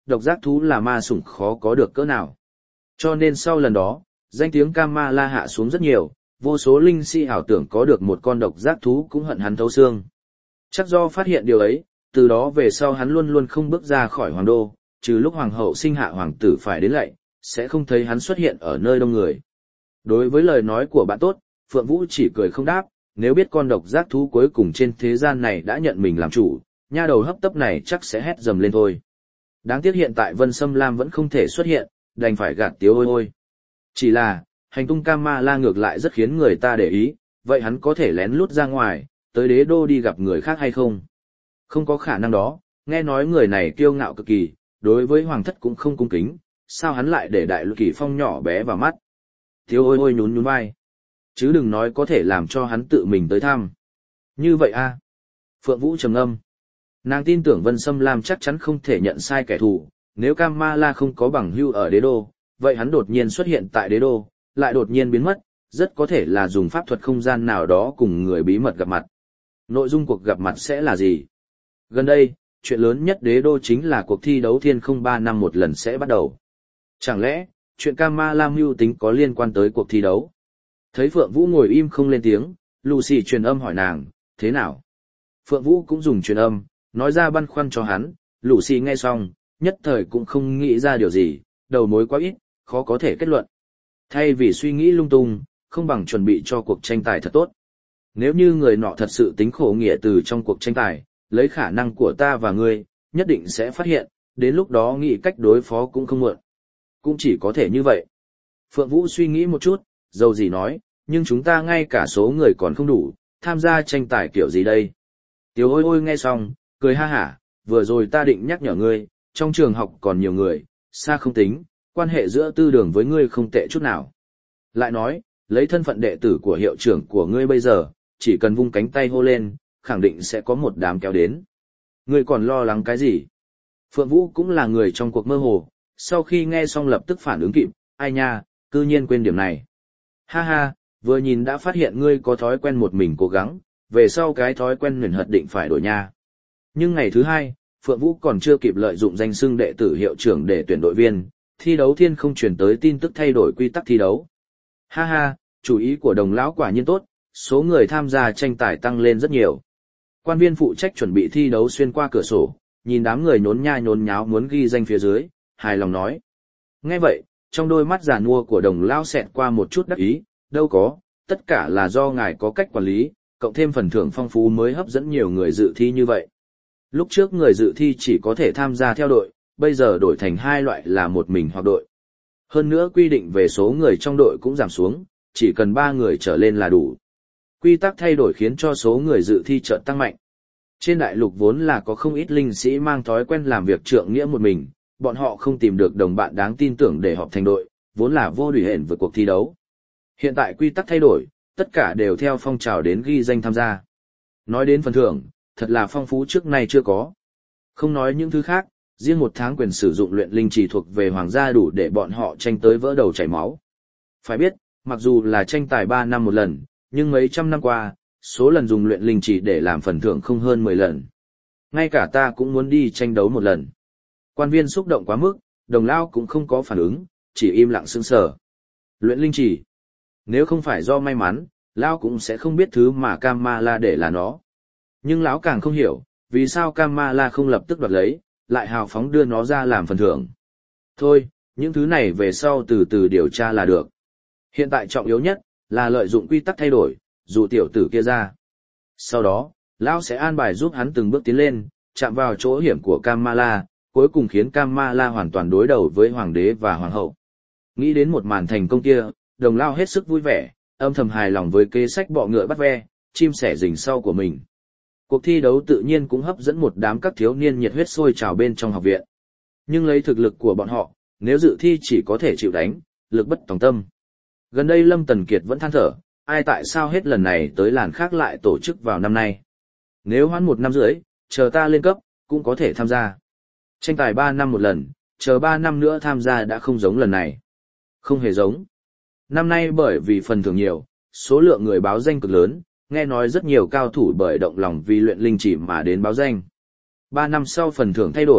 độc giác thú là ma sủng khó có được cỡ nào. Cho nên sau lần đó, danh tiếng Kamala hạ xuống rất nhiều, vô số linh sĩ ảo tưởng có được một con độc giác thú cũng hận hắn thấu xương. Chắc do phát hiện điều ấy, từ đó về sau hắn luôn luôn không bước ra khỏi hoàng đô, trừ lúc hoàng hậu sinh hạ hoàng tử phải đến lạy, sẽ không thấy hắn xuất hiện ở nơi đông người. Đối với lời nói của bạn tốt, Phượng Vũ chỉ cười không đáp, nếu biết con độc giác thú cuối cùng trên thế gian này đã nhận mình làm chủ, nha đầu hấp tấp này chắc sẽ hét dầm lên thôi. Đáng tiếc hiện tại Vân Sâm Lam vẫn không thể xuất hiện, đành phải gạt tiếu ôi ôi. Chỉ là, hành tung Kamala ngược lại rất khiến người ta để ý, vậy hắn có thể lén lút ra ngoài, tới đế đô đi gặp người khác hay không? Không có khả năng đó, nghe nói người này kiêu ngạo cực kỳ, đối với hoàng thất cũng không cung kính, sao hắn lại để đại lục kỳ phong nhỏ bé vào mắt? Tiếu ôi ôi nhún nhún vai. Chứ đừng nói có thể làm cho hắn tự mình tới thăm. Như vậy a? Phượng Vũ trầm ngâm. Nàng tin tưởng Vân Sâm Lam chắc chắn không thể nhận sai kẻ thù, nếu Kamala không có bằng hữu ở đế đô, vậy hắn đột nhiên xuất hiện tại đế đô, lại đột nhiên biến mất, rất có thể là dùng pháp thuật không gian nào đó cùng người bí mật gặp mặt. Nội dung cuộc gặp mặt sẽ là gì? Gần đây, chuyện lớn nhất đế đô chính là cuộc thi đấu thiên không 3 năm một lần sẽ bắt đầu. Chẳng lẽ, chuyện Kamala mưu tính có liên quan tới cuộc thi đấu? Thấy Phượng Vũ ngồi im không lên tiếng, Lucy truyền âm hỏi nàng, thế nào? Phượng Vũ cũng dùng truyền âm, nói ra băn khoăn cho hắn, Lucy nghe xong, nhất thời cũng không nghĩ ra điều gì, đầu mối quá ít, khó có thể kết luận. Thay vì suy nghĩ lung tung, không bằng chuẩn bị cho cuộc tranh tài thật tốt. Nếu như người nọ thật sự tính khổ nghĩa từ trong cuộc tranh tài, lấy khả năng của ta và ngươi, nhất định sẽ phát hiện, đến lúc đó nghĩ cách đối phó cũng không muộn. Cũng chỉ có thể như vậy. Phượng Vũ suy nghĩ một chút, dầu gì nói, nhưng chúng ta ngay cả số người còn không đủ, tham gia tranh tài kiểu gì đây? Tiếu ôi ôi nghe xong, cười ha hả, vừa rồi ta định nhắc nhở ngươi, trong trường học còn nhiều người, xa không tính, quan hệ giữa tư đường với ngươi không tệ chút nào. Lại nói, lấy thân phận đệ tử của hiệu trưởng của ngươi bây giờ, chỉ cần vung cánh tay hô lên, khẳng định sẽ có một đám kéo đến. Ngươi còn lo lắng cái gì? Phượng Vũ cũng là người trong cuộc mơ hồ, sau khi nghe xong lập tức phản ứng kịp, ai nha, cư nhiên quên điểm này. Ha ha, vừa nhìn đã phát hiện ngươi có thói quen một mình cố gắng, về sau cái thói quen huyền hật định phải đổi nha. Nhưng ngày thứ hai, Phượng Vũ còn chưa kịp lợi dụng danh xưng đệ tử hiệu trưởng để tuyển đội viên, thi đấu thiên không truyền tới tin tức thay đổi quy tắc thi đấu. Ha ha, chủ ý của Đồng lão quả nhiên tốt, số người tham gia tranh tài tăng lên rất nhiều. Quan viên phụ trách chuẩn bị thi đấu xuyên qua cửa sổ, nhìn đám người nhốn nha nhốn nháo muốn ghi danh phía dưới, hài lòng nói. Nghe vậy, trong đôi mắt già nua của Đồng lão xẹt qua một chút đắc ý, đâu có, tất cả là do ngài có cách quản lý, cộng thêm phần thưởng phong phú mới hấp dẫn nhiều người dự thi như vậy. Lúc trước người dự thi chỉ có thể tham gia theo đội, bây giờ đổi thành hai loại là một mình hoặc đội. Hơn nữa quy định về số người trong đội cũng giảm xuống, chỉ cần 3 người trở lên là đủ. Quy tắc thay đổi khiến cho số người dự thi chợt tăng mạnh. Trên đại lục vốn là có không ít linh sĩ mang thói quen làm việc trượng nghĩa một mình, bọn họ không tìm được đồng bạn đáng tin tưởng để họp thành đội, vốn là vô đùi hển với cuộc thi đấu. Hiện tại quy tắc thay đổi, tất cả đều theo phong trào đến ghi danh tham gia. Nói đến phần thưởng, thật là phong phú trước nay chưa có. Không nói những thứ khác, riêng 1 tháng quyền sử dụng luyện linh chỉ thuộc về hoàng gia đủ để bọn họ tranh tới vỡ đầu chảy máu. Phải biết, mặc dù là tranh tài 3 năm một lần, nhưng mấy trăm năm qua, số lần dùng luyện linh chỉ để làm phần thưởng không hơn 10 lần. Ngay cả ta cũng muốn đi tranh đấu một lần. Quan viên xúc động quá mức, Đồng lão cũng không có phản ứng, chỉ im lặng sững sờ. Luyện linh chỉ. Nếu không phải do may mắn, lão cũng sẽ không biết thứ mà Kamala để là nó. Nhưng lão càng không hiểu, vì sao Kamala không lập tức đoạt lấy, lại hào phóng đưa nó ra làm phần thưởng. Thôi, những thứ này về sau từ từ điều tra là được. Hiện tại trọng yếu nhất là lợi dụng quy tắc thay đổi, dụ tiểu tử kia ra. Sau đó, lão sẽ an bài giúp hắn từng bước tiến lên, chạm vào chỗ hiểm của Kamala, cuối cùng khiến Kamala hoàn toàn đối đầu với hoàng đế và hoàng hậu. Nghĩ đến một màn thành công kia, Đồng lão hết sức vui vẻ, âm thầm hài lòng với kế sách bọ ngựa bắt ve, chim sẻ rình sau của mình. Cuộc thi đấu tự nhiên cũng hấp dẫn một đám các thiếu niên nhiệt huyết sôi trào bên trong học viện. Nhưng lấy thực lực của bọn họ, nếu dự thi chỉ có thể chịu đánh, lực bất tòng tâm. Gần đây Lâm Tần Kiệt vẫn than thở, ai tại sao hết lần này tới làn khác lại tổ chức vào năm nay. Nếu hoãn 1 năm rưỡi, chờ ta lên cấp, cũng có thể tham gia. Tranh tài 3 năm một lần, chờ 3 năm nữa tham gia đã không giống lần này. Không hề giống. Năm nay bởi vì phần thưởng nhiều, số lượng người báo danh cực lớn, nghe nói rất nhiều cao thủ bởi động lòng vì luyện linh chỉ mà đến báo danh. 3 năm sau phần thưởng thay đổi,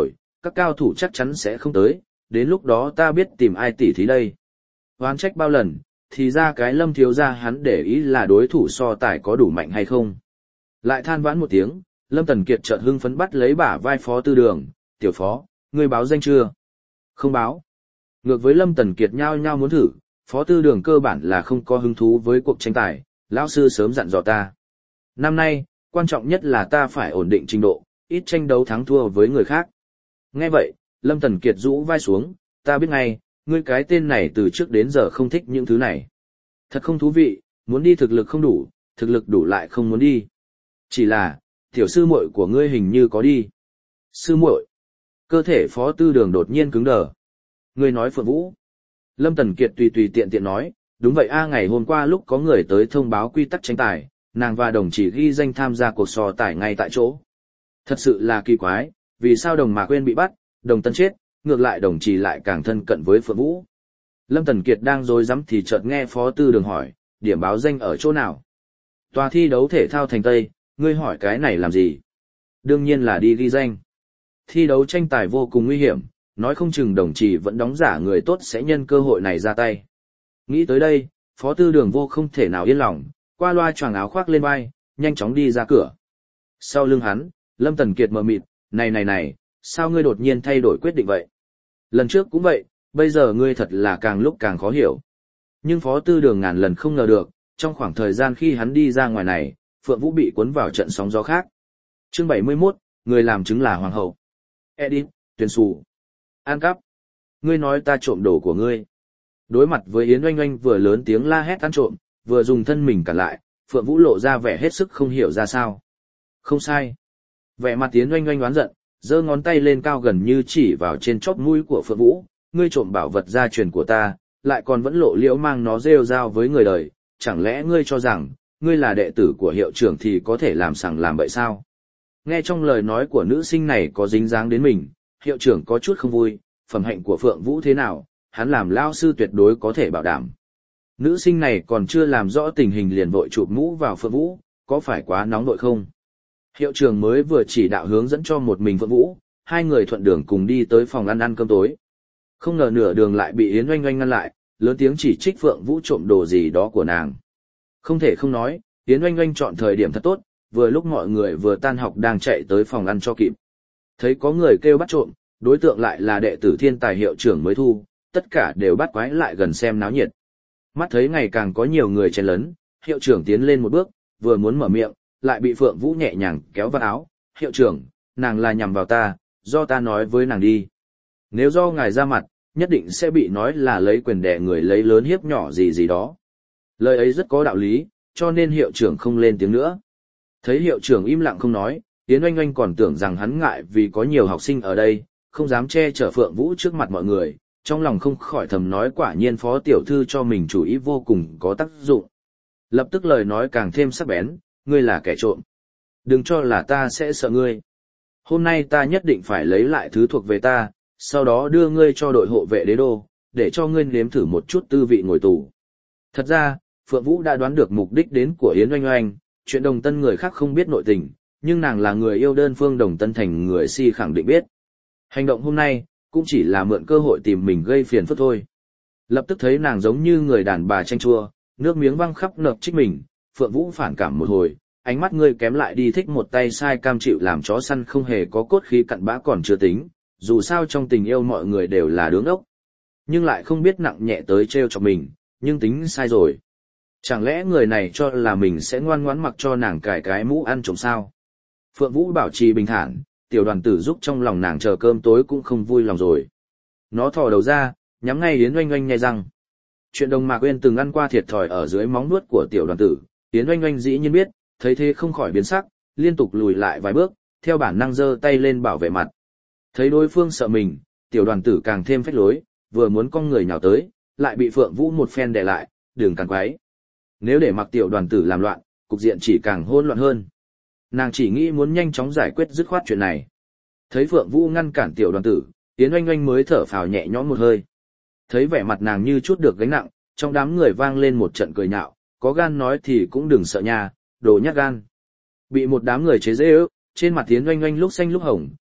các cao thủ chắc chắn sẽ không tới, đến lúc đó ta biết tìm ai tỉ thí đây. Hoán trách bao lần, thì ra cái Lâm thiếu gia hắn để ý là đối thủ so tài có đủ mạnh hay không. Lại than vãn một tiếng, Lâm Tần Kiệt chợt hưng phấn bắt lấy bả vai Phó Tư Đường, tiểu phó, ngươi báo danh chưa? Không báo. Ngược với Lâm Tần Kiệt nhao nhao muốn thử, Phó Tư Đường cơ bản là không có hứng thú với cuộc tranh tài, lão sư sớm dặn dò ta. Năm nay, quan trọng nhất là ta phải ổn định trình độ, ít tranh đấu thắng thua với người khác. Nghe vậy, Lâm Tần Kiệt rũ vai xuống, ta biết ngay, ngươi cái tên này từ trước đến giờ không thích những thứ này. Thật không thú vị, muốn đi thực lực không đủ, thực lực đủ lại không muốn đi. Chỉ là, tiểu sư muội của ngươi hình như có đi. Sư muội? Cơ thể Phó Tư Đường đột nhiên cứng đờ. Ngươi nói Phượng Vũ? Lâm Tần Kiệt tùy tùy tiện tiện nói, đúng vậy a, ngày hôm qua lúc có người tới thông báo quy tắc tranh tài, nàng và đồng chỉ ghi danh tham gia cuộc so tài ngay tại chỗ. Thật sự là kỳ quái, vì sao đồng Mạc Quyên bị bắt, đồng Tân chết, ngược lại đồng chỉ lại càng thân cận với Phượng Vũ. Lâm Tần Kiệt đang rối rắm thì chợt nghe Phó Tư Đường hỏi, điểm báo danh ở chỗ nào? Tòa thi đấu thể thao thành Tây, ngươi hỏi cái này làm gì? Đương nhiên là đi ghi danh. Thi đấu tranh tài vô cùng nguy hiểm, nói không chừng đồng chỉ vẫn đóng giả người tốt sẽ nhân cơ hội này ra tay. Nghĩ tới đây, Phó Tư Đường vô không thể nào yên lòng, qua loa choàng áo khoác lên vai, nhanh chóng đi ra cửa. Sau lưng hắn, Lâm Tần Kiệt mờ mịt, này, sao ngươi đột nhiên thay đổi quyết định vậy? Lần trước cũng vậy, bây giờ ngươi thật là càng lúc càng khó hiểu. Nhưng Phó Tư Đường ngàn lần không ngờ được, trong khoảng thời gian khi hắn đi ra ngoài này, Phượng Vũ bị cuốn vào trận sóng gió khác. Chương 71, người làm chứng là hoàng hậu. Edit, tuyển sù. An cắp. Ngươi nói ta trộm đồ của ngươi. Đối mặt với Yến Oanh Oanh vừa lớn tiếng la hét ăn trộm, vừa dùng thân mình cản lại, Phượng Vũ lộ ra vẻ hết sức không hiểu ra sao. Không sai. Vẻ mặt Yến Oanh Oanh oán giận, giơ ngón tay lên cao gần như chỉ vào trên chóp mũi của Phượng Vũ, ngươi trộm bảo vật gia truyền của ta, lại còn vẫn lộ liễu mang nó rêu rao với người đời, chẳng lẽ ngươi cho rằng, ngươi là đệ tử của hiệu trưởng thì có thể làm sằng làm bậy sao? Nghe trong lời nói của nữ sinh này có dính dáng đến mình, hiệu trưởng có chút không vui, phẩm hạnh của Phượng Vũ thế nào, hắn làm lao sư tuyệt đối có thể bảo đảm. Nữ sinh này còn chưa làm rõ tình hình liền vội chụp mũ vào Phượng Vũ, có phải quá nóng nội không? Hiệu trưởng mới vừa chỉ đạo hướng dẫn cho một mình Phượng Vũ, hai người thuận đường cùng đi tới phòng ăn cơm tối. Không ngờ nửa đường lại bị Yến Oanh Oanh ngăn lại, lớn tiếng chỉ trích Phượng Vũ trộm đồ gì đó của nàng. Không thể không nói, Yến Oanh Oanh chọn thời điểm thật tốt, vừa lúc mọi người vừa tan học đang chạy tới phòng ăn cho kịp. Thấy có người kêu bắt trộm, đối tượng lại là đệ tử thiên tài hiệu trưởng mới thu, tất cả đều bắt quái lại gần xem náo nhiệt. Mắt thấy ngày càng có nhiều người chen lấn, hiệu trưởng tiến lên một bước, vừa muốn mở miệng, lại bị Phượng Vũ nhẹ nhàng kéo vào áo. Hiệu trưởng, nàng là nhằm vào ta, do ta nói với nàng đi. Nếu do ngài ra mặt, nhất định sẽ bị nói là lấy quyền đè người lấy lớn hiếp nhỏ gì đó. Lời ấy rất có đạo lý, cho nên hiệu trưởng không lên tiếng nữa. Thấy hiệu trưởng im lặng không nói, Yến Oanh Oanh còn tưởng rằng hắn ngại vì có nhiều học sinh ở đây, không dám che chở Phượng Vũ trước mặt mọi người, trong lòng không khỏi thầm nói quả nhiên phó tiểu thư cho mình chủ ý vô cùng có tác dụng. Lập tức lời nói càng thêm sắc bén, ngươi là kẻ trộm. Đừng cho là ta sẽ sợ ngươi. Hôm nay ta nhất định phải lấy lại thứ thuộc về ta, sau đó đưa ngươi cho đội hộ vệ đế đô, để cho ngươi nếm thử một chút tư vị ngồi tù. Thật ra, Phượng Vũ đã đoán được mục đích đến của Yến Oanh Oanh, chuyện Đồng Tân người khác không biết nội tình, nhưng nàng là người yêu đơn phương Đồng Tân thành người si khẳng định biết. Hành động hôm nay, cũng chỉ là mượn cơ hội tìm mình gây phiền phức thôi. Lập tức thấy nàng giống như người đàn bà chanh chua, nước miếng văng khắp nợp trích mình, Phượng Vũ phản cảm một hồi, ánh mắt ngươi kém lại đi thích một tay sai cam chịu làm chó săn không hề có cốt khí cặn bã còn chưa tính, dù sao trong tình yêu mọi người đều là đứa ngốc. Nhưng lại không biết nặng nhẹ tới trêu cho mình, nhưng tính sai rồi. Chẳng lẽ người này cho là mình sẽ ngoan ngoãn mặc cho nàng cài cái mũ ăn trộm sao? Phượng Vũ bảo trì bình thản, tiểu đoàn tử giúp trong lòng nàng chờ cơm tối cũng không vui lòng rồi. Nó thò đầu ra, nhắm ngay Yến Oanh Oanh nhai răng. Chuyện Đồng Mạc Uyên từng ăn qua thiệt thòi ở dưới móng nuốt của tiểu đoàn tử, Yến Oanh Oanh dĩ nhiên biết, thấy thế không khỏi biến sắc, liên tục lùi lại vài bước, theo bản năng giơ tay lên bảo vệ mặt. Thấy đối phương sợ mình, tiểu đoàn tử càng thêm phách lối, vừa muốn cong người nhào tới, lại bị Phượng Vũ một phen đè lại, đừng càng quái. Nếu để mặc tiểu đoàn tử làm loạn, cục diện chỉ càng hỗn loạn hơn. Nàng chỉ nghĩ muốn nhanh chóng giải quyết dứt khoát chuyện này. Thấy Phượng Vũ ngăn cản tiểu đoàn tử, Yến Oanh Oanh mới thở phào nhẹ nhõm một hơi. Thấy vẻ mặt nàng như chút được gánh nặng, trong đám người vang lên một trận cười nhạo, có gan nói thì cũng đừng sợ nha, đồ nhát gan. Bị một đám người chế giễu, trên mặt Yến Oanh Oanh lúc xanh lúc hồng,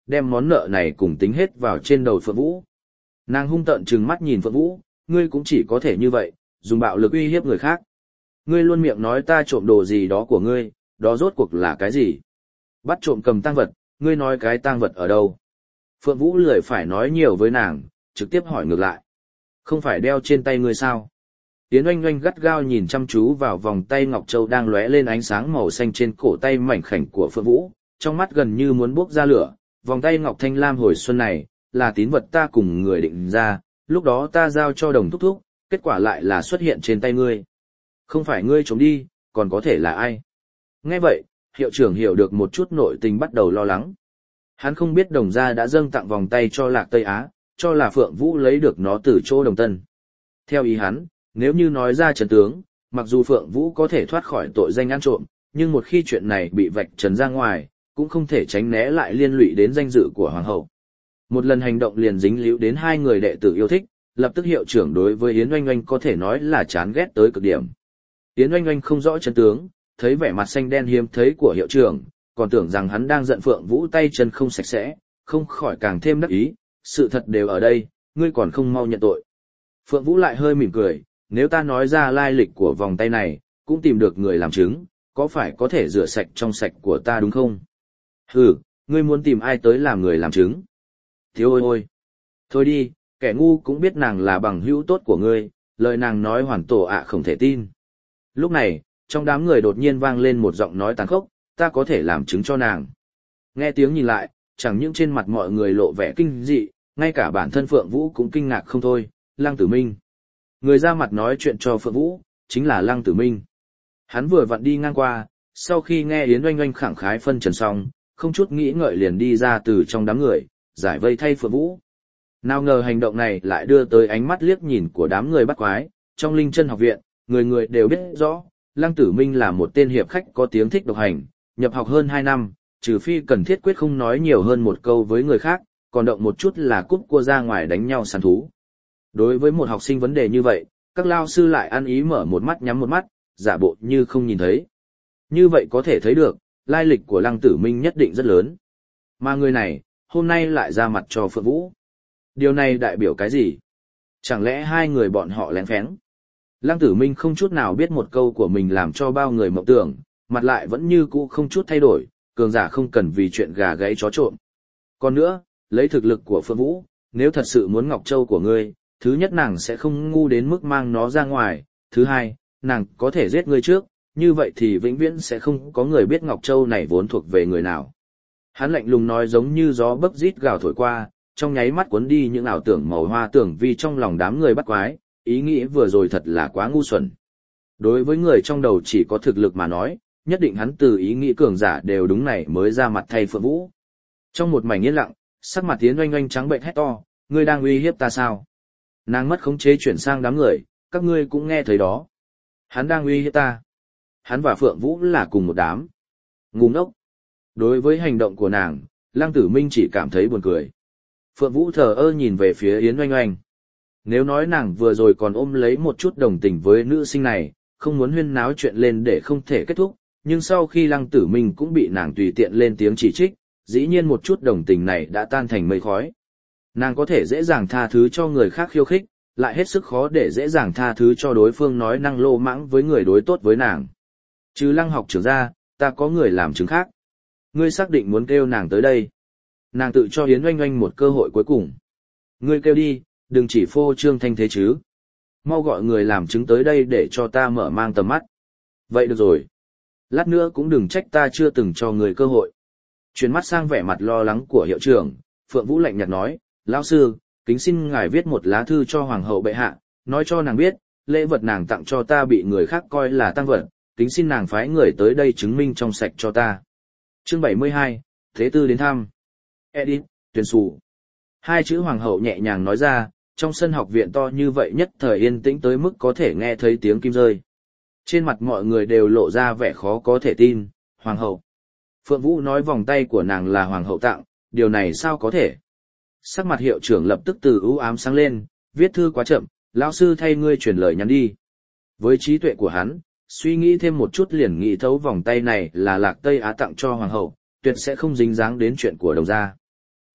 đem món nợ này cùng tính hết vào trên đầu Phượng Vũ. Nàng hung tợn trừng mắt nhìn Phượng Vũ, ngươi cũng chỉ có thể như vậy, dùng bạo lực uy hiếp người khác. Ngươi luôn miệng nói ta trộm đồ gì đó của ngươi, đó rốt cuộc là cái gì? Bắt trộm cầm tang vật, ngươi nói cái tang vật ở đâu? Phượng Vũ lười phải nói nhiều với nàng, trực tiếp hỏi ngược lại. Không phải đeo trên tay ngươi sao? Yến Oanh Oanh gắt gao nhìn chăm chú vào vòng tay ngọc châu đang lóe lên ánh sáng màu xanh trên cổ tay mảnh khảnh của Phượng Vũ, trong mắt gần như muốn bốc ra lửa. Vòng tay ngọc thanh lam hồi xuân này, là tín vật ta cùng người định ra, lúc đó ta giao cho Đồng thúc thúc, kết quả lại là xuất hiện trên tay ngươi. Không phải ngươi trốn đi, còn có thể là ai? Nghe vậy, hiệu trưởng hiểu được một chút nội tình bắt đầu lo lắng. Hắn không biết Đồng gia đã dâng tặng vòng tay cho Lạc Tây Á, cho là Phượng Vũ lấy được nó từ chỗ Đồng Tân. Theo ý hắn, nếu như nói ra trần tướng, mặc dù Phượng Vũ có thể thoát khỏi tội danh ăn trộm, nhưng một khi chuyện này bị vạch trần ra ngoài, cũng không thể tránh né lại liên lụy đến danh dự của Hoàng hậu. Một lần hành động liền dính líu đến hai người đệ tử yêu thích, lập tức hiệu trưởng đối với Yến Oanh Oanh có thể nói là chán ghét tới cực điểm. Yến Oanh Oanh không rõ chân tướng, thấy vẻ mặt xanh đen hiếm thấy của hiệu trưởng, còn tưởng rằng hắn đang giận Phượng Vũ tay chân không sạch sẽ, không khỏi càng thêm đắc ý, sự thật đều ở đây, ngươi còn không mau nhận tội. Phượng Vũ lại hơi mỉm cười, nếu ta nói ra lai lịch của vòng tay này, cũng tìm được người làm chứng, có phải có thể rửa sạch trong sạch của ta đúng không? Hừ, ngươi muốn tìm ai tới làm người làm chứng? Thiếu ôi ôi! Thôi đi, kẻ ngu cũng biết nàng là bằng hữu tốt của ngươi, lời nàng nói hoàn tổ ạ không thể tin. Lúc này, trong đám người đột nhiên vang lên một giọng nói tàn khốc, ta có thể làm chứng cho nàng. Nghe tiếng nhìn lại, chẳng những trên mặt mọi người lộ vẻ kinh dị, ngay cả bản thân Phượng Vũ cũng kinh ngạc không thôi, Lăng Tử Minh. Người ra mặt nói chuyện cho Phượng Vũ, chính là Lăng Tử Minh. Hắn vừa vặn đi ngang qua, sau khi nghe Yến Oanh Oanh khẳng khái phân trần xong, không chút nghĩ ngợi liền đi ra từ trong đám người, giải vây thay Phượng Vũ. Nào ngờ hành động này lại đưa tới ánh mắt liếc nhìn của đám người bắt quái, trong Linh Chân học viện, người người đều biết rõ, Lăng Tử Minh là một tên hiệp khách có tiếng thích độc hành, nhập học hơn 2 năm, trừ phi cần thiết quyết không nói nhiều hơn một câu với người khác, còn động một chút là cút cua ra ngoài đánh nhau săn thú. Đối với một học sinh vấn đề như vậy, các lao sư lại ăn ý mở một mắt nhắm một mắt, giả bộ như không nhìn thấy. Như vậy có thể thấy được, lai lịch của Lăng Tử Minh nhất định rất lớn. Mà người này, hôm nay lại ra mặt cho Phượng Vũ. Điều này đại biểu cái gì? Chẳng lẽ hai người bọn họ lén phén? Lăng Tử Minh không chút nào biết một câu của mình làm cho bao người mộng tưởng, mặt lại vẫn như cũ không chút thay đổi, cường giả không cần vì chuyện gà gáy chó trộm. Còn nữa, lấy thực lực của Phượng Vũ, nếu thật sự muốn Ngọc Châu của ngươi, thứ nhất nàng sẽ không ngu đến mức mang nó ra ngoài, thứ hai, nàng có thể giết ngươi trước, như vậy thì vĩnh viễn sẽ không có người biết Ngọc Châu này vốn thuộc về người nào. Hắn lạnh lùng nói giống như gió bấc rít gào thổi qua, trong nháy mắt cuốn đi những ảo tưởng màu hoa tưởng vi trong lòng đám người bắt quái, ý nghĩ vừa rồi thật là quá ngu xuẩn. Đối với người trong đầu chỉ có thực lực mà nói, nhất định hắn từ ý nghĩ cường giả đều đúng này mới ra mặt thay Phượng Vũ. Trong một mảnh yên lặng, sắc mặt Yến Oanh Oanh trắng bệnh hét to, ngươi đang uy hiếp ta sao? Nàng mất khống chế chuyển sang đám người, các ngươi cũng nghe thấy đó. Hắn đang uy hiếp ta. Hắn và Phượng Vũ là cùng một đám. Ngu ngốc. Đối với hành động của nàng, Lăng Tử Minh chỉ cảm thấy buồn cười. Phượng Vũ thờ ơ nhìn về phía Yến Oanh Oanh. Nếu nói nàng vừa rồi còn ôm lấy một chút đồng tình với nữ sinh này, không muốn huyên náo chuyện lên để không thể kết thúc, nhưng sau khi Lăng Tử Minh cũng bị nàng tùy tiện lên tiếng chỉ trích, dĩ nhiên một chút đồng tình này đã tan thành mây khói. Nàng có thể dễ dàng tha thứ cho người khác khiêu khích, lại hết sức khó để dễ dàng tha thứ cho đối phương nói năng lô mãng với người đối tốt với nàng. Trừ Lăng học trưởng ra, ta có người làm chứng khác. Ngươi xác định muốn kêu nàng tới đây. Nàng tự cho Yến Oanh Oanh một cơ hội cuối cùng. Ngươi kêu đi, đừng chỉ phô trương thanh thế chứ. Mau gọi người làm chứng tới đây để cho ta mở mang tầm mắt. Vậy được rồi. Lát nữa cũng đừng trách ta chưa từng cho người cơ hội. Chuyển mắt sang vẻ mặt lo lắng của hiệu trưởng, Phượng Vũ lạnh nhạt nói, lão sư, kính xin ngài viết một lá thư cho Hoàng hậu bệ hạ, nói cho nàng biết, lễ vật nàng tặng cho ta bị người khác coi là tang vật, kính xin nàng phái người tới đây chứng minh trong sạch cho ta. Chương 72, Thế Tư đến thăm. Edit, tuyển sủ. Hai chữ Hoàng hậu nhẹ nhàng nói ra, trong sân học viện to như vậy nhất thời yên tĩnh tới mức có thể nghe thấy tiếng kim rơi. Trên mặt mọi người đều lộ ra vẻ khó có thể tin, Hoàng hậu. Phượng Vũ nói vòng tay của nàng là Hoàng hậu tặng, điều này sao có thể? Sắc mặt hiệu trưởng lập tức từ ưu ám sáng lên, viết thư quá chậm, lão sư thay ngươi truyền lời nhắn đi. Với trí tuệ của hắn, suy nghĩ thêm một chút liền nghĩ thấu vòng tay này là Lạc Tây Á tặng cho Hoàng hậu, tuyệt sẽ không dính dáng đến chuyện của Đồng gia.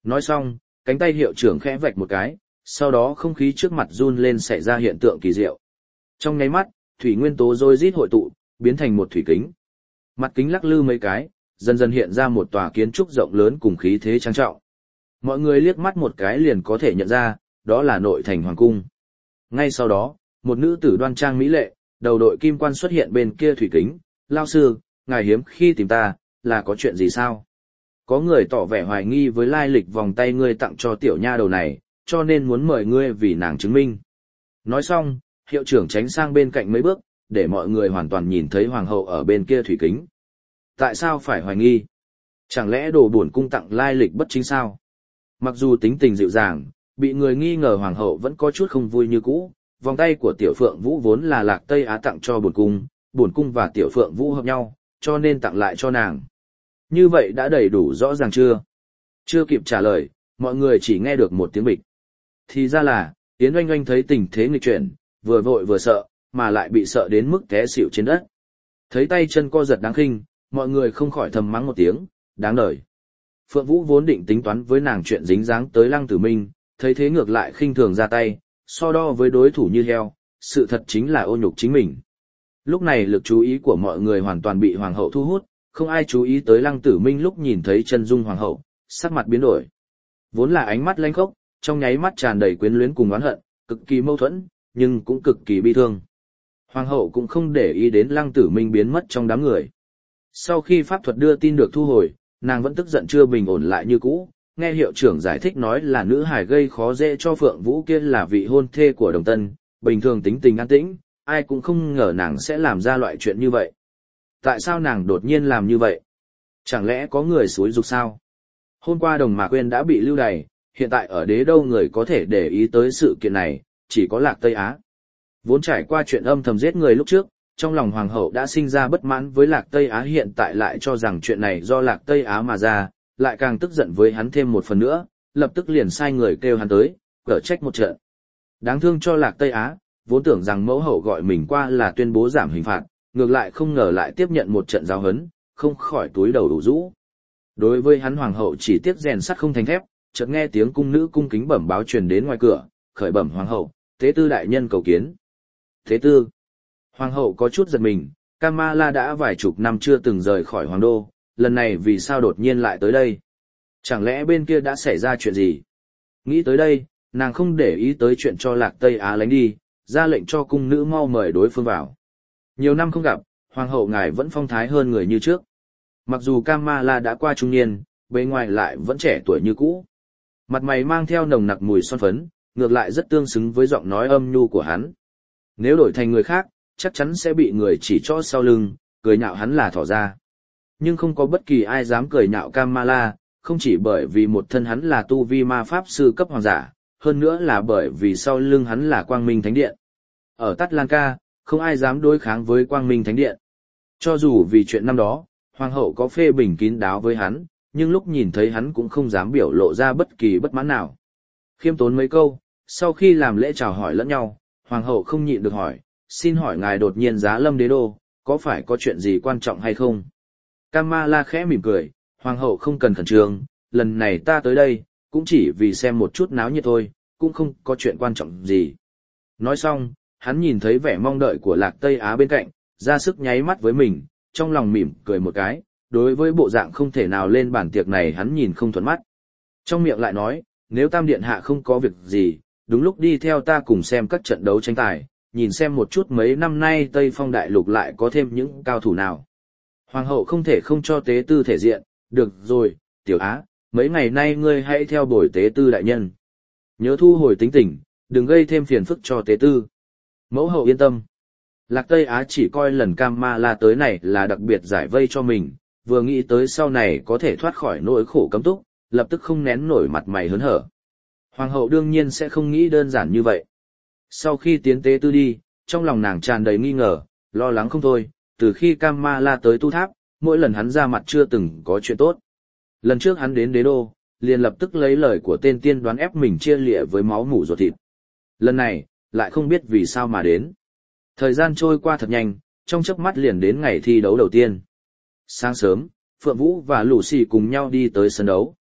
Nói xong, cánh tay hiệu trưởng khẽ vạch một cái, sau đó không khí trước mặt run lên xảy ra hiện tượng kỳ diệu. Trong nháy mắt, thủy nguyên tố rối rít hội tụ, biến thành một thủy kính. Mặt kính lắc lư mấy cái, dần dần hiện ra một tòa kiến trúc rộng lớn cùng khí thế trang trọng. Mọi người liếc mắt một cái liền có thể nhận ra, đó là nội thành hoàng cung. Ngay sau đó, một nữ tử đoan trang mỹ lệ, đầu đội kim quan xuất hiện bên kia thủy kính. Lao sư, ngài hiếm khi tìm ta, là có chuyện gì sao? Có người tỏ vẻ hoài nghi với lai lịch vòng tay ngươi tặng cho tiểu nha đầu này, cho nên muốn mời ngươi vì nàng chứng minh. Nói xong, hiệu trưởng tránh sang bên cạnh mấy bước, để mọi người hoàn toàn nhìn thấy hoàng hậu ở bên kia thủy kính. Tại sao phải hoài nghi? Chẳng lẽ đồ buồn cung tặng lai lịch bất chính sao? Mặc dù tính tình dịu dàng, bị người nghi ngờ hoàng hậu vẫn có chút không vui như cũ. Vòng tay của tiểu phượng vũ vốn là Lạc Tây Á tặng cho bổn cung và tiểu phượng vũ hợp nhau, cho nên tặng lại cho nàng. Như vậy đã đầy đủ rõ ràng chưa? Chưa kịp trả lời, mọi người chỉ nghe được một tiếng bịch. Thì ra là, Yến Oanh Oanh thấy tình thế nghịch chuyển, vừa vội vừa sợ, mà lại bị sợ đến mức té xỉu trên đất. Thấy tay chân co giật đáng khinh, mọi người không khỏi thầm mắng một tiếng, đáng đời. Phượng Vũ vốn định tính toán với nàng chuyện dính dáng tới Lăng Tử Minh, thấy thế ngược lại khinh thường ra tay, so đo với đối thủ như heo, sự thật chính là ô nhục chính mình. Lúc này lực chú ý của mọi người hoàn toàn bị hoàng hậu thu hút, không ai chú ý tới Lăng Tử Minh lúc nhìn thấy chân dung hoàng hậu, sắc mặt biến đổi. Vốn là ánh mắt lanh khốc, trong nháy mắt tràn đầy quyến luyến cùng oán hận, cực kỳ mâu thuẫn, nhưng cũng cực kỳ bi thương. Hoàng hậu cũng không để ý đến Lăng Tử Minh biến mất trong đám người. Sau khi pháp thuật đưa tin được thu hồi, nàng vẫn tức giận chưa bình ổn lại như cũ, nghe hiệu trưởng giải thích nói là nữ hài gây khó dễ cho Phượng Vũ kia là vị hôn thê của Đồng Tân, bình thường tính tình an tĩnh, ai cũng không ngờ nàng sẽ làm ra loại chuyện như vậy. Tại sao nàng đột nhiên làm như vậy? Chẳng lẽ có người xúi giục sao? Hôm qua Đồng Mạc Quyên đã bị lưu đày, hiện tại ở Đế Đô người có thể để ý tới sự kiện này, chỉ có Lạc Tây Á. Vốn trải qua chuyện âm thầm giết người lúc trước, trong lòng hoàng hậu đã sinh ra bất mãn với Lạc Tây Á, hiện tại lại cho rằng chuyện này do Lạc Tây Á mà ra, lại càng tức giận với hắn thêm một phần nữa, lập tức liền sai người kêu hắn tới, cở trách một trận. Đáng thương cho Lạc Tây Á, vốn tưởng rằng mẫu hậu gọi mình qua là tuyên bố giảm hình phạt, ngược lại không ngờ lại tiếp nhận một trận giáo huấn, không khỏi túi đầu đủ rũ. Đối với hắn hoàng hậu chỉ tiếc rèn sắt không thành thép, chợt nghe tiếng cung nữ cung kính bẩm báo truyền đến ngoài cửa, khởi bẩm hoàng hậu, tế tư đại nhân cầu kiến. Tế tư. Hoàng hậu có chút giật mình, Kamala đã vài chục năm chưa từng rời khỏi hoàng đô, lần này vì sao đột nhiên lại tới đây? Chẳng lẽ bên kia đã xảy ra chuyện gì? Nghĩ tới đây, nàng không để ý tới chuyện cho Lạc Tây Á lánh đi, ra lệnh cho cung nữ mau mời đối phương vào. Nhiều năm không gặp, hoàng hậu ngài vẫn phong thái hơn người như trước. Mặc dù Kamala đã qua trung niên, bề ngoài lại vẫn trẻ tuổi như cũ. Mặt mày mang theo nồng nặc mùi son phấn, ngược lại rất tương xứng với giọng nói âm nhu của hắn. Nếu đổi thành người khác, chắc chắn sẽ bị người chỉ trỏ sau lưng, cười nhạo hắn là thỏ ra. Nhưng không có bất kỳ ai dám cười nhạo Kamala, không chỉ bởi vì một thân hắn là tu vi ma pháp sư cấp hoàng giả, hơn nữa là bởi vì sau lưng hắn là Quang Minh Thánh Điện. Ở Tát Lan Ca, không ai dám đối kháng với Quang Minh Thánh Điện. Cho dù vì chuyện năm đó, hoàng hậu có phê bình kín đáo với hắn, nhưng lúc nhìn thấy hắn cũng không dám biểu lộ ra bất kỳ bất mãn nào. Khiêm tốn mấy câu, sau khi làm lễ chào hỏi lẫn nhau, hoàng hậu không nhịn được hỏi, xin hỏi ngài đột nhiên giá lâm Đế Đô, có phải có chuyện gì quan trọng hay không? Kamala khẽ mỉm cười, hoàng hậu không cần khẩn trương, lần này ta tới đây, cũng chỉ vì xem một chút náo nhiệt thôi, cũng không có chuyện quan trọng gì. Nói xong, hắn nhìn thấy vẻ mong đợi của Lạc Tây Á bên cạnh, ra sức nháy mắt với mình, trong lòng mỉm cười một cái, đối với bộ dạng không thể nào lên bàn tiệc này hắn nhìn không thuận mắt. Trong miệng lại nói, nếu Tam Điện Hạ không có việc gì, đúng lúc đi theo ta cùng xem các trận đấu tranh tài, nhìn xem một chút mấy năm nay Tây Phong Đại Lục lại có thêm những cao thủ nào. Hoàng hậu không thể không cho tế tư thể diện, được rồi, Tiểu Á, mấy ngày nay ngươi hãy theo bồi tế tư đại nhân. Nhớ thu hồi tính tình, đừng gây thêm phiền phức cho tế tư. Mẫu hậu yên tâm. Lạc Tây Á chỉ coi lần Kamala tới này là đặc biệt giải vây cho mình, vừa nghĩ tới sau này có thể thoát khỏi nỗi khổ cấm túc, lập tức không nén nổi mặt mày hớn hở. Hoàng hậu đương nhiên sẽ không nghĩ đơn giản như vậy. Sau khi tiến tế tư đi, trong lòng nàng tràn đầy nghi ngờ, lo lắng không thôi, từ khi Kamala tới tu tháp, mỗi lần hắn ra mặt chưa từng có chuyện tốt. Lần trước hắn đến Đế Đô, liền lập tức lấy lời của tên tiên đoán ép mình chia lịa với máu mủ ruột thịt. Lần này, lại không biết vì sao mà đến. Thời gian trôi qua thật nhanh, trong chớp mắt liền đến ngày thi đấu đầu tiên. Sáng sớm, Phượng Vũ và Lucy cùng nhau đi tới sân đấu.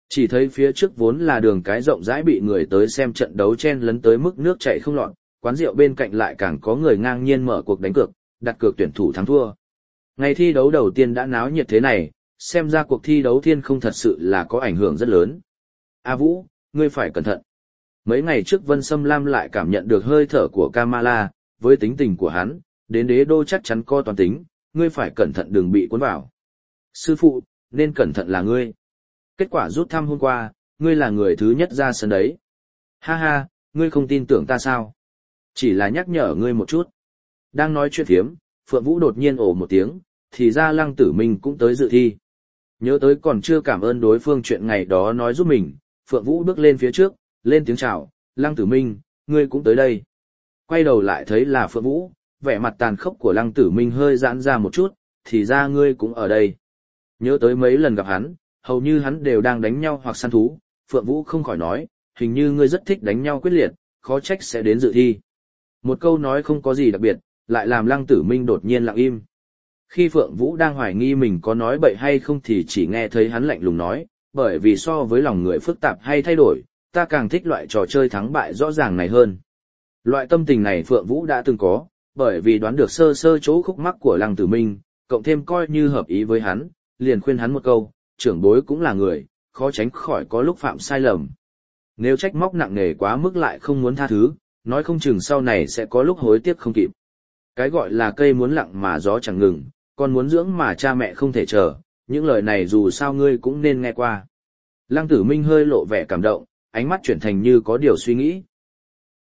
Chỉ thấy phía trước vốn là đường cái rộng rãi bị người tới xem trận đấu chen lấn tới mức nước chảy không lọt, quán rượu bên cạnh lại càng có người ngang nhiên mở cuộc đánh cược, đặt cược tuyển thủ thắng thua. Ngày thi đấu đầu tiên đã náo nhiệt thế này, xem ra cuộc thi đấu thiên không thật sự là có ảnh hưởng rất lớn. A Vũ, ngươi phải cẩn thận. Mấy ngày trước Vân Sâm Lam lại cảm nhận được hơi thở của Kamala, với tính tình của hắn, đến đế đô chắc chắn có toàn tính, ngươi phải cẩn thận đừng bị cuốn vào. Sư phụ, nên cẩn thận là ngươi. Kết quả rút thăm hôm qua, ngươi là người thứ nhất ra sân đấy. Ha ha, ngươi không tin tưởng ta sao? Chỉ là nhắc nhở ngươi một chút. Đang nói chuyện phiếm, Phượng Vũ đột nhiên ồ một tiếng, thì ra Lăng Tử Minh cũng tới dự thi. Nhớ tới còn chưa cảm ơn đối phương chuyện ngày đó nói giúp mình, Phượng Vũ bước lên phía trước, lên tiếng chào, Lăng Tử Minh, ngươi cũng tới đây. Quay đầu lại thấy là Phượng Vũ, vẻ mặt tàn khốc của Lăng Tử Minh hơi giãn ra một chút, thì ra ngươi cũng ở đây. Nhớ tới mấy lần gặp hắn, hầu như hắn đều đang đánh nhau hoặc săn thú, Phượng Vũ không khỏi nói, hình như ngươi rất thích đánh nhau quyết liệt, khó trách sẽ đến dự thi. Một câu nói không có gì đặc biệt, lại làm Lăng Tử Minh đột nhiên lặng im. Khi Phượng Vũ đang hoài nghi mình có nói bậy hay không thì chỉ nghe thấy hắn lạnh lùng nói, bởi vì so với lòng người phức tạp hay thay đổi, ta càng thích loại trò chơi thắng bại rõ ràng này hơn. Loại tâm tình này Phượng Vũ đã từng có, bởi vì đoán được sơ sơ chỗ khúc mắc của Lăng Tử Minh, cộng thêm coi như hợp ý với hắn, liền khuyên hắn một câu, trưởng bối cũng là người, khó tránh khỏi có lúc phạm sai lầm. Nếu trách móc nặng nề quá mức lại không muốn tha thứ, nói không chừng sau này sẽ có lúc hối tiếc không kịp. Cái gọi là cây muốn lặng mà gió chẳng ngừng, con muốn dưỡng mà cha mẹ không thể chờ, những lời này dù sao ngươi cũng nên nghe qua. Lăng Tử Minh hơi lộ vẻ cảm động, ánh mắt chuyển thành như có điều suy nghĩ.